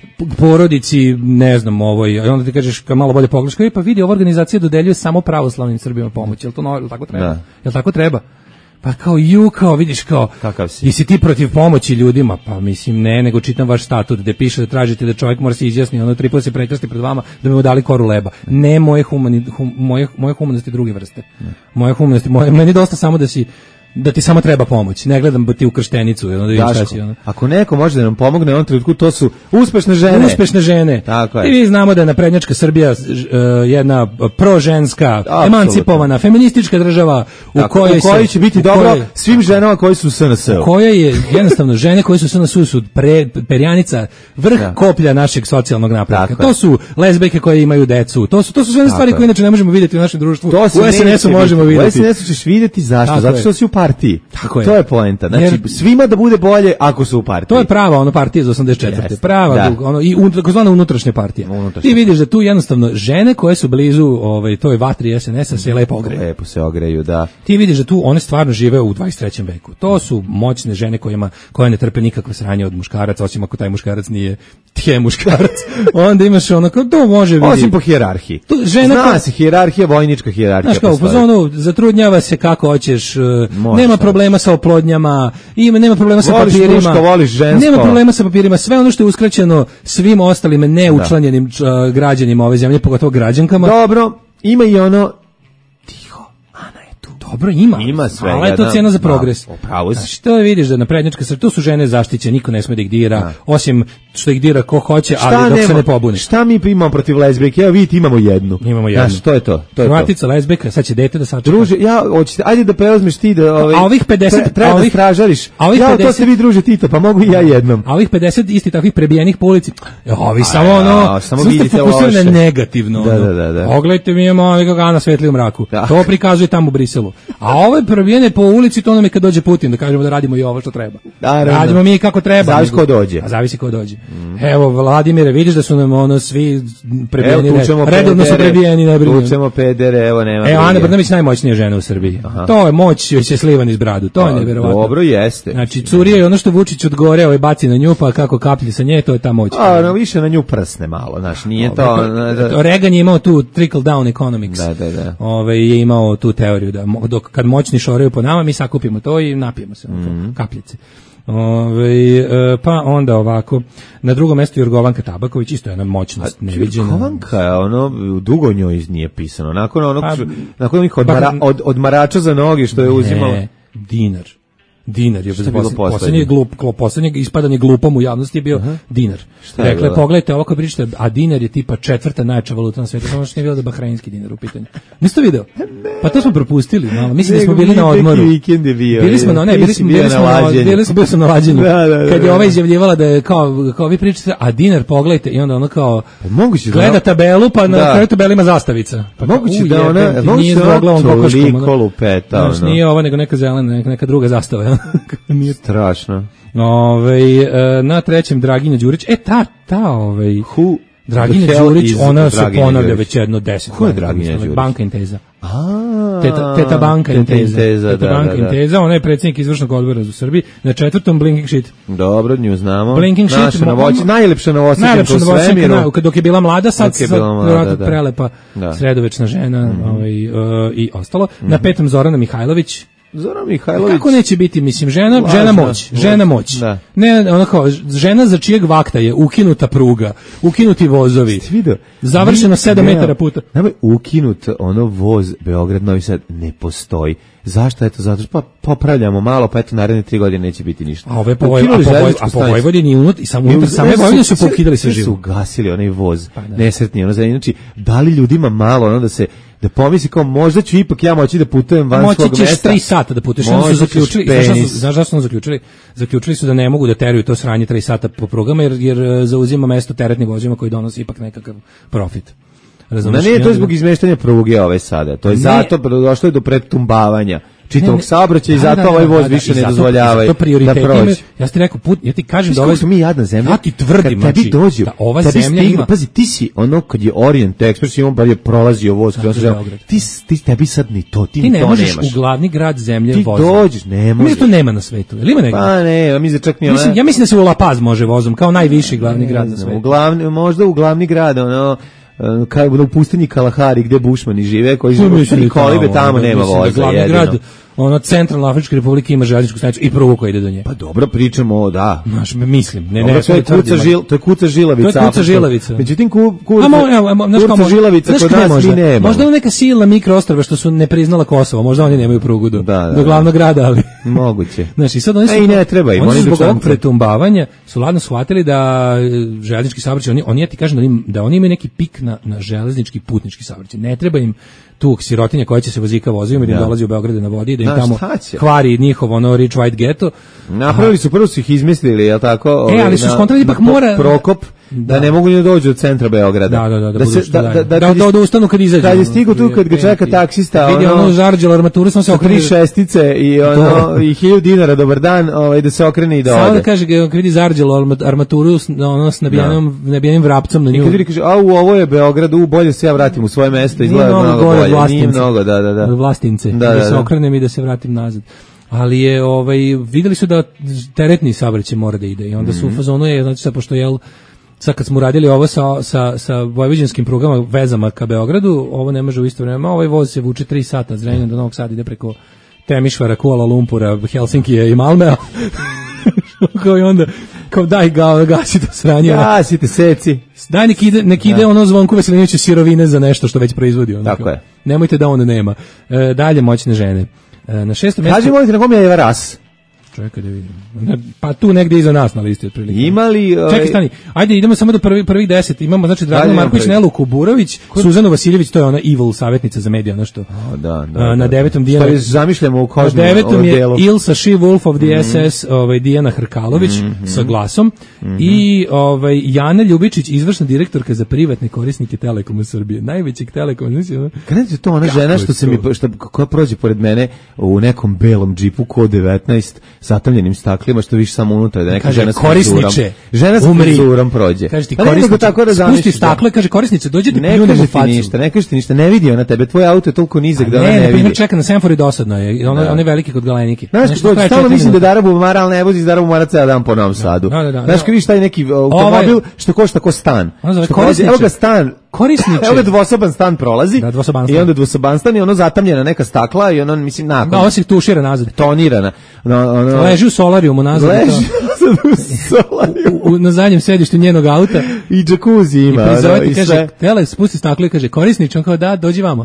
porodici, ne znam, ovoj, i onda ti kažeš kad malo bolje pogledaš, kao, pa vidi, ova organizacija dodeljuje samo pravoslavnim Srbima pomoć, jel to no, jel tako treba? Da. Jel tako treba? Pa kao ju, kao vidiš kao, kakav si? I si ti protiv pomoći ljudima? Pa mislim ne, nego čitam vaš statut gde piše da tražite da čovjek mora se izjasni, ono tri puta se prekrsti pred vama da bi mu dali koru leba. Ne moje humani, hum, moje, moje humanosti druge vrste. Ne. Moje humanosti, moje, meni dosta samo da si da ti samo treba pomoć. Ne gledam ti u krštenicu, ono da vidim šta si ono. Ako neko može da nam pomogne u ovom trenutku, to su uspešne žene. Uspešne žene. Tako je. I vi znamo da je naprednjačka Srbija uh, jedna proženska, emancipovana, feministička država u tako, kojoj u kojoj će biti dobro kojoj, svim ženama koji su u S N S-u. U kojoj je jednostavno žene koje su u S N S-u su pre, perjanica, vrh da. koplja našeg socijalnog napretka. To su lezbejke koje imaju decu. To su to su sve stvari koje inače ne možemo vidjeti u našem društvu. To u S N S-u možemo vidjeti. U S N S-u ćeš vidjeti zašto? Tako zato što si u partiji. Tako je. To je poenta. Znači jer, svima da bude bolje ako su u partiji. To je prava ono partija iz osamdeset četvrte. Yes. Prava da. ono i takozvana unutrašnja partija. Unutrašnja. Ti vidiš da tu jednostavno žene koje su blizu ovaj toj vatri S N S-a se lepo ogreju. Lepo se ogreju, da. Ti vidiš da tu one stvarno žive u dvadeset trećem veku. To su moćne žene kojima koje ne trpe nikakve sranje od muškaraca, osim ako taj muškarac nije tje muškarac. Onda imaš ono kao to može vidjeti. Osim po hijerarhiji. Tu žena zna koja se hijerarhija, vojnička hijerarhija. Znaš kao, u fazonu zatrudnjava se kako hoćeš, može, nema problema sa oplodnjama, ima nema problema sa voliš papirima. Muško, voliš žensko. Nema problema sa papirima, sve ono što je uskraćeno svim ostalim neučlanjenim uh, građanima ove zemlje, pogotovo građankama. Dobro, ima i ono dobro ima. Ima sve. Ali je to cijena za progres. Pravo si. Znači, to vidiš da naprednjačka Srbija, to su žene zaštićene, niko ne sme da ih dira, da. Osim što ih dira ko hoće, šta ali dok nema, se ne pobuni. Šta mi imamo protiv lezbijke? Evo vidite, imamo jednu. Imamo jednu. Znaš, to je to. To je Hrvatica, lezbijka, sad će dete da sačeka. Druže, ja hoćete, ajde da preuzmeš ti da ovaj. A ovih pedeset, tre, treba a ovih, da stražariš. A ovih ja pedeset, to se vi druže Tito, pa mogu i ja jednom. A ovih pedeset isti takvih prebijenih po ulici. Ovi samo ono, samo vidite loše. Negativno. Da, da, da, da. Pogledajte, mi imamo ovih gana svetli u mraku. To prikazuje tamo u Briselu. A ove probijene po ulici, to nam je kad dođe Putin, da kažemo da radimo i ovo što treba. Da, radimo mi kako treba. Zavisi ko dođe. A zavisi ko dođe. Mm. Evo, Vladimire, vidiš da su nam ono svi prebijeni, redovno su prebijeni, ne brinu. Tučemo pedere, evo nema. Evo, Ana Brnabić najmoćnija žena u Srbiji. Aha. To je moć, joj se slivan iz bradu, to je neverovatno. Dobro jeste. Znači, curije i ono što Vučić od gore ovaj baci na nju, pa kako kaplji sa nje, to je ta moć. A, no, više na nju prsne malo, znaš, nije to... Reagan je imao tu trickle down economics. Da, da, da. Ove, je imao tu teoriju da dok, kad moćni šoraju po nama, mi sakupimo to i napijemo se, mm. kapljice. Ove, pa onda ovako, na drugom mjestu Jorgovanka Tabaković, isto je jedna moćnost neviđena. Jorgovanka, ono, dugo njoj nije pisano, nakon onog, pa, nakon onih odmara, od, odmarača za noge što je uzimala. Ne, dinar. Dinar je poslednji glup, poslednji ispadanje glupom u javnosti je bio uh-huh. dinar. Dakle, pogledajte ovo kad pričate, a dinar je tipa četvrta najjača valuta na svetu, samo što nije bilo da bahrajinski dinar u pitanju. Niste video? Pa to smo propustili, malo. Mislim da smo bili na odmoru. Bili smo na, ne, bili smo, bili smo na, bili smo, bili smo na lađenju. Kad je ova izjavljivala da je kao, kao vi pričate, a dinar pogledajte i onda ono kao gleda tabelu, pa na kraju tabeli ima zastavica. Pa moguće da ona, nije zbogla toliko lupeta. Nije ova nego neka zelena, neka druga zastava. Nije strašno. Ove, na trećem Draginja Đurić. E, ta, ta, ovaj... Who? Draginja Đurić, ona se ponavlja već jedno deset. Ko je Draginja Đurić? Banka Inteza. A, teta, teta Banka Inteza. Inteza, teta da, Banka da, da. Inteza, ona je predsjednik izvršnog odbora za Srbiji. Na četvrtom Blinking Shit. Dobro, nju znamo. Blinking Shit. Naša novoći, najlepša novosjećenka u svemiru. Na, dok je bila mlada, sad je vjerojatno prelepa da. Sredovečna žena mm-hmm. ovaj, uh, i ostalo. Mm-hmm. Na petom Zorana Mihajlović. Zoran Mihajlović. Kako neće biti, mislim, žena, Lažna, žena moć, žena moć. Da. Ne, ona kao, žena za čijeg vakta je ukinuta pruga, ukinuti vozovi. Završeno sedam metara puta. Nama je ukinut ono voz Beograd Novi Sad ne postoji. Zašto? Eto, zato što pa popravljamo malo, pa eto naredne tri godine neće biti ništa. A ove po Vojvodini, a po Vojvodini unutra i samo unutar same Vojvodine su pokidali sve živo. Su ugasili onaj voz, pa, nesretni, ono znači dali ljudima malo ono da se da pomisli kao možda ću ipak ja moći da putujem van svog mesta. Moći ćeš tri sata da putuješ, onda su zaključili, znaš šta su zaključili? Zaključili su da ne mogu da teruju to sranje tri sata po prugama jer, jer zauzima mesto teretnim vozima koji donose ipak nekakav profit. Razumeš? Ne, ne, to je zbog izmeštanja pruge ove sada. To je ne, zato došlo je do pretumbavanja čitavog saobraćaja i zato da, ovaj voz da, da, više ne dozvoljava da prođe. Ja ti rekao put, ja ti kažem da ovo smo mi jadna zemlja. Ja ti tvrdim, kad tebi dođe, da ova zemlja ima. Pazi, ti si ono kad je Orient Express i on bar je prolazio voz kroz Beograd. Ti ti tebi sad ni to, ti, ti ne to možeš nemaš. U glavni grad zemlje vozom. Ti dođeš, ne možeš. Mi to nema na svetu. Ili ima negdje? Pa ne, ja mislim čak ni ona. Ja mislim da se u La Paz može vozom kao najviši glavni grad na svetu. U glavni, možda u glavni grad, ono kao u pustinji Kalahari gdje bušmani žive, koji žive u Kolibe, tamo nema voza. Glavni grad, ono centralna Afrička republika ima željezničku stanicu i prugu koja ide do nje. Pa dobro, pričamo o da. Znaš, mislim, ne, ne, ne, to je kuca žil, to je kuca žilavica. To je kuca žilavica. Međutim, ku, kuca, kuca žilavica kod nas mi nema. Možda neka silna mikroostrva što su ne priznala Kosovo, možda oni nemaju prugu do, da, da, do glavnog grada, ali moguće. Znaš, i sad oni su, e, ne treba im, oni su zbog ovog pretumbavanja su ladno shvatili da željeznički saobraćaj, oni, oni ja ti kažem da oni, da oni imaju neki pik na, na železnički putnički saobraćaj. Ne treba im tu sirotinja koja će se vozika vozijom jer im dolazi u Beogradu na vodi da im tamo kvari njihov ono rich white ghetto. Napravili su, prvo su ih izmislili, je li tako? E, ali su skontali ipak mora... Prokop, da, da ne mogu ni da dođu do centra Beograda. Da, da, da, da, da, se, da, da, da, da, da, da ustanu kad izađu. Kad je stigu tu, kad ga čeka taksista, vidi ono zarđela armaturu, smo se okrenuli. Tri šestice i ono, i hiljadu dinara, dobar dan, ovaj, da se okrene i da ode. Samo da kaže, kad vidi zarđela armaturu, ono, s nabijenim, nabijenim vrapcom na nju. I kad vidi, kaže, a u ovo je Beograd, u bolje se ja vratim u svoje mesto, izgleda mnogo bolje. Nije mnogo, da, da, da. Vlastince, da, da, da se okrenem i da se vratim nazad. Ali je, ovaj, videli su da teretni saobraćaj mora da ide i onda su u fazonu je, znači sad pošto jel, sad kad smo radili ovo sa, sa, sa vojvođanskim prugama, vezama ka Beogradu, ovo ne može u isto vreme, ovaj voz se vuče tri sata, Zrenjanina do Novog Sada ide preko Temišvara, Kuala Lumpura, Helsinkija i Malmea. Kao i onda, kao daj ga, gasi to sranje. Gasite, seci. Daj nek ide, nek ide ono Zvonku Veselinoviću sirovine za nešto što već proizvodi. Ono, tako kao, je. Nemojte da on nema. E, dalje moćne žene. E, na šestom mjestu... Kaži mojte na kom je Eva Ras? Čekaj da vidim. Pa tu negdje iza nas na listi otprilike. Imali... Ovaj... Čekaj, stani. Ajde, idemo samo do prvi, prvih deset. Imamo, znači, Dragana Marković, Nelu Kuburović, Ko... Suzanu Vasiljević, to je ona evil savjetnica za medija, ono što. O, da, da, A, na devetom Dijana... Stvari, zamišljamo u kožnom Na devetom je delu. Ilsa She-Wolf of the mm. S S, ovaj, Dijana Hrkalović, mm -hmm. sa glasom, mm -hmm. i ovaj, Jana Ljubičić, izvršna direktorka za privatne korisnike Telekoma Srbije. Najvećeg Telekoma. Znači, kada je to ona žena što se mi, što, koja prođe pored mene u nekom belom džipu kod devetnaest, zatamljenim staklima, što više samo unutra, da neka kaže, žena s korisniče, žena s frizurom prođe. Kaže ti korisniče, tako da spusti staklo, kaže korisnice, dođete pljunemo u facu. Ništa, ne kaže ti ništa, ne vidi ona tebe, tvoj auto je toliko nizak da ona ne, ne vidi. Ne, čeka na semafori dosadno je, ono, on je veliki kod Galenike. Znaš, dođe, stalno mislim da Dara Bubamara, ali ne vozi iz Dara Bubamara ceo dan po Novom Sadu. Znaš, kad vidiš taj neki automobil što košta ko stan. Evo ga stan, korisniče. Evo ga dvosoban stan prolazi i onda dvosoban stan i ono zatamljena neka stakla i ono, mislim, nakon. Da, ovo se tušira nazad. Tonirana. Leži u solarijumu nazad. Leži u solarijumu. Na zadnjem sedištu njenog auta. I džakuzi ima. I prizovati, kaže, tele, spusti staklo i kaže, korisniče, on kao da, dođi vamo.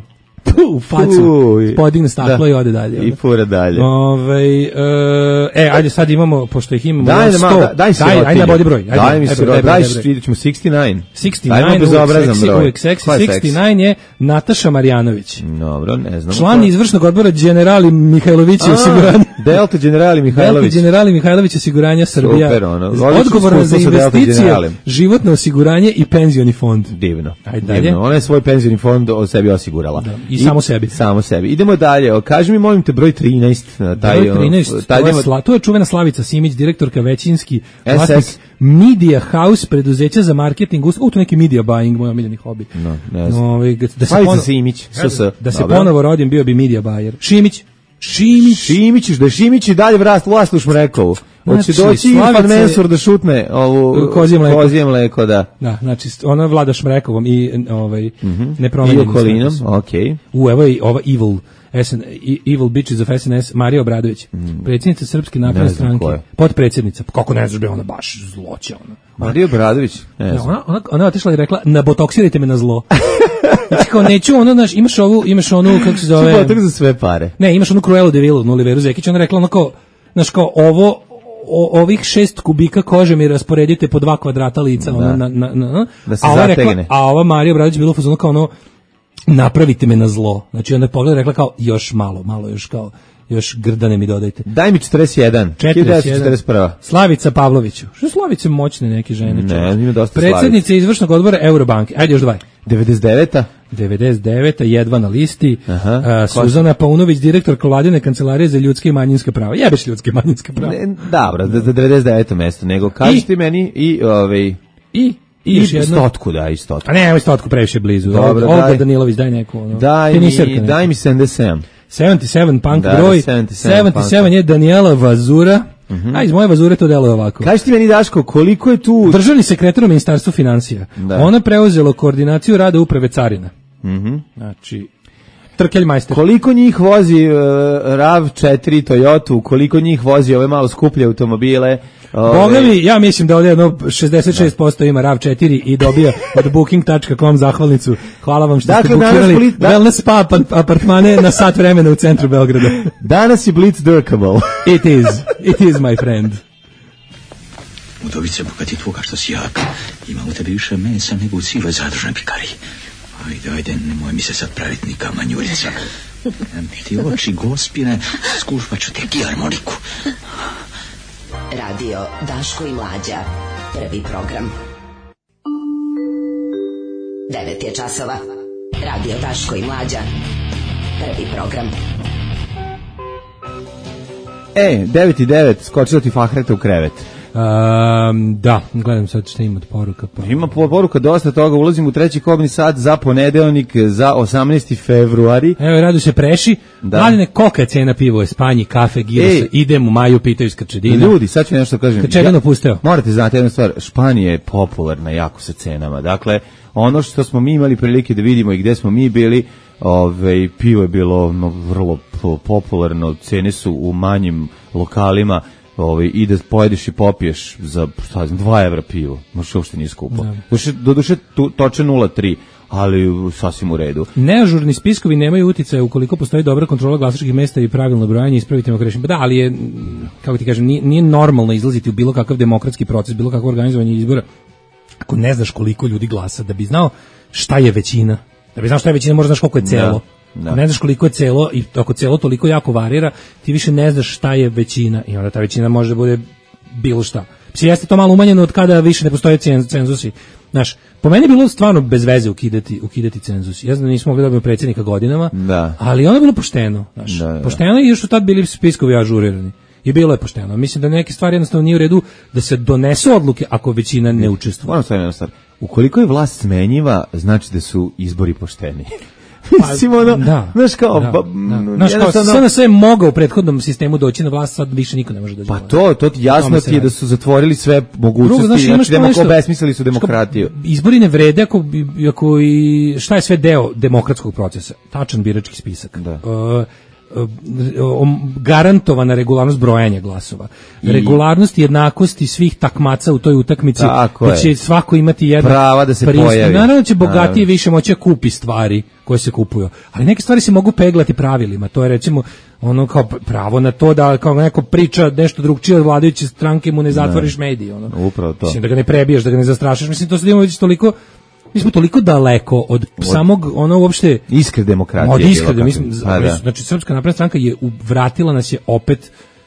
u facu, podigne staklo da. I ode dalje. I fura dalje. Ove, uh, e, ajde sad imamo, pošto ih imamo daj, sto, da, daj, daj, ajde na bodi broj. Ajde, daj mi se, daj, daj, vidjet ćemo šezdeset devet. šezdeset devet, uvijek seksi, šezdeset devet je Nataša Marjanović. Dobro, ne znam. Član izvršnog odbora Generali Mihajlović osiguranja. Delta Generali Mihajlović. Delta Generali Mihajlović osiguranja Srbija. Super, ono. Odgovorna za investicije, životno osiguranje i penzioni fond. Divno. Ajde dalje. Divno. Ona je svoj penzioni fond o sebi osigurala. Da. I, I samo sebi. Samo sebi. Idemo dalje. Kaži mi, molim te, broj trinaest. Taj, broj trinaest, taj to, je sla, to je čuvena Slavica Simić, direktorka većinski S S Media House, preduzeća za marketing. U, to neki media buying, moj omiljeni hobi. No, ne znam. No, da Slavica ponovo, Simić. Da se Dobre. ponovo rodim, bio bi media buyer. Šimić. Šimić. Šimić, da je Šimić i dalje vrast vlast u Šmrekovu. Hoće znači, doći Irfan Mensur da šutne ovu kozije mleko. Kozije mleko, da. Da, znači ona vlada Šmrekovom i ovaj mm-hmm. nepromenjenim. I okolinom, okej. Okay. U, evo je ova evil S N, Evil Bitches of S N S, Marija Obradović, mm. predsjednica Srpske napredne stranke, potpredsjednica, kako ne znaš da je ona baš zloća. Ona. Marija Obradović? Ne znam. Ona, ona, ona otišla i rekla, nabotoksirajte me na zlo. Znači kao neću, ono, znaš, imaš ovu, imaš onu, kako se zove... Botoks za sve pare. Ne, imaš onu Cruelu de Vil, onu Oliveru Zekić, ona rekla ono kao, znaš kao, ovo, o, ovih šest kubika kože mi rasporedite po dva kvadrata lica, ono, na, na, na, da se a ova zategne. Rekla, a ova Marija Obradović bila u fazonu kao ono, napravite me na zlo. Znači onda je pogled rekla kao još malo, malo još kao još grdane mi dodajte. Daj mi četrdeset jedan. četrdeset jedan. četrdeset prva. Slavica Pavloviću. Što Slavice moćne neke žene? Ne, ima dosta Slavice. Predsjednica izvršnog odbora Eurobanke. Ajde još dva. devedeset deveta. devedeset deveta jedva na listi. Aha, uh, Suzana Paunović, direktorka Vladine kancelarije za ljudske i manjinska prava. Jebeš ljudske i manjinska prava. Ne, dobro, za devedeset deveto mesto, nego kaži ti meni i ovaj i I, I stotku, da, i stotku. A ne, evo stotku previše blizu. Dobro, Olga daj. Danilović, daj neku. Ono. Daj mi, daj mi sedamdeset sedam. sedamdeset sedam punk da, broj. sedamdeset sedam, sedamdeset sedam je Daniela Vazura. Uh-huh. A iz moje Vazure to deluje ovako. Kaži ti meni, Daško, koliko je tu... Državni sekretar u Ministarstvu financija. Da. Ona preuzela koordinaciju rada uprave carina. Mhm. Znači... Trkeljmajster. Koliko njih vozi uh, RAV četiri Toyota, koliko njih vozi ove malo skuplje automobile? Ove... Boga mi, ja mislim da ovdje jedno šezdeset šest posto ima RAV četiri i dobija od booking tačka com zahvalnicu. Hvala vam što dakle, ste bukirali Blitz, da... wellness spa apartmane na sat vremena u centru Beograda. Danas je Blitz Durkable. It is, it is my friend. Udovice, bogati tvoga što si jak, ima u tebi više mesa nego u cijeloj zadružnoj pikariji. Ajde, ajde, nemoj mi se sad praviti ni kamanjurica. Ti oči gospine, skušpat ću te harmoniku. Radio Daško i Mlađa, prvi program. Devet je časova. Radio Daško i Mlađa, prvi program. E, devet i devet, skočila ti Fahreta u krevet. Um, da, gledam sad šta ima od poruka. Pa. Ima poruka dosta toga, ulazim u treći kobni sat za ponedeljnik za osamnaesti februari. Evo, radu se preši. Da. Mladine, kolika je cena piva u Espanji, kafe, girosa, idem u maju, pitaju iz Krčedina. Ljudi, sad ću nešto kažem. Krčedino ja, pusteo. Morate znati jednu stvar, Španija je popularna jako sa cenama. Dakle, ono što smo mi imali prilike da vidimo i gde smo mi bili, ove, pivo je bilo no, vrlo popularno, cene su u manjim lokalima. Ovaj, i da pojedeš i popiješ za šta znam, dva evra pivo, možda uopšte nije skupo. Doduše, doduše tu, toče nula tri, ali sasvim u redu. Neažurni spiskovi nemaju uticaja ukoliko postoji dobra kontrola glasačkih mesta i pravilno brojanje, ispravite me ako grešim. Pa da, ali je, kako ti kažem, nije, nije normalno izlaziti u bilo kakav demokratski proces, bilo kakvo organizovanje izbora, ako ne znaš koliko ljudi glasa, da bi znao šta je većina. Da bi znao šta je većina, možda znaš koliko je celo. Da. Ako ne znaš koliko je celo i ako celo toliko jako varira, ti više ne znaš šta je većina i onda ta većina može da bude bilo šta. Psi jeste to malo umanjeno od kada više ne postoje cenzusi. Znaš, po meni je bilo stvarno bez veze ukidati, ukidati cenzusi. Ja znam da nismo mogli dobiti predsjednika godinama, da. Ali ono je bilo pošteno. Znaš, da, da. Pošteno i još su tad bili spiskovi ažurirani. I bilo je pošteno. Mislim da neke stvari jednostavno nije u redu da se donesu odluke ako većina ne učestvuje. Moram staviti jednu stvar. Ukoliko je vlast smenjiva, znači da su izbori pošteni. Mislim, ono, da, znaš kao, da, ba, da. Znaš kao, sve na sve mogao u prethodnom sistemu doći na vlast, sad više niko ne može doći. Pa to, to jasno ti je da su zatvorili sve mogućnosti, Drugo, znači, znači obesmislili su demokratiju. Izbori ne vrede ako, ako i šta je sve deo demokratskog procesa, tačan birački spisak. Da. Uh, garantovana regularnost brojanja glasova. I regularnost i jednakosti svih takmaca u toj utakmici, da će svako imati jedno prava da se pristup. Pojavi. Naravno će bogatiji više moći kupi stvari koje se kupuju, ali neke stvari se mogu peglati pravilima. To je recimo ono kao pravo na to da kao neko priča nešto drugčije od vladajuće stranke mu ne zatvoriš ne. medije. Ono. Upravo to. Mislim da ga ne prebiješ, da ga ne zastrašiš. Mislim to se imamo već toliko mi smo toliko daleko od, od samog ono uopšte iskre demokratije. Od iskre, mislim, da. Znači Srpska napredna stranka je vratila nas je opet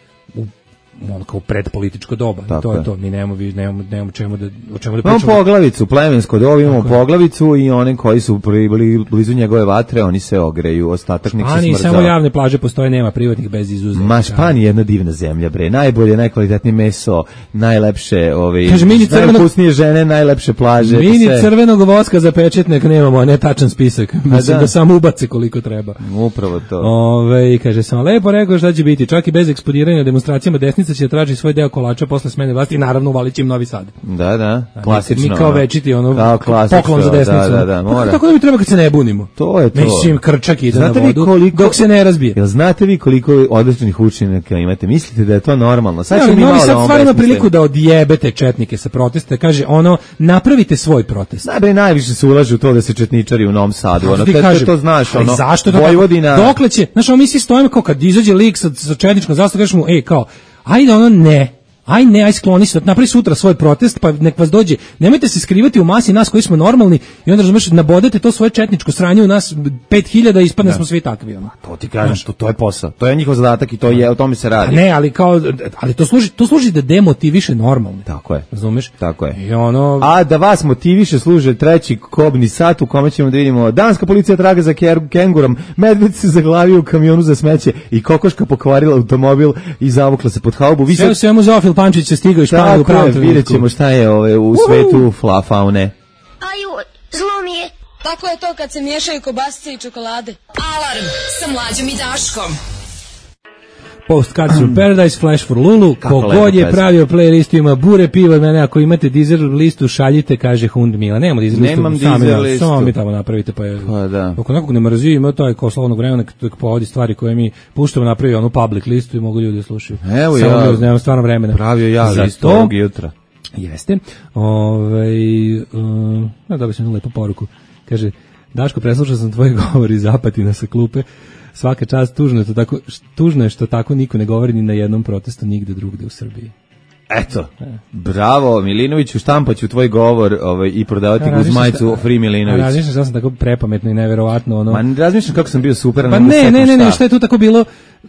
u ono kao predpolitičko doba. Tako to je to. Mi nemamo vi nemamo nemamo čemu da o čemu da pričamo. Imamo poglavicu, plemensko doba, imamo poglavicu i one koji su bili blizu njegove vatre, oni se ogreju, ostatak nek se smrzao. Ani samo javne plaže postoje, nema privatnih bez izuzetka. Ma Španija je jedna divna zemlja, bre. Najbolje, najkvalitetnije meso, najlepše, ovaj, najvkusnije žene, najlepše plaže. Mini crvenog voska za pečetnik nemamo, a ne tačan spisak. Mislim da. da samo ubace koliko treba. Upravo to. Ove, kaže samo lepo rekao šta će biti, čak i bez eksplodiranja demonstracijama desnica će traži svoj deo kolača posle smene vlasti i naravno uvalit će im Novi Sad. Da, da, klasično. Mi kao večiti ono kao poklon za desnicu. Da, da, da, mora. Tako da mi treba kad se ne bunimo. To je to. Mislim, krčak ide znate na vodu koliko, dok se ne razbije. Jel znate vi koliko odličnih učenika imate? Mislite da je to normalno? Sad ćemo mi Novi malo Sad stvarno ima priliku da odjebete četnike sa protesta, kaže ono, napravite svoj protest. Najbre, najviše se ulaže u to da se četničari u Novom Sadu. Ono, te, kažem, to znaš, ono, zašto Vojvodina... Dokle će, znaš, ono, mi svi stojimo kao kad izađe lik sa, sa četničkom zastavom, kažeš mu, ej, kao, ajde, ono, ne. Aj ne, aj skloni se, napravi sutra svoj protest, pa nek vas dođe. Nemojte se skrivati u masi nas koji smo normalni i onda razumeš, nabodete to svoje četničko sranje u nas pet hiljada i ispadne smo svi takvi. Ono. To ti kažem, to, to je posao. To je njihov zadatak i to je, o tome se radi. A ne, ali kao, ali to služi, to služi da demotiviše normalne. Tako je. Razumeš? Tako je. I ono... A da vas motiviše služe treći kobni sat u kome ćemo da vidimo danska policija traga za kengurom, medved se zaglavio u kamionu za smeće i kokoška pokvarila automobil i zavukla se pod haubu. Vi sve, svemu Zofil Pančić je stigao i španio u pravom trenutku. Vidjet ćemo šta je ove, u svetu fla faune. Aju, zlo mi je. Tako je to kad se miješaju kobasice i čokolade. Alarm sa Mlađom i Daškom. Postcards from Paradise, Flash for Lulu, kogod je pravio playlistu ima bure piva, mene ako imate Deezer listu šaljite, kaže Hund Mila. Nemamo Deezer listu, Nemam Deezer listu. Samo mi tamo napravite, pa je, pa da. Ako nekog ne mrzi, ima to je kao slovnog vremena, kad povodi stvari koje mi puštamo, napravi onu public listu i mogu ljudi da slušaju. Evo samo ja, mi nemam stvarno vremena. Pravio ja za listu ovog jutra. Jeste. Ove, um, no, dobio sam lepu poruku. Kaže, Daško, preslušao sam tvoj govor iz Apatina sa klupe. Svaka čast, tužno je to tako, tužno je što tako niko ne govori ni na jednom protestu nigde drugde u Srbiji. Eto, bravo Milinoviću, štampaću tvoj govor ovaj, i prodavati ga uz majicu Free Milinović. Razmišljam što sam tako prepametno i neverovatno. Ono... Ma razmišljam kako sam bio super. Pa ne, ne, ne, ne, šta je tu tako bilo,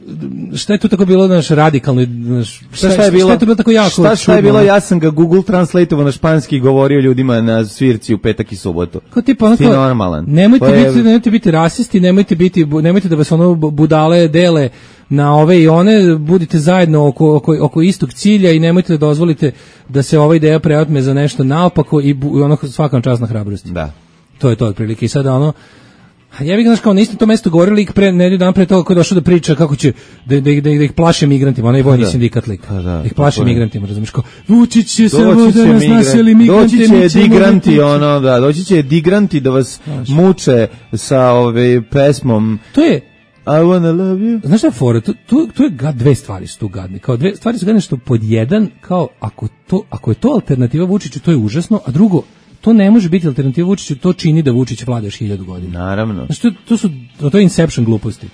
šta je tu tako bilo naš radikalno, naš, šta, šta, je bilo, šta je tu bilo tako jako šta, šta je bilo, ja sam ga Google translateovo na španski i govorio ljudima na svirci u petak i subotu. Kao tipa, ono, ti normalan. Nemojte, je... biti, nemojte biti rasisti, nemojte, biti, nemojte da vas ono budale dele na ove i one, budite zajedno oko, oko, oko istog cilja i nemojte da dozvolite da se ova ideja preotme za nešto naopako i bu, ono svakam čast na hrabrosti. Da. To je to otprilike. I sada ono, ja bih znaš kao na isto to mesto govorili lik pre nedelju dan pre toga ko je došao da priča kako će da, da, da, da ih plaše migrantima, onaj vojni da. sindikat lik. Da, da ih plaše migrantima, razumiješ kao Vučić će se da nas naseli migranti. Doći će digranti, ono, da, doći će digranti da vas znaš. muče sa ove pesmom. To je I wanna love you. Znaš šta je fora? Tu, tu, tu je gad, dve stvari su tu gadne. Kao dve stvari su gadne što pod jedan, kao ako, to, ako je to alternativa Vučiću, to je užasno, a drugo, to ne može biti alternativa Vučiću, to čini da Vučić vlada još hiljadu godina. Naravno. Znači, to, to su, to je inception gluposti.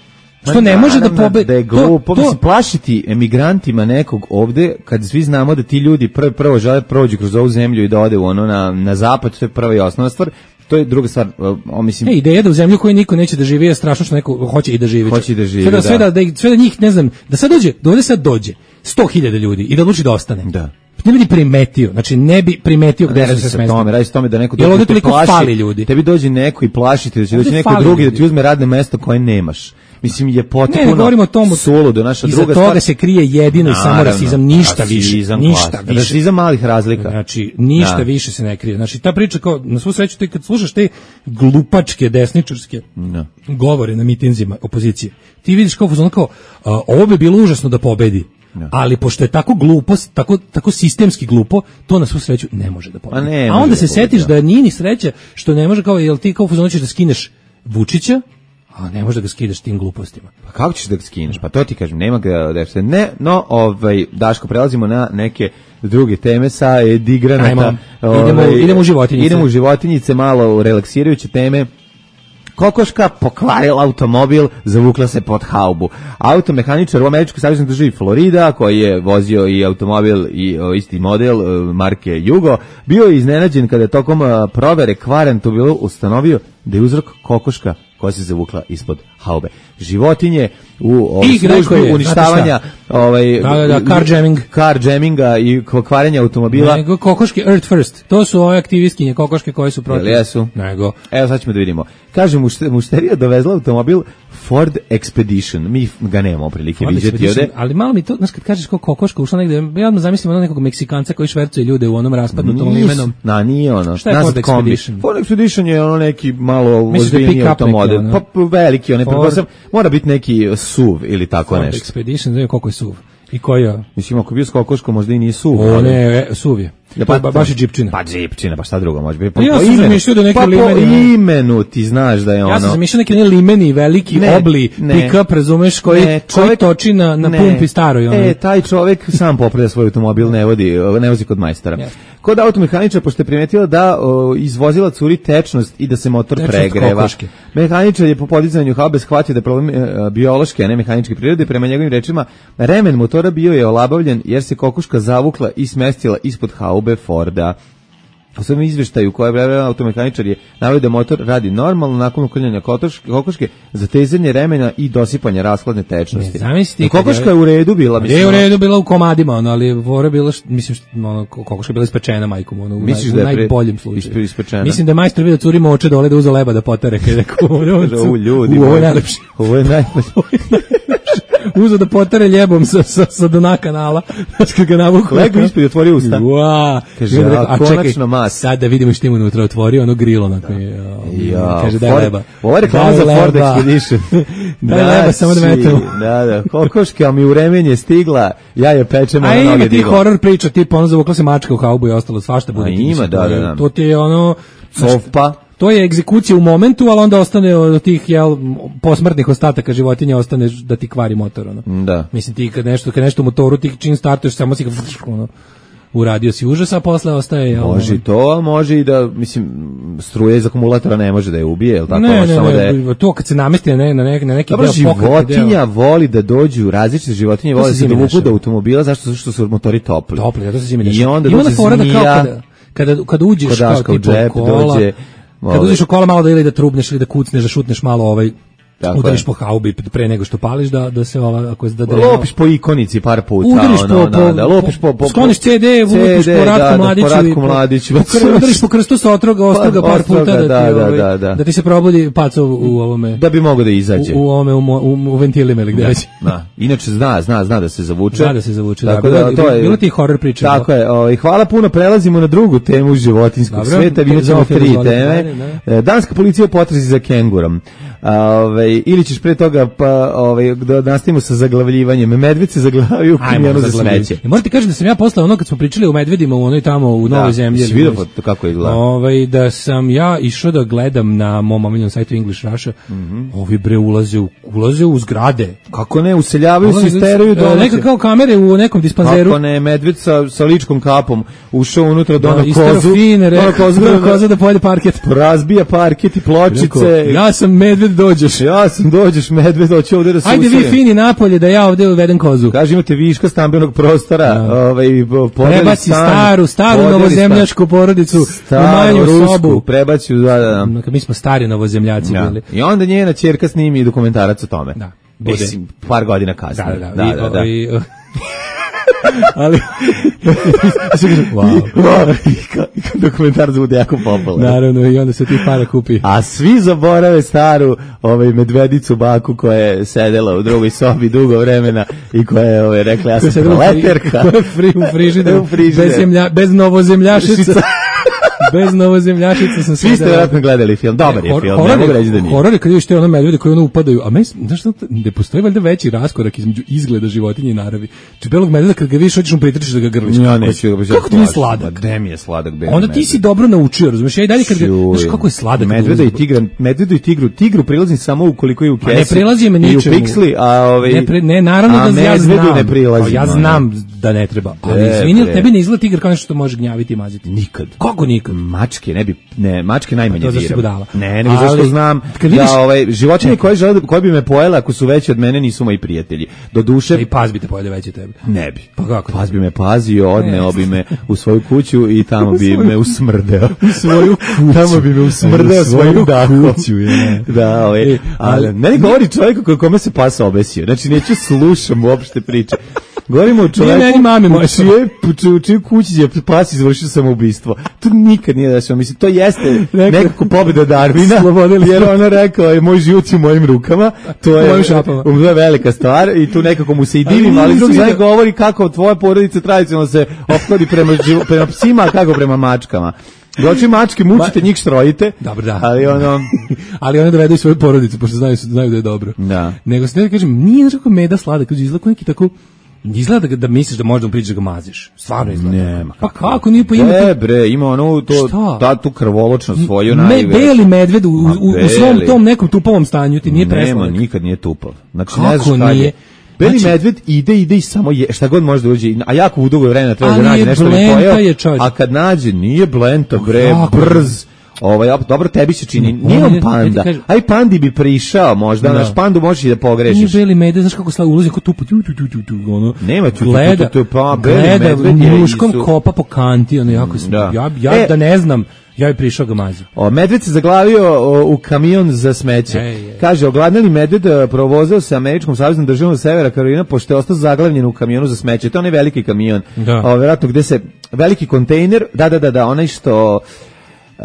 Što ne može da pobedi. Da je glupo, to, to... plašiti emigrantima nekog ovde, kad svi znamo da ti ljudi prvo, prvo žele prođu kroz ovu zemlju i da ode ono na, na zapad, to je prva i osnovna stvar. To je druga stvar, o, mislim... E, ideja da u zemlju koju niko neće da živi je strašno što neko hoće i da živi. Hoće i da živi, sve da. da. Sve da, da, sve da njih, ne znam, da sad dođe, da ovdje sad dođe sto hiljada ljudi i da odluči da ostane. Da. Ne bi ni primetio, znači ne bi primetio gde se smesti. Tome, radi se tome da neko dođe te plaši ljudi. Tebi dođe neko i plašite da će doći neko drugi ljudi. Da ti uzme radne mesto koje nemaš. Mislim je potpuno ne, ne govorimo o tomu suludo, naša iza druga toga stvar se krije jedino i samo rasizam, ništa više, ništa više. Rasizam malih razlika. Znači ništa da. više se ne krije. Znači ta priča kao na svu sreću ti kad slušaš te glupačke desničarske da. govore na mitinzima opozicije. Ti vidiš kao fuzon kao a, ovo bi bilo užasno da pobedi. No. Ali pošto je tako glupost, tako, tako sistemski glupo, to na svu sreću ne može da pobedi. A, a onda se da setiš da nije ni sreća što ne može kao, jel ti kao fuzon ćeš da skineš Vučića, A ne može da ga skidaš tim glupostima. Pa kako ćeš da ga skineš? Pa to ti kažem, nema ga da se ne, no, ovaj, Daško, prelazimo na neke druge teme sa Digranata. Ovaj, idemo, idemo u životinjice. Idemo u životinjice, malo u relaksirajuće teme. Kokoška pokvarila automobil, zavukla se pod haubu. Automehaničar u američkoj saveznoj državi Florida, koji je vozio i automobil i o, isti model o, marke Jugo, bio je iznenađen kada je tokom o, provere kvara automobilu ustanovio da je uzrok kokoška koja se zavukla ispod haube. Životinje u službi uništavanja ovaj, da, da, da, car jamming. car jamminga i kvarenja automobila. Nego kokoške Earth First. To su ove aktivistkinje kokoške koje su protiv. Jesu? Nego. Evo sad ćemo da vidimo. Kaže, mušterija dovezla automobil Ford Expedition. Mi ga nemamo prilike vidjeti ovde. Ali malo mi to, znaš, kad kažeš kao kokoška ušla negde, ja odmah zamislim ono nekog Meksikanca koji švercuje ljude u onom raspadnutom imenom. Na, nije ono. Šta je Ford Expedition? Ford Expedition je ono neki malo ozbiljniji automobil. Pa veliki, on je pretpostavljam, mora biti neki S U V ili tako Ford nešto. Ford Expedition, znam koliko je S U V. I koji je? Mislim, ako bio s kokoškom, možda i nije S U V. O, ne, S U V je. Ja, pa, ba, baš je džipčina. Pa džipčina, pa šta drugo može biti? Pa, ja sam zamišljao da neki pa limeni. Po imenu ti znaš da je ono. Ja sam zamišljao neki limeni, veliki ne, obli, pick-up, razumeš, koji, ne, čovjek, koji toči na, na ne, pumpi staroj. Ono. E, taj čovjek sam popravlja svoj automobil, ne, vodi, ne vozi kod majstora. Ja. Kod automehaničara, pošto je primetila da o, izvozila curi tečnost i da se motor tečnost pregreva. Kokoške. Mehaničar je po podizanju haube shvatio da je problem e, biološke, a ne mehaničke prirode. Prema njegovim rečima, remen motora bio je olabavljen jer se kokoška zavukla i smestila ispod haube Forda. U svom izveštaju koje je vremena automehaničar je naveo da motor radi normalno nakon uklanjanja kokoške, zatezanje remena i dosipanja rashladne tečnosti. Ne, kokoška je u redu bila, mislim. Je u redu bila u komadima, ono, ali vore bila, mislim, ono, kokoška je bila ispečena majkom, ono, u, misliš naj, da je pre, najboljem slučaju. Ispečena? Mislim da je majstor vidio curi moče dole da uze leba da potare, kada je u ljudi. U, ovo je najlepši. Ovo je najlepši. Uzo da potare ljebom sa, sa, sa dna kanala. Znači kad ga navuku. Lego ispred otvorio usta. Wow. Kaže, a, a konačno mas. Sad da vidimo što ima unutra otvorio, ono grilo. Na koje, ja, kaže da je leba. Ovo je reklama za Ford Expedition. Da je leba, samo da metemo. Da, da. Kokoška mi u remenje stigla, ja je pečem na noge digla. A ima ti horror priča, tipa ono zavukla se mačka u haubu i ostalo svašta bude. A ima, da, da, da. To ti je ono... Sovpa. To je egzekucija u momentu, ali onda ostane od tih jel, posmrtnih ostataka životinja ostane da ti kvari motor. Ono. Da. Mislim, ti kad nešto, kad nešto u motoru, ti čim startuješ, samo si ga ono, uradio si užas, a posle ostaje... Jel, može i to, a može i da, mislim, struje iz akumulatora ne može da je ubije, jel tako? Ne, ne, samo ne, da je... to kad se namesti na, ne, na, ne, na neki Dobro, deo pokreta... životinja voli da dođu, različite životinje voli da se dovuku do automobila, zašto što su motori topli. Topli, zato se zimi I onda dođe zmija... Kada, kada, kada uđeš kao tipa kola... Dođe, kad uđeš u kola malo da ili da trubneš ili da kucneš, da šutneš malo ovaj tako udariš je. Po haubi pre nego što pališ da da se ova ako da drema. Lopiš po ikonici par puta, udariš ono, po, da, da, lopiš po, po skloniš C D, vučeš po Ratku Mladiću, po Ratku Mladiću, udariš po krstu sa otroga, ostruga par puta da, da, ti, da, ovaj, da, da. da ti se probudi pacov u ovome. Da bi mogao da izađe. U, u ovome u, u, u ventilima ili gde već. Da. Inače zna, zna, zna da se zavuče. Zna da se zavuče. Tako da, to je bilo ti horror priča. Tako je. Ovaj hvala puno, prelazimo na drugu temu životinjskog sveta, vidimo tri teme. Danska policija potrazi za kengurom. Ove, ili ćeš pre toga pa ovaj da nastavimo sa zaglavljivanjem. Medved se zaglavio u kamionu za smeće. I morate kažem da sam ja posle ono kad smo pričali o medvedima u onoj tamo u Novoj zemlji. Si vidio kako je izgleda? Ovaj da sam ja išao da gledam na mom omiljenom sajtu English Russia. Mm -hmm. Ovi bre ulaze u ulaze u zgrade. Kako ne, useljavaju se, isteraju do neka kao kamere u nekom dispanzeru. Kako ne, medved sa sa ličkom kapom ušao unutra do na kozu. Do kozu, koza da pojede parket. Razbija parket i pločice. Ja sam medved, dođeš. Ja sam dođeš medved, hoće ovde da se ajde vi fini napolje da ja ovde uvedem kozu. Kaže imate viška stambenog prostora, no. ovaj prebaci stan, staru, staru novozemljačku porodicu u manju sobu. Prebaci, da, da. Mi smo stari novozemljaci ja. bili. I onda njena ćerka snimi dokumentarac o tome. Da. Mislim, par godina kasnije. Da, da, da. da, da. I, da. Ali wow. Dokumentar bude jako popularan. Naravno, i onda se ti para kupi. A svi zaborave staru ovaj medvedicu baku koja je sedela u drugoj sobi dugo vremena i koja je ovaj rekla ja sam proleterka. Koja je fri u frižideru, bez, zemlja, bez novozemljašica. Bez novozemljašica sam sve. Svi ste vjerojatno gledali film, dobar je film, ne mogu reći da nije. Horor je kad vidiš te ono medvede koji ono upadaju, a meni, znaš što, ne postoji valjda veći raskorak između izgleda životinje i naravi. Či belog medveda kad ga vidiš, hoćeš mu pritrčiš da ga grliš. Ja neću ga. Kako ti nije sladak? Gde mi je sladak beli Onda ti si dobro naučio, razumiješ? Ja i dalje kad ga, znaš kako je sladak. Medveda i tigra, medvedu i tigru, tigru prilazim samo ukoliko je u kesi. Ne prilazi me ničemu. I u piksli, a ovaj ne, pre, ne naravno da ja znam. Ne prilazim, ja znam da ne treba. Ali izvini, tebi ne izgleda tigar kao nešto što može gnjaviti i maziti. Nikad. Kako nikad? Mačke ne bi, ne, mačke najmanje diram. Ne, ne, ali, zašto znam vidiš, da ovaj životinje koje žele, koje bi me pojele ako su veći od mene nisu moji prijatelji. Do duše i pas bi te pojeli veći tebe. Ne bi. Pa kako? Pas bi me pazio, odneo bi me u svoju kuću i tamo bi me usmrdeo. U svoju kuću. Tamo bi me usmrdeo svoju kuću, je. Da, ovaj. Ali meni govori čovjek kome se pas obesio. Znači neću slušam uopšte priče. Govorimo o čovjeku. Nije meni mami moje. Čije, u čiju kući je pas izvršio samoubistvo. To nikad nije da se mislim. To jeste nekako pobjeda Darwina. Jer ona rekao je moj život je u mojim rukama. To je, to je velika stvar i tu nekako mu se i divim, ali drugi strane govori kako tvoja porodica tradicionalno se ophodi prema, prema psima, a kako prema mačkama. Doći mačke, mučite, njih štrojite. Dobro, da. Ali ono... ali one dovedu i svoju porodicu, pošto znaju, znaju da je dobro. Da. Nego se ne kažem, nije znaš kako meda sladak, izgleda neki tako... Izgleda da, da misliš da možda pričaš da ga maziš. Stvarno izgleda. Nema. Pa kako nije pa ima... E, bre, ima ono to, ta tu krvoločnost svoju Me, najveću. Beli medved u, u, u svom tom nekom tupovom stanju ti nije presladak. Nema, nikad nije tupav. Znači, kako ne znaš nije? Je. Beli znači, medved ide, ide i samo je, šta god može da uđe, a jako u dugo vremena treba da nađe nešto da bi pojeo, a kad nađe, nije blenta, bre, brz. Ovaj, dobro, tebi se čini, nije on panda, aj pandi bi prišao možda, naš pandu možeš i da pogrešiš. Nije beli medved, znaš kako slavi, ulazi kao tupu, tu, tu, tu, tu, tu, ono, nema tu, gleda, tu, tu, pa, gleda, muškom kopa po kanti, ono, jako sam, ja, ja da ne znam, ja bi prišao ga mazio. O, medved se zaglavio o, u kamion za smeće. Ej, ej. Kaže, ogladneli medved provozao se američkom saveznom državom Severa Karolina, pošto je ostao zaglavljen u kamionu za smeće. To je onaj veliki kamion. Da. O, vjerojatno gde se, veliki kontejner, da, da, da, da, onaj što... Uh,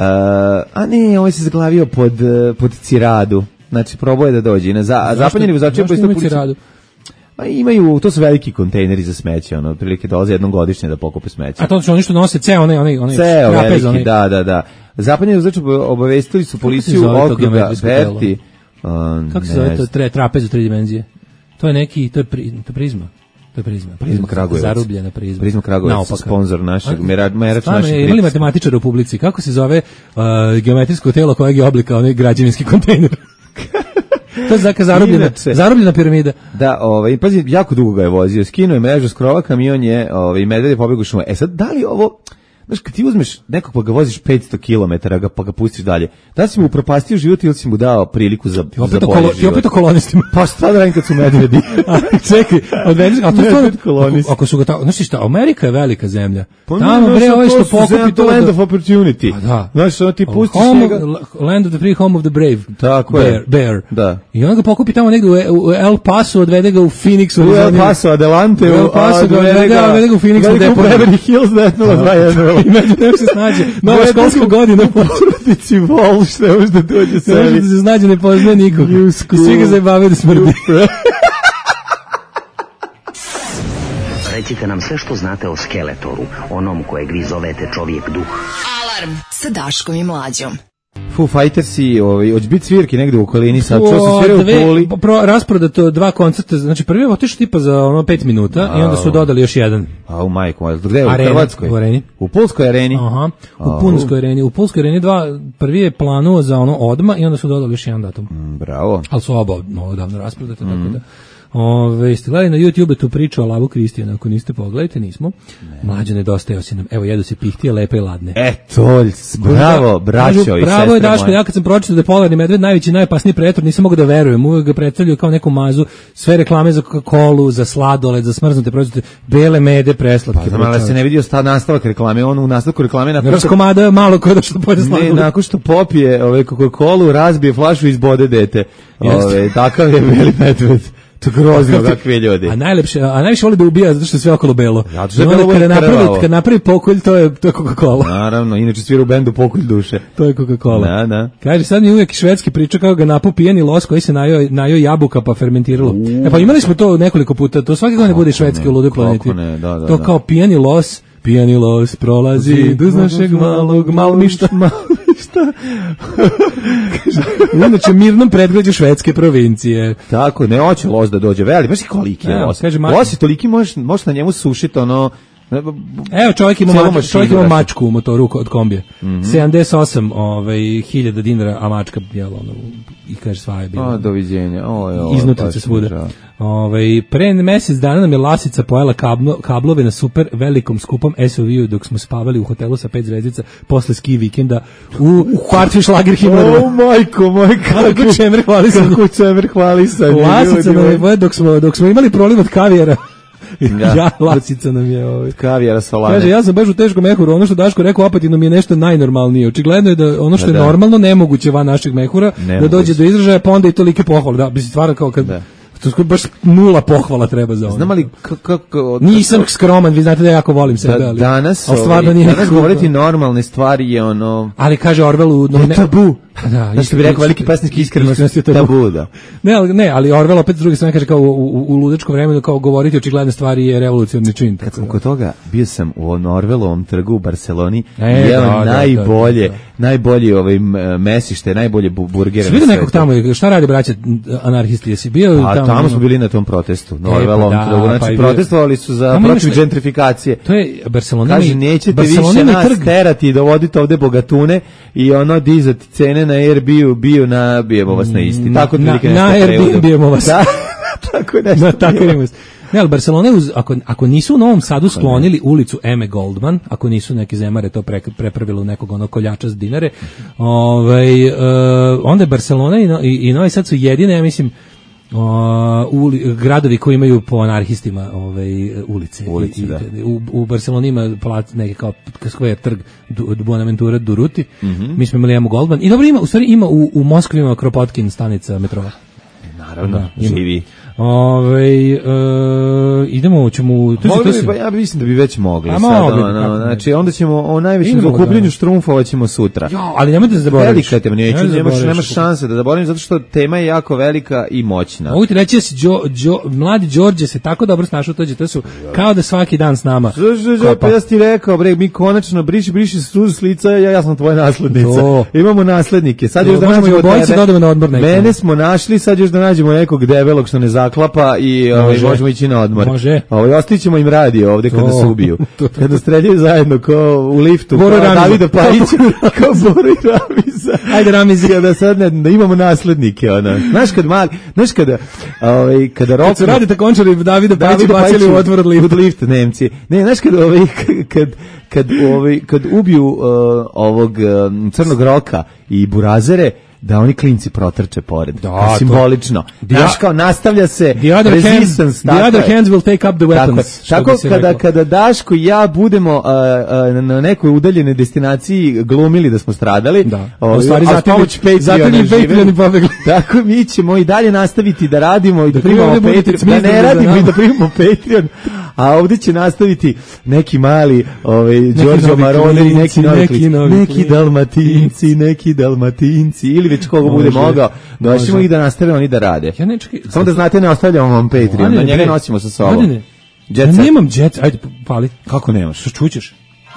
a ne, on se zaglavio pod, pod Ciradu. Znači, probao je da dođe. Na za, zapanjeni vozači zašto ima Ciradu? Ma imaju, to su veliki kontejneri za smeće, ono, otprilike dolaze jednom godišnje da pokupe smeće. A to su oni što nose ceo onaj onaj onaj ceo veliki, onaj... da, da, da. Zapanjeni vozači obavestili su policiju okruga Berti. Um, Kako se zove to tre, trapez u tri dimenzije? To je neki, to je, pri, to je prizma. To je prizma. Prizma Kragujevac. Zarubljena prizma. Prizma Kragujevac, sponsor našeg, merač našeg. Stvarno, imali matematičara u publici. Kako se zove uh, geometrijsko telo kojeg je oblika onaj građevinski kontejner? To je zaka zarobljena, zarobljena piramida. Da, ovaj, pazi, jako dugo ga je vozio. Skinuo je mrežu s krova, kamion je, ovaj, medved je pobegao šume. E sad, da li ovo... Znaš, kad ti uzmeš nekog pa ga voziš petsto kilometara ga, pa ga pustiš dalje, da si mu upropastio život ili si mu dao priliku za, za bolje kolo, život? Ti opet o kolonistima. Pa šta da radim kad su medvedi? a, čekaj, odvediš, a to je ako, ako su ga tamo, znaš šta, Amerika je velika zemlja. Pa tamo, ne, bre, ovo što pokupi to... Land of opportunity. Pa da. Znaš, ono ti pustiš home njega... Land of the free, home of the brave. Tako bear, je. Bear. Da. I on ga pokupi tamo negdje u, u El Paso, odvede ga u Phoenix. U El Paso, Adelante. U El Paso, odvede ga, odvede ga u Phoenix. Odvede ga u Beverly Hills, nula dva jedan. Snađe. Nova školska godina porodici vol, što je možda dođe sebi. Ne može da se snađe, ne poznaje nikog. I svi ga zajebavaju da smrdi. Recite nam sve što znate o Skeletoru, onom kojeg vi zovete čovjek duh. Alarm sa Daškom i Mlađom. Foo Fightersi, ovaj, hoće biti svirke negde u okolini, sad što se svira u Puli. Rasprodato dva koncerta, znači prvi je otišao tipa za ono pet minuta a, i onda su dodali još jedan. A u majku, gde u Hrvatskoj? U areni. U Pulskoj areni? Aha, u a, Punskoj areni. U Pulskoj areni dva, prvi je planuo za ono odma i onda su dodali još jedan datum. Mm, bravo. Ali su oba ovo davno rasprodate, mm. tako da... Ove, ste gledali na YouTube tu priču o Lavu Kristijana, ako niste pogledajte, nismo. Ne. Mlađe nedostaju si nam. Evo, jedu se pihtije, lepe i ladne. Eto, bravo, braćo i sestre moje. Bravo je, Daško, ja kad sam pročitao da je polarni medved najveći, najopasniji predator, nisam mogao da verujem. Uvijek ga predstavljaju kao neku mazu, sve reklame za Coca-Colu, za sladoled, za smrznute proizvode, bele mede, preslatke. Pa znam, ali se ne vidio sta nastavak reklame, on u nastavku reklame nakon raskomada malo ko da što pojede sladoled. Ne, nakon što popije ove Coca-Colu, razbije flašu i izbode dete. Ove, takav je beli medved. To grozno kakvi ljudi. A najlepše, a najviše voli da ubija zato što je sve okolo belo. Ja, to onda kada napravi, kad napravi pokolj, to je to je Coca-Cola. Naravno, inače svira u bendu Pokolj duše. To je Coca-Cola. Da, da. Kaže sad mi uvijek švedski priča kako ga napao pijeni los koji se najeo najeo jabuka pa fermentiralo. E pa imali smo to nekoliko puta. To svake godine bude švedski u ludoj planeti. Ne, da, da, to kao pijeni los pijani los prolazi do našeg malog Malmišta. Malmišta. Inače, mirnom predgrađu švedske provincije. Tako, ne hoće los da dođe, veli, baš i koliki je los. Los je toliki, možeš, možeš na njemu sušiti ono... Evo čovjek ima, mač, čovjek ima mačku u motoru od kombije. Mm-hmm. sedamdeset osam ovaj, hiljada dinara, a mačka jel, ono, i kaže sva je bila. O, doviđenja. O, o, iznutrice svuda. Ovaj, pre mjesec dana nam je Lasica pojela kablo, kablove na super velikom skupom S U V-u dok smo spavali u hotelu sa pet zvezdica posle ski vikenda u Partfiš lager Himarova. O, majko, moj, kako čemer hvalisanje. Kako čemer hvalisanje. Lasica nam je pojela dok smo, dok smo imali proliv od kavijara. Ja, ja Lasica nam je ovaj. Kavijara salame. Kaže, ja sam baš u teškom mehuru, ono što Daško rekao, Apatinu mi je nešto najnormalnije. Očigledno je da ono što da, je normalno, nemoguće van našeg mehura, nemoguće. Da dođe do izražaja, pa onda i tolike pohvale. Da, bi se stvarno kao kad... Da. To baš nula pohvala treba za ono. Znam li kako... Nisam skroman, vi znate da ja jako volim sebe, ali... Danas, ali stvarno nije danas govoriti normalne stvari je ono... Ali kaže Orwell... No, ne, tabu. Da, isto bi rekao veliki pesnički iskrenost je tabu, da. Ne, ali, ne, ali Orwell opet s druge strane kaže kao u, u, u ludačkom vremenu kao govoriti očigledne stvari je revolucionarni čin. Kad sam kod toga, bio sam u Orwellovom trgu u Barceloni i e, jeo da, najbolje, da, da, da. najbolje ovaj mesište, najbolje burgere. Vidio nekog tamo, šta radi braća anarhisti, jesi bio A, tamo? Tamo smo bili na tom protestu, na Orwellovom trgu, znači pa protestovali su za protiv gentrifikacije. To je Barcelona. Kaže, nećete više nas terati i dovoditi ovde bogatune i ono dizati cene na Airbnb bio na bijemo vas na isti. Tako na, na Airbnb bijemo vas. Da, tako nešto. Na, tako ne, ali Barcelona, uz, ako, ako nisu u Novom Sadu sklonili ulicu Eme Goldman, ako nisu neke zemare to pre, prepravili u nekog ono koljača s dinare, ovaj, uh, onda je Barcelona i, i, i Novi Sad su jedine, ja mislim, Uh, uli, gradovi koji imaju po anarhistima ovaj, ulice. ulice I, da. u, u Barceloni ima plac, neke kao Square trg du, Buenaventura Durruti. Mm-hmm. Mi smo imali Emu Goldman. I dobro ima, u stvari ima u, u Moskvi ima Kropotkin stanica metrova. Naravno, da, živi. Ove, uh, idemo, ćemo... To mogli bi, pa ja mislim da bi već mogli. A sad, mogli, ono, no, znači, onda ćemo o najvećem zakupljenju štrumfova ćemo sutra. Jo, ali nemojte se zaboraviti. Velika tema, neću, nemaš, nemaš šanse da zaboravim, zato što tema je jako velika i moćna. Mogu ti reći da si Đo, Đo, mladi Đorđe se tako dobro snašao, tođe, to su kao da svaki dan s nama. Žo, pa ja ti rekao, bre, mi konačno, briši, briši suzu s lica, ja, ja sam tvoja naslednica. To. Imamo naslednike. Sad još da nađemo tebe. Mene smo našli, sad još da nađemo nekog debelog što ne zaklapa i ovaj, možemo ići na odmor. Može. Ovaj, ostićemo im radio ovde kada se ubiju. Kada streljaju zajedno ko u liftu, Boro kao Davida Pajića, kao Boro i Ramiza. Ajde Ramizi. Da sad ne, da imamo naslednike. Ona. Znaš kad mali, znaš kada, ovaj, kada roknu... Kad su radite končari Davida Pajića bacili u otvor od lifta. Od lifta, Nemci. Ne, znaš kad, ovaj, kad, kad, ovaj, kad ubiju uh, ovog um, crnog roka i burazere, da oni klinci protrče pored. Da, simbolično. Znaš kao nastavlja se resistance. The other hands will take up the weapons. Tako, tako kada, rekao. Kada Daško i ja budemo uh, uh, na nekoj udaljenoj destinaciji glumili da smo stradali, da. O, u stvari zatim i Patreon pobegli. Tako mi ćemo i dalje nastaviti da radimo i da, da primamo Patreon, da ne radimo i da primamo Patreon, a ovdje će nastaviti neki mali ovaj, Đorđo Marone i neki novi neki, novi neki dalmatinci, neki dalmatinci ili već koga bude mogao, doćemo ih da nastave oni da rade. Ja ne čekaj. Samo da znate, ne ostavljamo vam Patreon, na njega nosimo sa sobom. Ne, ja nemam jet, ajde, pali. Kako nemaš? Što čućeš?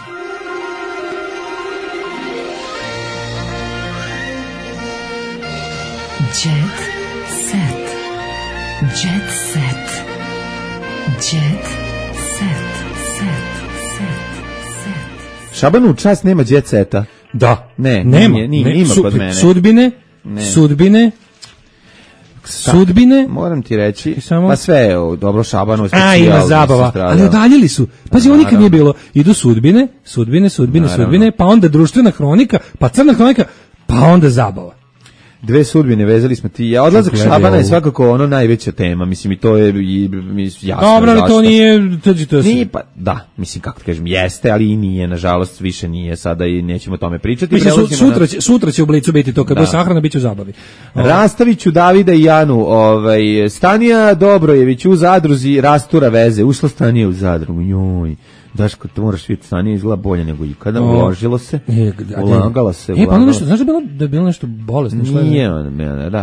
Jet set. Jet set. Jet set. Set. Set. Šabanu čas nema jet seta. Da. Ne, nema. Nije, nije, ne, ima su, kod mene. Sudbine, ne. sudbine, sudbine. Moram ti reći, samo... pa sve je dobro Šabanu. A, ima zabava, ali odaljili su. Pazi, ovo nikad nije bilo. Idu sudbine, sudbine, sudbine, Naravno. sudbine, pa onda društvena hronika, pa crna hronika, pa onda zabava. Dve sudbine vezali smo ti. Ja odlazak Šabana je svakako ono najveća tema, mislim i to je i jasno. Dobro, ali to nije to to. Nije pa da, mislim kako ti kažem, jeste, ali i nije, nažalost, više nije sada i nećemo o tome pričati. Mislim, sutra će, sutra će u Blicu biti to, kad bude sahrana biće u zabavi. Rastaviću Davida i Janu, ovaj Stanija Dobrojević u Zadruzi rastura veze, ušla Stanija u Zadrugu, njoj. Daško, to moraš vidjeti, Stanija izgleda bolje nego ikada, uložilo se, ulagala se. E, pa ono nešto, znaš da je bilo, da je bilo nešto bolesno? Nije, on, da.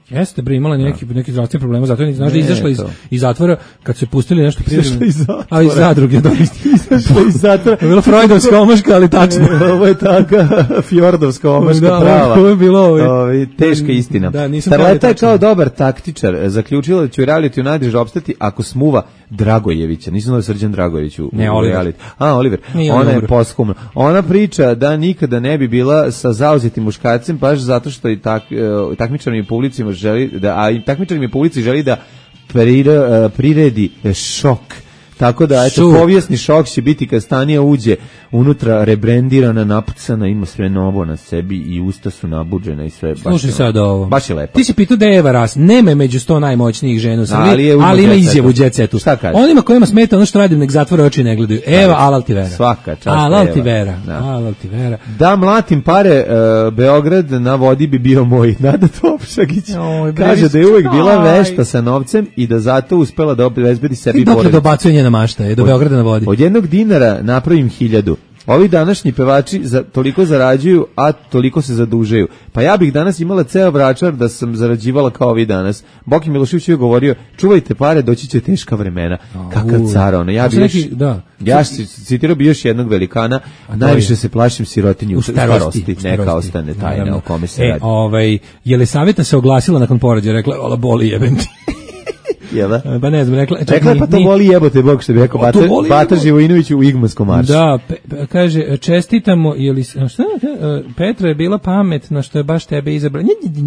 Jeste, bre, imala neki neki zdravstveni problema, zato je znaš da izašla iz iz zatvora kad su pustili nešto privremeno. A iz zadruge da izašla iz zatvora. Bilo Freudovska omaška, ali tačno. Ovo je taka Fjordovska omaška prava. Ovo je bilo ovaj teška istina. Starleta je kao dobar taktičar zaključila da će u realitiju najduže opstati ako smuva Dragojevića. Nisam znao Srđan Dragojević u reality. A Oliver. Ona je posthumna. Ona priča da nikada ne bi bila sa zauzetim muškarcem baš zato što i tak takmičarima i publicima želi da a i takmičarima i publici želi da prire, priredi šok. Tako da, eto, povijesni šok će biti kad Stanija uđe unutra, rebrendirana, napucana, ima sve novo na sebi i usta su nabuđena i sve. Slušaj sad ovo. Baš je lepo. Ti si pitao da je Eva Ras, nema među sto najmoćnijih žena u Srbiji, ali, ali ima izjavu Jet Setu. Šta kaže? Onima kojima smeta ono što radim, nek zatvore oči ne gledaju. Eva, alal ti vera. Svaka čast Eva. Alal ti vera. Alal ti vera. Da mlatim pare, uh, Beograd na vodi bi bio moj. Nada Topšagić kaže da je uvek bila vešta sa novcem i da zato uspela da obezbedi sebi porodicu. Dok dobacuje njena mašta, je do Beograda na vodi. Od jednog dinara napravim hiljadu. Ovi današnji pevači za, toliko zarađuju, a toliko se zadužuju. Pa ja bih danas imala ceo Vračar da sam zarađivala kao ovi danas. Boki Milošević je govorio, čuvajte pare, doći će teška vremena. Oh, kakav car ono. Ja bih neki, da. Ja citirao bi još jednog velikana, a najviše je. Se plašim sirotinju u starosti. U starosti. Neka ostane tajna o kome se e, radi. Ovaj, Jelisaveta se oglasila nakon porođaja, rekla, ola boli jebem ti. Jela? Pa ne znam, rekla... Rekla je pa to voli jebote Bog što bi rekao Bata, Bata Živojinović u Igmanskom maršu. Da, pe, kaže, čestitamo, je li, šta, Petra je bila pametna što je baš tebe izabrala.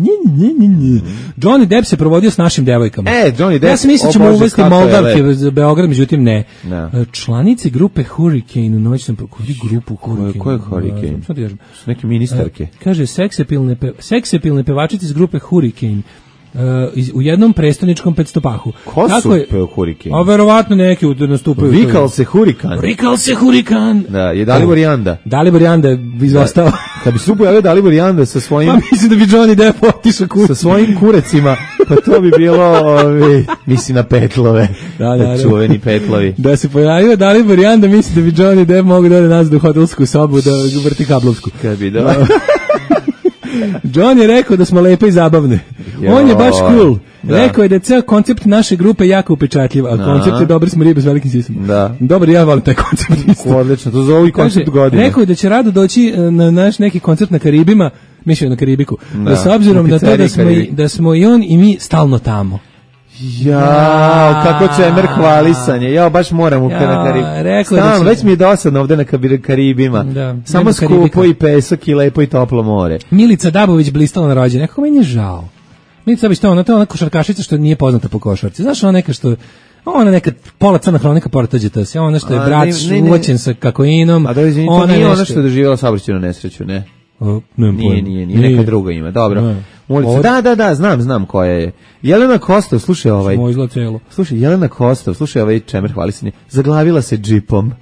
Johnny Depp se provodio s našim devojkama. E, Johnny Depp... Ja sam mislio ćemo uvesti Moldavke za Beograd, međutim ne. No. Članici grupe Hurricane u noćnom... Koji grupu Hurricane? Ko je Hurricane? Što ti kažem? Su neke ministarke. Kaže, seksepilne, pe, seksepilne pevačice iz grupe Hurricane. Uh, iz, u jednom prestoničkom petstopahu. Ko kako su je, peo Hurricane? A verovatno neki u nastupaju. Vikal se Hurikan. Rikal se Hurikan. Da, je Dalibor Janda. Dalibor Janda je izostao. Da, kad bi se upojavio Dalibor Janda sa svojim... Pa mislim da bi Johnny Depp otišao kući. Sa svojim kurecima, pa to bi bilo, ovi, misli na petlove. Da, da, da. Čuveni petlovi. Da se pojavio Dalibor Janda, mislim da bi Johnny Depp mogu da ode nazad u hotelsku sobu da vrti kablovsku. Kad bi da... John je rekao da smo lepe i zabavne. Jo, on je baš cool. Da. Rekao je da je ceo koncept naše grupe jako upečatljiv, a koncept je dobri smo ribe s velikim sisom. Da. Dobar, ja volim taj koncept isto. Odlično, to zove i koncept godine. Rekao je da će rado doći na naš neki koncert na Karibima, mislim na Karibiku, da, da s obzirom na to da smo, i, da smo i on i mi stalno tamo. Ja, kako će Emer hvalisanje. Ja baš moram u ja, Karibima. Stalno, već mi je dosadno ovde na Karibima. Da, samo skupo i pesak i lepo i toplo more. Milica Dabović blistala na rođendan. Nekako meni je žao. Milica Dabović, to je ona, to je ona košarkašica što nije poznata po košarci. Znaš, ona neka što... Ona neka pola crna hronika portađe to se. Ona što je brat uvoćen sa kakainom. A da izvini, to nije ona što je doživjela saobraćajnu nesreću, ne? O, ne nije, nije, nije, neka druga ima. Dobro. Ne. Ulica. Da, da, da, znam, znam koja je. Jelena Kostov, slušaj ovaj. Slušaj, Jelena Kostov, slušaj ovaj čemer hvalisanje. Zaglavila se džipom.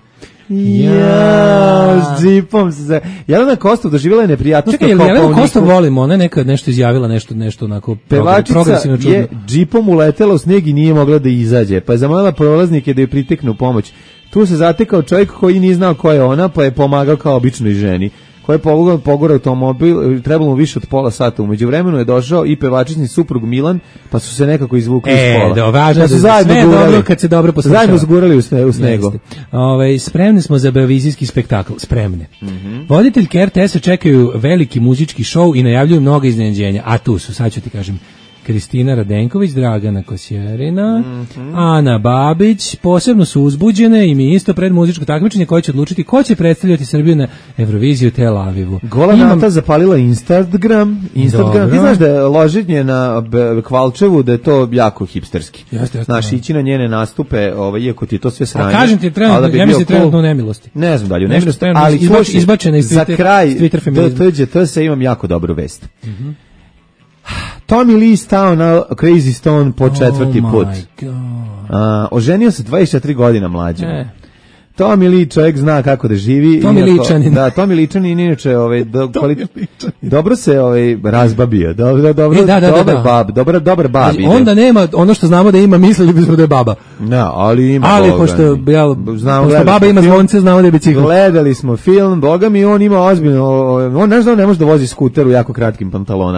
Ja, s džipom se. Jelena Kostov doživjela je neprijatnost. Čekaj, jel Jelena Kostov volimo, ona je nekad nešto izjavila, nešto, nešto onako progresivno čudno. Je džipom uletela u sneg i nije mogla da izađe, pa je zamolila prolaznike da joj priteknu pomoć. Tu se zatekao čovjek koji nije znao ko je ona, pa je pomagao kao običnoj ženi. Koji je pogurao pogor automobil, trebalo mu više od pola sata. Umeđu vremenu je došao i pevačični suprug Milan, pa su se nekako izvukli e, iz pola. Da, važno, pa su zajedno sve gurali, dobro kad se dobro poslušava. Zajedno zgurali u, sne, u snegu. Ove, spremni smo za beovizijski spektakl. Spremne. Mm-hmm. Voditeljke er te esa čekaju veliki muzički šou i najavljuju mnoga iznenađenja. A tu su, sad ću ti kažem, Kristina Radenković, Dragana Kosjerina, mm-hmm. Ana Babić, posebno su uzbuđene i mi isto pred muzičko takmičenje koje će odlučiti ko će predstavljati Srbiju na Euroviziju u Tel Avivu. Gola Imam... Nata zapalila Instagram. Instagram. Ti znaš da je loženje na Kvalčevu, da je to jako hipsterski. Jeste, jeste. Znaš, ići na njene nastupe, ovaj, iako ti je to sve sranje. A kažem ti, trenutno, ja mislim trenutno u nemilosti. Ne znam dalje, u nemilosti, ali izbač, izbačena iz za Twitter, kraj Twitter feminizma. T G T imam jako dobru vest. Mhm. Tommy Lee stao na Crazy Stone po četvrti oh put. A, oženio se dvadeset četiri godina mlađim. E. Tommy Lee čovjek zna kako da živi. Tommy Ličanin. Da, Tommy Ličanin inače ovaj, do, kvali, dobro se ovaj, razbabio. Dobro, dobro, e, da, da, dobar da, da. bab, dobar, dobar bab. Znači, onda nema ono što znamo da ima, mislili bismo da je baba. Da, ali ima. Ali Boga, pošto, ja, znamo, pošto baba ima zvonce, znamo da je bicikl. Gledali smo film, Boga mi, on ima ozbiljno, on znaš da on ne može da vozi skuter u jako kratkim pantalonama.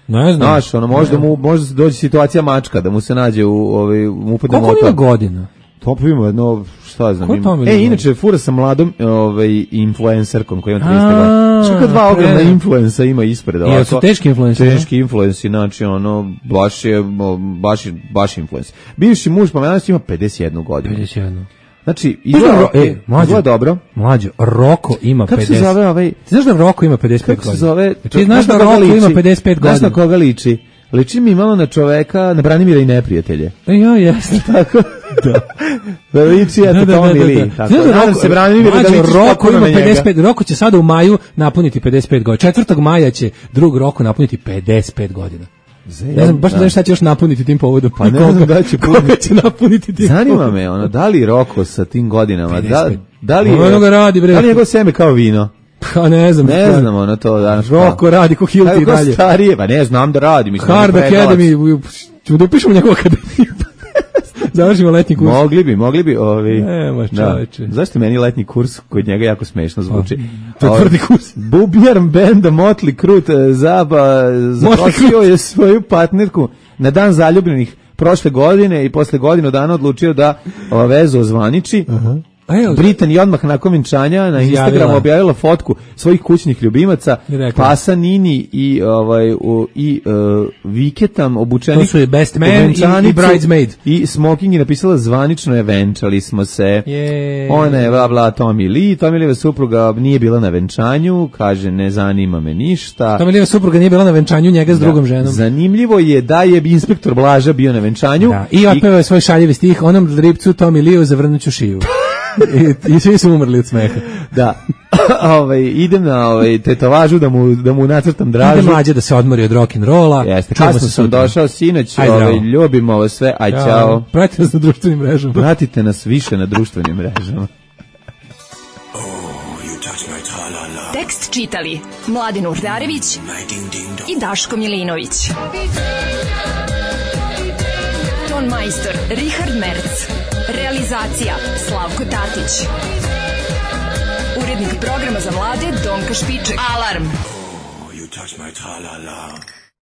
Ne znam. Znaš, ono, možda mu, možda se dođe situacija mačka, da mu se nađe u, ovaj, mu upadne motor. Koliko ima godina? To ima jedno, šta znam. Ima. E, inače, fura sa mladom ovaj, influencerkom koji ima trideset godina. Što kad dva ogromna influensa ima ispred. I ja su teški influenci. Teški influenci, znači, ono, baš je, baš, baš influenci. Bivši muž, pa danas ima pedeset jednu godinu. pedeset jednu. Znači, izgleda, e, izgleda dobro. Mlađo, Roko ima kako pedeset. Kako se zove ovaj? Ti znaš da Roko ima pedeset pet kako godina? Se zove? Ti znaš da Roko ima pedeset pet godina? Znaš na koga liči? Liči mi malo na čoveka, na Branimira i neprijatelje. E, ja, jesno. Tako? Da. Da liči, eto, to mi li. Nadam se Branimira da ličiš Roko ima pedeset pet pet. Roko će sada u maju napuniti pedeset pet godina. četvrtog maja će drug Roko napuniti pedeset pet godina. Ne znam, baš ne znam šta će još napuniti tim povodom. Pa ne znam da će koga će napuniti tim Zanima povodom. Me, ono, da li Roko sa tim godinama, da, da li, ono ga radi, bre. Da li njegov seme kao vino? Pa ne znam. Ne znamo ono to danas. Roko radi ko Hilti dalje. dalje. Starije, pa ne znam da radi. Mislim, Hard Academy, ćemo da upišemo njegovu akademiju. Završimo letnji kurs. Mogli bi, mogli bi. Ovi, Ema čoveče. Da. Zašto meni letnji kurs kod njega jako smešno zvuči? O, to je tvrdi kurs. Bubijar benda Motley Crue Zaba zaprosio je svoju partnerku na dan zaljubljenih prošle godine i posle godinu dana odlučio da ova vezu ozvaniči. Uh-huh. Britan je odmah nakon venčanja na Instagramu objavila fotku svojih kućnih ljubimaca, pasa Nini i ovaj u, i uh, Viketam obučenih. To su best man i, i bridesmaid. I smoking je napisala zvanično je venčali smo se. Yeah. Ona je bla bla Tommy Lee, Tommy Lee supruga nije bila na venčanju, kaže ne zanima me ništa. Tommy Lee supruga nije bila na venčanju njega s da. drugom ženom. Zanimljivo je da je inspektor Blaža bio na venčanju. Da. I otpevao je svoj šaljivi stih onom dripcu Tommy Lee zavrnuću šiju. I, i svi su umrli od smeha. Da. ovaj idem na ovaj tetovažu da mu da mu nacrtam dražu. Idem mlađe da se odmori od rock and rolla. Jeste, kasno sam sutra. Došao sinoć, ovaj ljubimo ovo sve. Aj ja, ćao. Pratite nas na društvenim mrežama. Pratite nas više na društvenim mrežama. Tekst čitali Mladin Urdarević i Daško Milinović. Ton majstor Richard Merc. Realizacija Slavko Tatić. Urednik programa za mlade Donka Špiček. Alarm! Oh, you touch my tra-la-la.